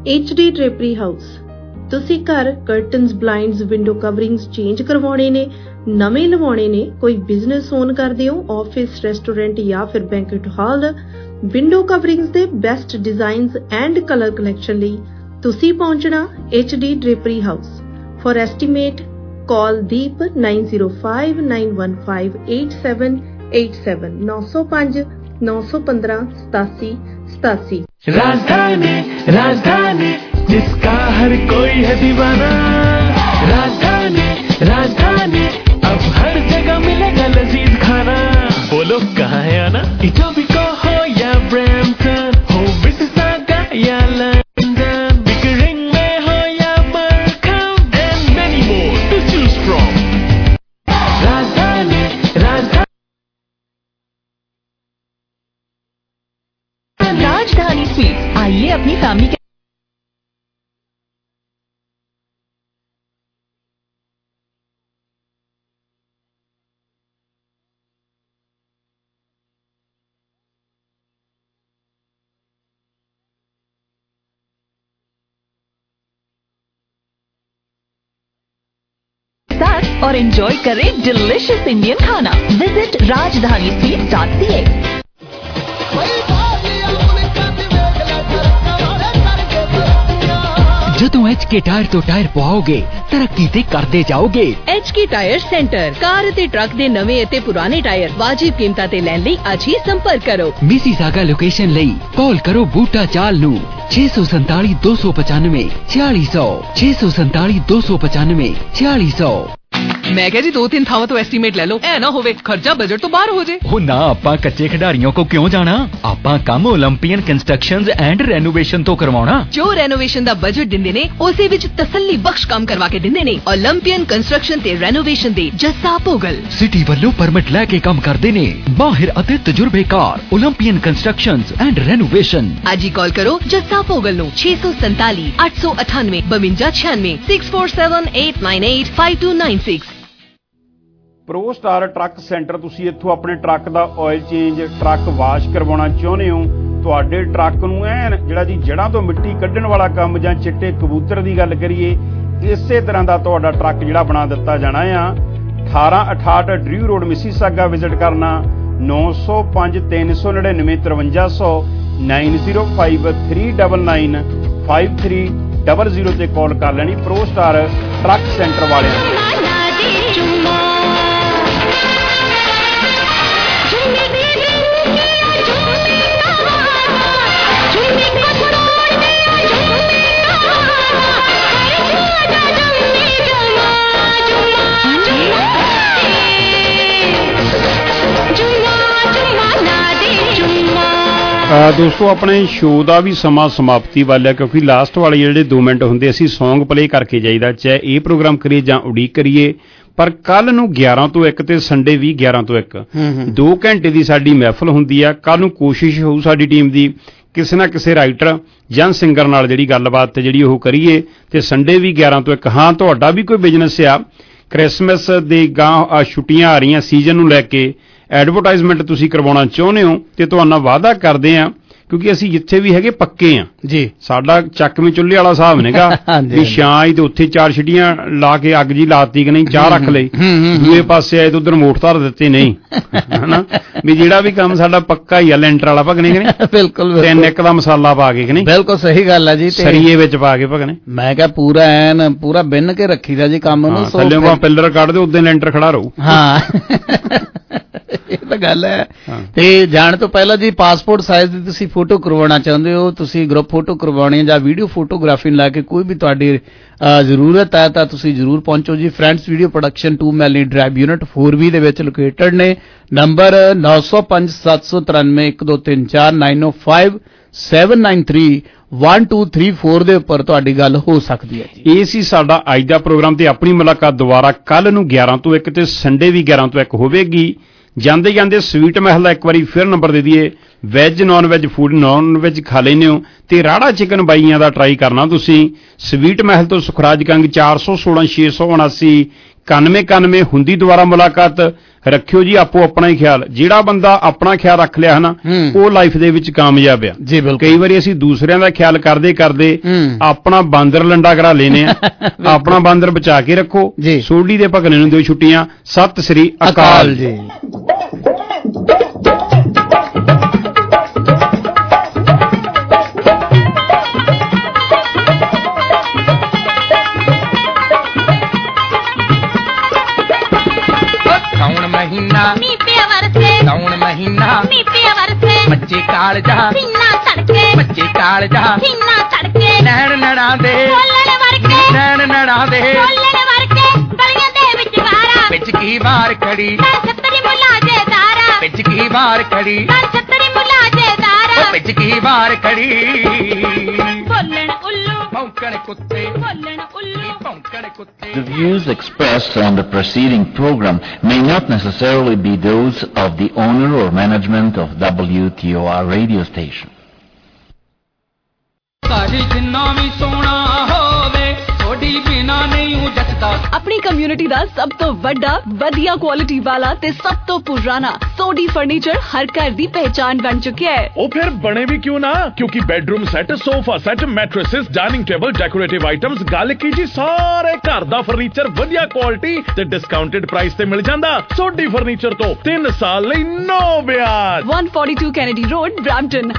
HD drapery house. ਤੁਸੀਂ ਘਰ curtains, blinds, window coverings change ਕਰਵਾਉਣੇ ਨੇ, ਨਵੇਂ ਲਵਾਉਣੇ ਨੇ, ਕੋਈ ਬਿਜ਼ਨਸ ਓਨ ਕਰਦੇ ਹੋ, ਆਫਿਸ, ਰੈਸਟੋਰੈਂਟ ਜਾਂ ਫਿਰ ਬੈਂਕਟ ਹਾਲ, ਵਿੰਡੋ ਕਵਰਿੰਗਸ ਦੇ best designs and colour collection ਲਈ ਤੁਸੀਂ ਪਹੁੰਚਣਾ HD drapery house. For estimate call Deep 9059158787 905 915 87 87।
राजधानी राजधानी जिसका हर कोई है दीवाना, राजधानी राजधानी अब हर जगह मिलेगा लजीज खाना। बोलो कहाँ है आना, इटोबिको हो या ब्रैम्पटन, हो मिसिसागा या लंदन, बिकरिंग में हो या बरकम, and many more to choose from। राजधानी
राजधानी स्वीट्स, आइए अपनी फैमिली के साथ और एंजॉय करें डिलिशियस इंडियन खाना। Visit rajdhanisweets.ca।
ਜਦੋਂ HK ਟਾਇਰ ਤੋਂ ਟਾਇਰ ਪਵਾਓਗੇ ਤਰੱਕੀ ਤੇ ਕਰਦੇ ਜਾਓਗੇ।
HK ਟਾਇਰ ਸੈਂਟਰ, ਕਾਰ ਅਤੇ ਟਰੱਕ ਦੇ ਨਵੇਂ ਅਤੇ ਪੁਰਾਣੇ ਟਾਇਰ ਵਾਜਿਬ ਕੀਮਤਾਂ ਤੇ ਲੈਣ ਲਈ ਅੱਜ ਹੀ ਸੰਪਰਕ ਕਰੋ।
ਮਿਸੀਸਾਗਾ ਲੋਕੇਸ਼ਨ ਲਈ ਕਾਲ ਕਰੋ ਬੂਟਾ ਚਾਲ ਨੂੰ 647 295 4600 647 295 4600।
ਮੈਂ ਕਿਹਾ ਜੀ 2-3 ਥਾਵਾਂ ਤੋਂ ਐਸਟੀਮੇਟ ਲੈ ਲਓ, ਐ ਨਾ ਹੋਵੇ ਖਰਚਾ ਬਜਟ ਤੋਂ ਬਾਹਰ ਹੋ ਜੇ।
ਉਹ ਨਾ, ਆਪਾਂ ਕੱਚੇ ਖਿਡਾਰੀਆਂ ਕੋ ਕਿਉਂ ਜਾਣਾ, ਆਪਾਂ ਕੰਮ ਓਲੰਪੀਅਨ ਕੰਸਟਰਕਸ਼ਨਜ਼ ਐਂਡ ਰੈਨੋਵੇਸ਼ਨ ਤੋਂ ਕਰਵਾਉਣਾ।
ਜੋ ਰੈਨੋਵੇਸ਼ਨ ਦਾ ਬਜਟ ਦਿੰਦੇ ਨੇ ਉਸੇ ਵਿੱਚ ਤਸੱਲੀ ਬਖਸ਼ ਕੰਮ ਕਰਵਾ ਕੇ ਦਿੰਦੇ ਨੇ। ਓਲੰਪੀਅਨ ਕੰਸਟਰਕਸ਼ਨ ਤੇ ਰੈਨੋਵੇਸ਼ਨ ਦੇ ਜੱਸਾ ਭੋਗਲ
ਸਿਟੀ ਵੱਲੋਂ ਪਰਮਿਟ ਲੈ ਕੇ ਕੰਮ ਕਰਦੇ ਨੇ, ਮਾਹਿਰ ਅਤੇ ਤਜਰਬੇਕਾਰ ਓਲੰਪੀਅਨ ਕੰਸਟਰਕਸ਼ਨਜ਼ ਐਂਡ ਰੈਨੋਵੇਸ਼ਨ।
ਅੱਜ ਹੀ ਕਾਲ ਕਰੋ ਜੱਸਾ ਭੋਗਲ ਨੂੰ 647 898 5296 647898 5296।
ਪ੍ਰੋ ਸਟਾਰ ਟਰੱਕ ਸੈਂਟਰ, ਤੁਸੀਂ ਇੱਥੋਂ ਆਪਣੇ ਟਰੱਕ ਦਾ ਆਇਲ ਚੇਂਜ, ਟਰੱਕ ਵਾਸ਼ ਕਰਵਾਉਣਾ ਚਾਹੁੰਦੇ ਹੋ, ਤੁਹਾਡੇ ਟਰੱਕ ਨੂੰ ਐਨ ਜਿਹੜਾ ਜੀ ਜੜ੍ਹਾਂ ਤੋਂ ਮਿੱਟੀ ਕੱਢਣ ਵਾਲਾ ਕੰਮ, ਜਾਂ ਚਿੱਟੇ ਕਬੂਤਰ ਦੀ ਗੱਲ ਕਰੀਏ, ਇਸੇ ਤਰ੍ਹਾਂ ਦਾ ਤੁਹਾਡਾ ਟਰੱਕ ਜਿਹੜਾ ਬਣਾ ਦਿੱਤਾ ਜਾਣਾ ਆ। 1868 ਡਰਿਊ ਰੋਡ ਮਿਸੀਸਾਗਾ ਵਿਜ਼ਿਟ ਕਰਨਾ, 905 399 5300 905 399 5300 ਤੇ ਕਾਲ ਕਰ ਲੈਣੀ ਪ੍ਰੋ ਸਟਾਰ ਟਰੱਕ ਸੈਂਟਰ ਵਾਲਿਆਂ ਨੂੰ। ਦੋਸਤੋ, ਆਪਣੇ ਸ਼ੋਅ ਦਾ ਵੀ ਸਮਾਂ ਸਮਾਪਤੀ ਵੱਲ ਹੈ, ਕਿਉਂਕਿ ਲਾਸਟ ਵਾਲੇ ਜਿਹੜੇ 2 ਮਿੰਟ ਹੁੰਦੇ ਅਸੀਂ ਸੌਂਗ ਪਲੇ ਕਰਕੇ ਜਾਈਦਾ, ਚਾਹੇ ਇਹ ਪ੍ਰੋਗਰਾਮ ਕਰੀਏ ਜਾਂ ਉਡੀਕ ਕਰੀਏ। ਪਰ ਕੱਲ ਨੂੰ 11 ਤੋਂ 1 ਤੇ ਸੰਡੇ ਵੀ 11 ਤੋਂ 1 2 ਘੰਟੇ ਦੀ ਸਾਡੀ ਮਹਿਫਲ ਹੁੰਦੀ ਆ। ਕੱਲ ਨੂੰ ਕੋਸ਼ਿਸ਼ ਹੋਊ ਸਾਡੀ ਟੀਮ ਦੀ ਕਿਸੇ ਨਾ ਕਿਸੇ ਰਾਈਟਰ ਜਾਂ ਸਿੰਗਰ ਨਾਲ ਜਿਹੜੀ ਗੱਲਬਾਤ ਤੇ ਜਿਹੜੀ ਉਹ ਕਰੀਏ, ਤੇ ਸੰਡੇ ਵੀ 11 ਤੋਂ 1। ਹਾਂ, ਤੁਹਾਡਾ ਵੀ ਕੋਈ ਬਿਜ਼ਨਸ ਆ, ਕ੍ਰਿਸਮਸ ਦੇ ਗਾਂ ਛੁੱਟੀਆਂ ਆ ਰਹੀਆਂ, ਸੀਜ਼ਨ ਨੂੰ ਲੈ ਕੇ ਐਡਵਰਟਾਈਜ਼ਮੈਂਟ ਤੁਸੀਂ ਕਰਵਾਉਣਾ ਚਾਹੁੰਦੇ ਹੋ, ਤੇ ਤੁਹਾਨੂੰ ਵਾਅਦਾ ਕਰਦੇ ਆ, ਕਿਉਂਕਿ ਅਸੀਂ ਜਿੱਥੇ ਵੀ ਹੈਗੇ ਪੱਕੇ ਆ ਜੀ, ਸਾਡਾ ਚੱਕਵੇਂ ਚੁੱਲ੍ਹੇ ਵਾਲਾ ਹਿਸਾਬ ਨੇਗਾ ਵੀ ਛਾਂ ਹੀ ਤੇ ਉੱਥੇ 4 ਛਿੜੀਆਂ ਲਾ ਕੇ ਅੱਗ ਜੀ ਲਾਤੀ ਕਿ ਨਹੀਂ, ਚਾਹ ਰੱਖ ਲਈ, ਦੂਏ ਪਾਸੇ ਆਏ ਤੇ ਉਧਰ ਮੋਟ ਧਰ ਦਿੱਤੇ, ਨਹੀਂ ਹਨਾ ਵੀ ਜਿਹੜਾ ਵੀ ਕੰਮ ਸਾਡਾ ਪੱਕਾ ਹੀ ਆ, ਲੈਂਟਰ ਵਾਲਾ ਭਗਣੇ ਕਿ ਨਹੀਂ, ਬਿਲਕੁਲ 3 1 ਦਾ ਮਸਾਲਾ ਪਾ ਕੇ ਕਿ ਨਹੀਂ, ਬਿਲਕੁਲ ਸਹੀ ਗੱਲ ਆ ਜੀ, ਸਰੀਏ ਵਿੱਚ ਪਾ ਕੇ ਭਗਣੇ। ਮੈਂ ਕਿਹਾ ਪੂਰਾ ਐਨ ਪੂਰਾ ਬਿੰਨ ਕੇ ਰੱਖੀਦਾ ਜੀ ਕੰਮ ਨੂੰ, ਥੱਲੇ ਪਿੱਲਰ ਕੱਢ ਦਿਓ, ਉਦੋਂ ਲੈਂਟਰ ਖੜਾ ਰਹੂ। ਹਾਂ ਇਹ ਤਾਂ ਗੱਲ ਹੈ। ਤੇ ਜਾਣ ਤੋਂ ਪਹਿਲਾਂ ਜੀ ਪਾਸਪੋਰਟ ਸਾਈਜ਼ ਦੀ ਤੁਸੀਂ ਫੋਟੋ ਕਰਵਾਉਣਾ ਚਾਹੁੰਦੇ ਹੋ, ਤੁਸੀਂ ਗਰੁੱਪ ਫੋਟੋ ਕਰਵਾਉਣੀ ਜਾਂ ਵੀਡੀਓ ਫੋਟੋਗ੍ਰਾਫੀ ਨੂੰ ਲੈ ਕੇ ਕੋਈ ਵੀ ਤੁਹਾਡੀ ਜ਼ਰੂਰਤ ਹੈ ਤਾਂ ਤੁਸੀਂ ਜ਼ਰੂਰ ਪਹੁੰਚੋ ਜੀ। Friends video production 2 Melanie drive unit 4B ਦੇ ਵਿੱਚ ਲੋਕੇਟਡ ਨੇ। ਨੰਬਰ 905 793 1234 905 793 1234 ਦੇ ਉੱਪਰ ਤੁਹਾਡੀ ਗੱਲ ਹੋ ਸਕਦੀ ਹੈ ਜੀ। ਇਹ ਸੀ ਸਾਡਾ ਅੱਜ ਦਾ ਪ੍ਰੋਗਰਾਮ, ਤੇ ਆਪਣੀ ਮੁਲਾਕਾਤ ਦੁਬਾਰਾ ਕੱਲ ਨੂੰ 11 ਤੋਂ 1 ਤੇ ਸੰਡੇ ਵੀ 11 ਤੋਂ 1 ਹੋਵੇਗੀ। ਜਾਂਦੇ ਜਾਂਦੇ ਸਵੀਟ ਮਹਿਲ ਦਾ ਇੱਕ ਵਾਰੀ ਫਿਰ ਨੰਬਰ ਦੇ ਦਈਏ, veg non veg food, non veg ਖਾ ਲੈਂਦੇ ਹੋ ਤੇ ਰਾੜਾ ਚਿਕਨ ਬਾਈਆਂ ਦਾ ਟਰਾਈ ਕਰਨਾ ਤੁਸੀਂ। ਸਵੀਟ ਮਹਿਲ ਤੋਂ ਸੁਖਰਾਜ ਕੰਗ 416 679 91 ਹੁੰਦੀ ਦੁਬਾਰਾ ਮੁਲਾਕਾਤ। ਰੱਖਿਓ ਜੀ ਆਪੋ ਆਪਣਾ ਹੀ ਖਿਆਲ। ਜਿਹੜਾ ਬੰਦਾ ਆਪਣਾ ਖਿਆਲ ਰੱਖ ਲਿਆ ਹਨਾ ਉਹ ਲਾਈਫ ਦੇ ਵਿੱਚ ਕਾਮਯਾਬ ਆ। ਕਈ ਵਾਰੀ ਅਸੀਂ ਦੂਸਰਿਆਂ ਦਾ ਖਿਆਲ ਕਰਦੇ ਕਰਦੇ ਆਪਣਾ ਬਾਂਦਰ ਲੰਡਾ ਕਰਾ ਲੈਨੇ ਆ। ਆਪਣਾ ਬਾਂਦਰ ਬਚਾ ਕੇ ਰੱਖੋ। ਸੋਢੀ ਦੇ ਭਗਨੇ ਨੂੰ ਦਿਓ ਛੁੱਟੀਆਂ। ਸਤਿ ਸ੍ਰੀ ਅਕਾਲ ਜੀ।
ਨੀ ਪਿਆ ਵਰਸੇ
ਸਾਉਣ ਮਹੀਨਾ
ਨੀ ਪਿਆ ਵਰਸੇ
ਬੱਚੇ ਕਾਲਜਾ
ਸੀਨਾ ਧੜਕੇ
ਬੱਚੇ ਕਾਲਜਾ
ਸੀਨਾ ਧੜਕੇ
ਨੈਣ ਨੜਾਂ ਦੇ
ਬੋਲਣ ਵਰਕੇ
ਨੈਣ ਨੜਾਂ ਦੇ
ਬੋਲਣ ਵਰਕੇ ਗਲੀਆਂ ਦੇ ਵਿੱਚ ਵਾਰਾ
ਵਿੱਚ ਕੀ ਵਾਰ ਖੜੀ
ਛੱਤਰੀ ਮੁਲਾ ਜੇ ਤਾਰਾ
ਵਿੱਚ ਕੀ ਵਾਰ ਖੜੀ
ਛੱਤਰੀ ਮੁਲਾ ਜੇ ਤਾਰਾ
ਵਿੱਚ ਕੀ ਵਾਰ ਖੜੀ
ਬੋਲਣ ਉੱਲੂ
ਭੌਂਕਣ ਕੁੱਤੇ ਬੋਲਣ ਉੱਲੂ ਭੌਂਕਣ ਕੁੱਤੇ।
The views expressed on the preceding program may not necessarily be those of the owner or management of WTOR radio station.
ਆਪਣੀ ਕਮਿਊਨਿਟੀ ਦਾ ਸਭ ਤੋਂ ਵੱਡਾ ਵਧੀਆ ਕੁਆਲਿਟੀ ਵਾਲਾ ਤੇ ਸਭ ਤੋਂ ਪੁਰਾਣਾ ਸੋਢੀ ਫਰਨੀਚਰ ਹਰ ਘਰ ਦੀ ਪਹਿਚਾਨ ਬਣ ਚੁੱਕਿਆ ਹੈ।
ਉਹ ਫਿਰ ਬਣੇ ਵੀ ਕਿਉਂ ਨਾ, ਕਿਉਂਕਿ bedroom set, sofa set, mattresses, dining table, decorative items, ਗੱਲ ਕੀ ਜੀ ਸਾਰੇ ਘਰ ਦਾ ਫਰਨੀਚਰ ਵਧੀਆ ਕੁਆਲਿਟੀ ਤੇ ਡਿਸਕਾਊਂਟਡ ਪ੍ਰਾਈਸ ਤੇ ਮਿਲ ਜਾਂਦਾ। ਸੋਢੀ ਫਰਨੀਚਰ ਤੋਂ 3 ਸਾਲ ਲਈ ਨੋ ਵਿਆਜ।
142 ਕੈਨੇਡੀ ਰੋਡ, ਬ੍ਰੈਂਪਟਨ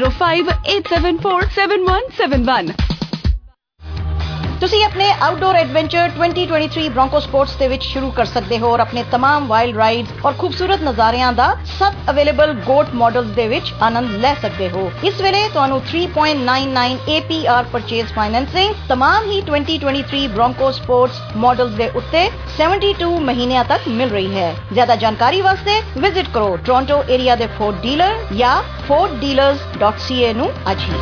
9058747171।
ਤੁਸੀਂ ਆਪਣੇ ਆਊਟਡੋਰ ਐਡਵੈਂਚਰ 2023 ਬ੍ਰੋਂਕੋ ਸਪੋਰਟਸ ਦੇ ਵਿੱਚ ਸ਼ੁਰੂ ਕਰ ਸਕਦੇ ਹੋ ਔਰ ਆਪਣੇ तमाम ਵਾਈਲਡ ਰਾਈਡਸ ਔਰ ਖੂਬਸੂਰਤ ਨਜ਼ਾਰਿਆਂ ਦਾ ਸਭ ਅਵੇਲੇਬਲ ਗੋਟ ਮਾਡਲਸ ਦੇ ਵਿੱਚ ਆਨੰਦ ਲੈ ਸਕਦੇ ਹੋ। ਇਸ ਵੇਲੇ ਤੁਹਾਨੂੰ 3.99 APR ਪਰਚੇਜ਼ ਫਾਈਨੈਂਸਿੰਗ तमाम ਹੀ 2023 ਬ੍ਰੋਂਕੋ ਸਪੋਰਟਸ ਮਾਡਲਸ ਦੇ ਉੱਤੇ 72 ਮਹੀਨਿਆਂ ਤੱਕ ਮਿਲ ਰਹੀ ਹੈ। ਜ਼ਿਆਦਾ ਜਾਣਕਾਰੀ ਵਾਸਤੇ ਵਿਜ਼ਿਟ ਕਰੋ ਟੋਰਾਂਟੋ ਏਰੀਆ ਦੇ ਫੋਰਡ ਡੀਲਰ ਜਾਂ forddealers.ca ਨੂੰ ਅੱਜ ਹੀ।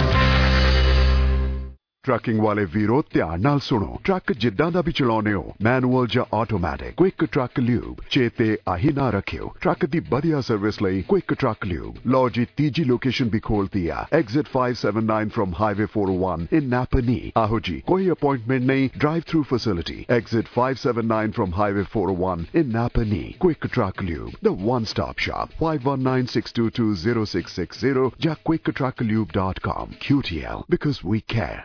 ਟਰੱਕਿੰਗ ਵਾਲੇ ਵੀਰੋ ਧਿਆਨ ਨਾਲ ਸੁਣੋ। ਟਰੱਕ ਜਿੱਦਾਂ ਦਾ ਵੀ ਚਲਾਉਨੇ ਹੋ, ਮੈਨੂਅਲ ਜਾਂ ਆਟੋਮੈਟਿਕ, ਕੁਇਕ ਟਰੱਕ ਲਿਊਬ ਚੇਤੇ ਆਹੀ ਨਾ ਰੱਖਿਓ। ਟਰੱਕ ਦੀ ਵਧੀਆ ਸਰਵਿਸ ਲਈ ਕੁਇਕ ਟਰੱਕ ਲਿਊਬ। ਲਓ ਜੀ ਤੀਜੀ ਲੋਕੇਸ਼ਨ ਵੀ ਖੋਲਤੀ ਆ, exit 579 from highway 401 in Napanee. ਆਹੋ ਜੀ ਕੋਈ ਅਪਾਇੰਟਮੈਂਟ ਨਹੀਂ, drive through facility. Exit 579 from highway 401 in Napanee. Quick truck lube, the one stop shop. 5196220660 ਜਾਂ quicktrucklube.com। QTL because we care.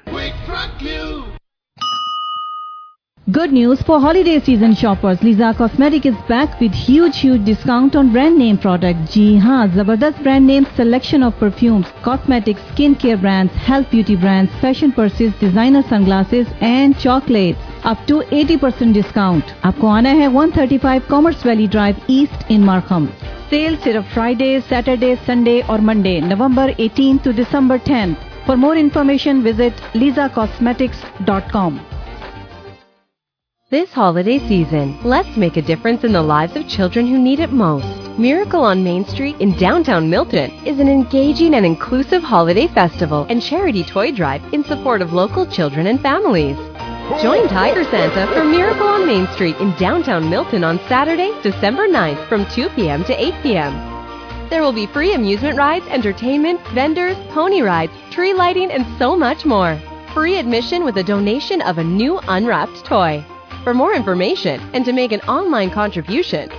Good news for holiday season shoppers. Liza Cosmetic is back with huge discount on brand name products. जी हाँ, जबरदस्त brand name selection of perfumes, cosmetics, skincare brands, health beauty brands, fashion purses, designer sunglasses and chocolates. Up to 80% discount. आपको आना है 135 Commerce Valley Drive East in Markham. Sale सिर्फ Friday, Saturday, Sunday और Monday, November 18 to December 10th. For more information, visit lisacosmetics.com.
This holiday season, let's make a difference in the lives of children who need it most. Miracle on Main Street in downtown Milton is an engaging and inclusive holiday festival and charity toy drive in support of local children and families. Join Tiger Santa for Miracle on Main Street in downtown Milton on Saturday, December 9th from 2 p.m. to 8 p.m. There will be free amusement rides, entertainment, vendors, pony rides, tree lighting, and so much more. Free admission with a donation of a new unwrapped toy. For more information and to make an online contribution,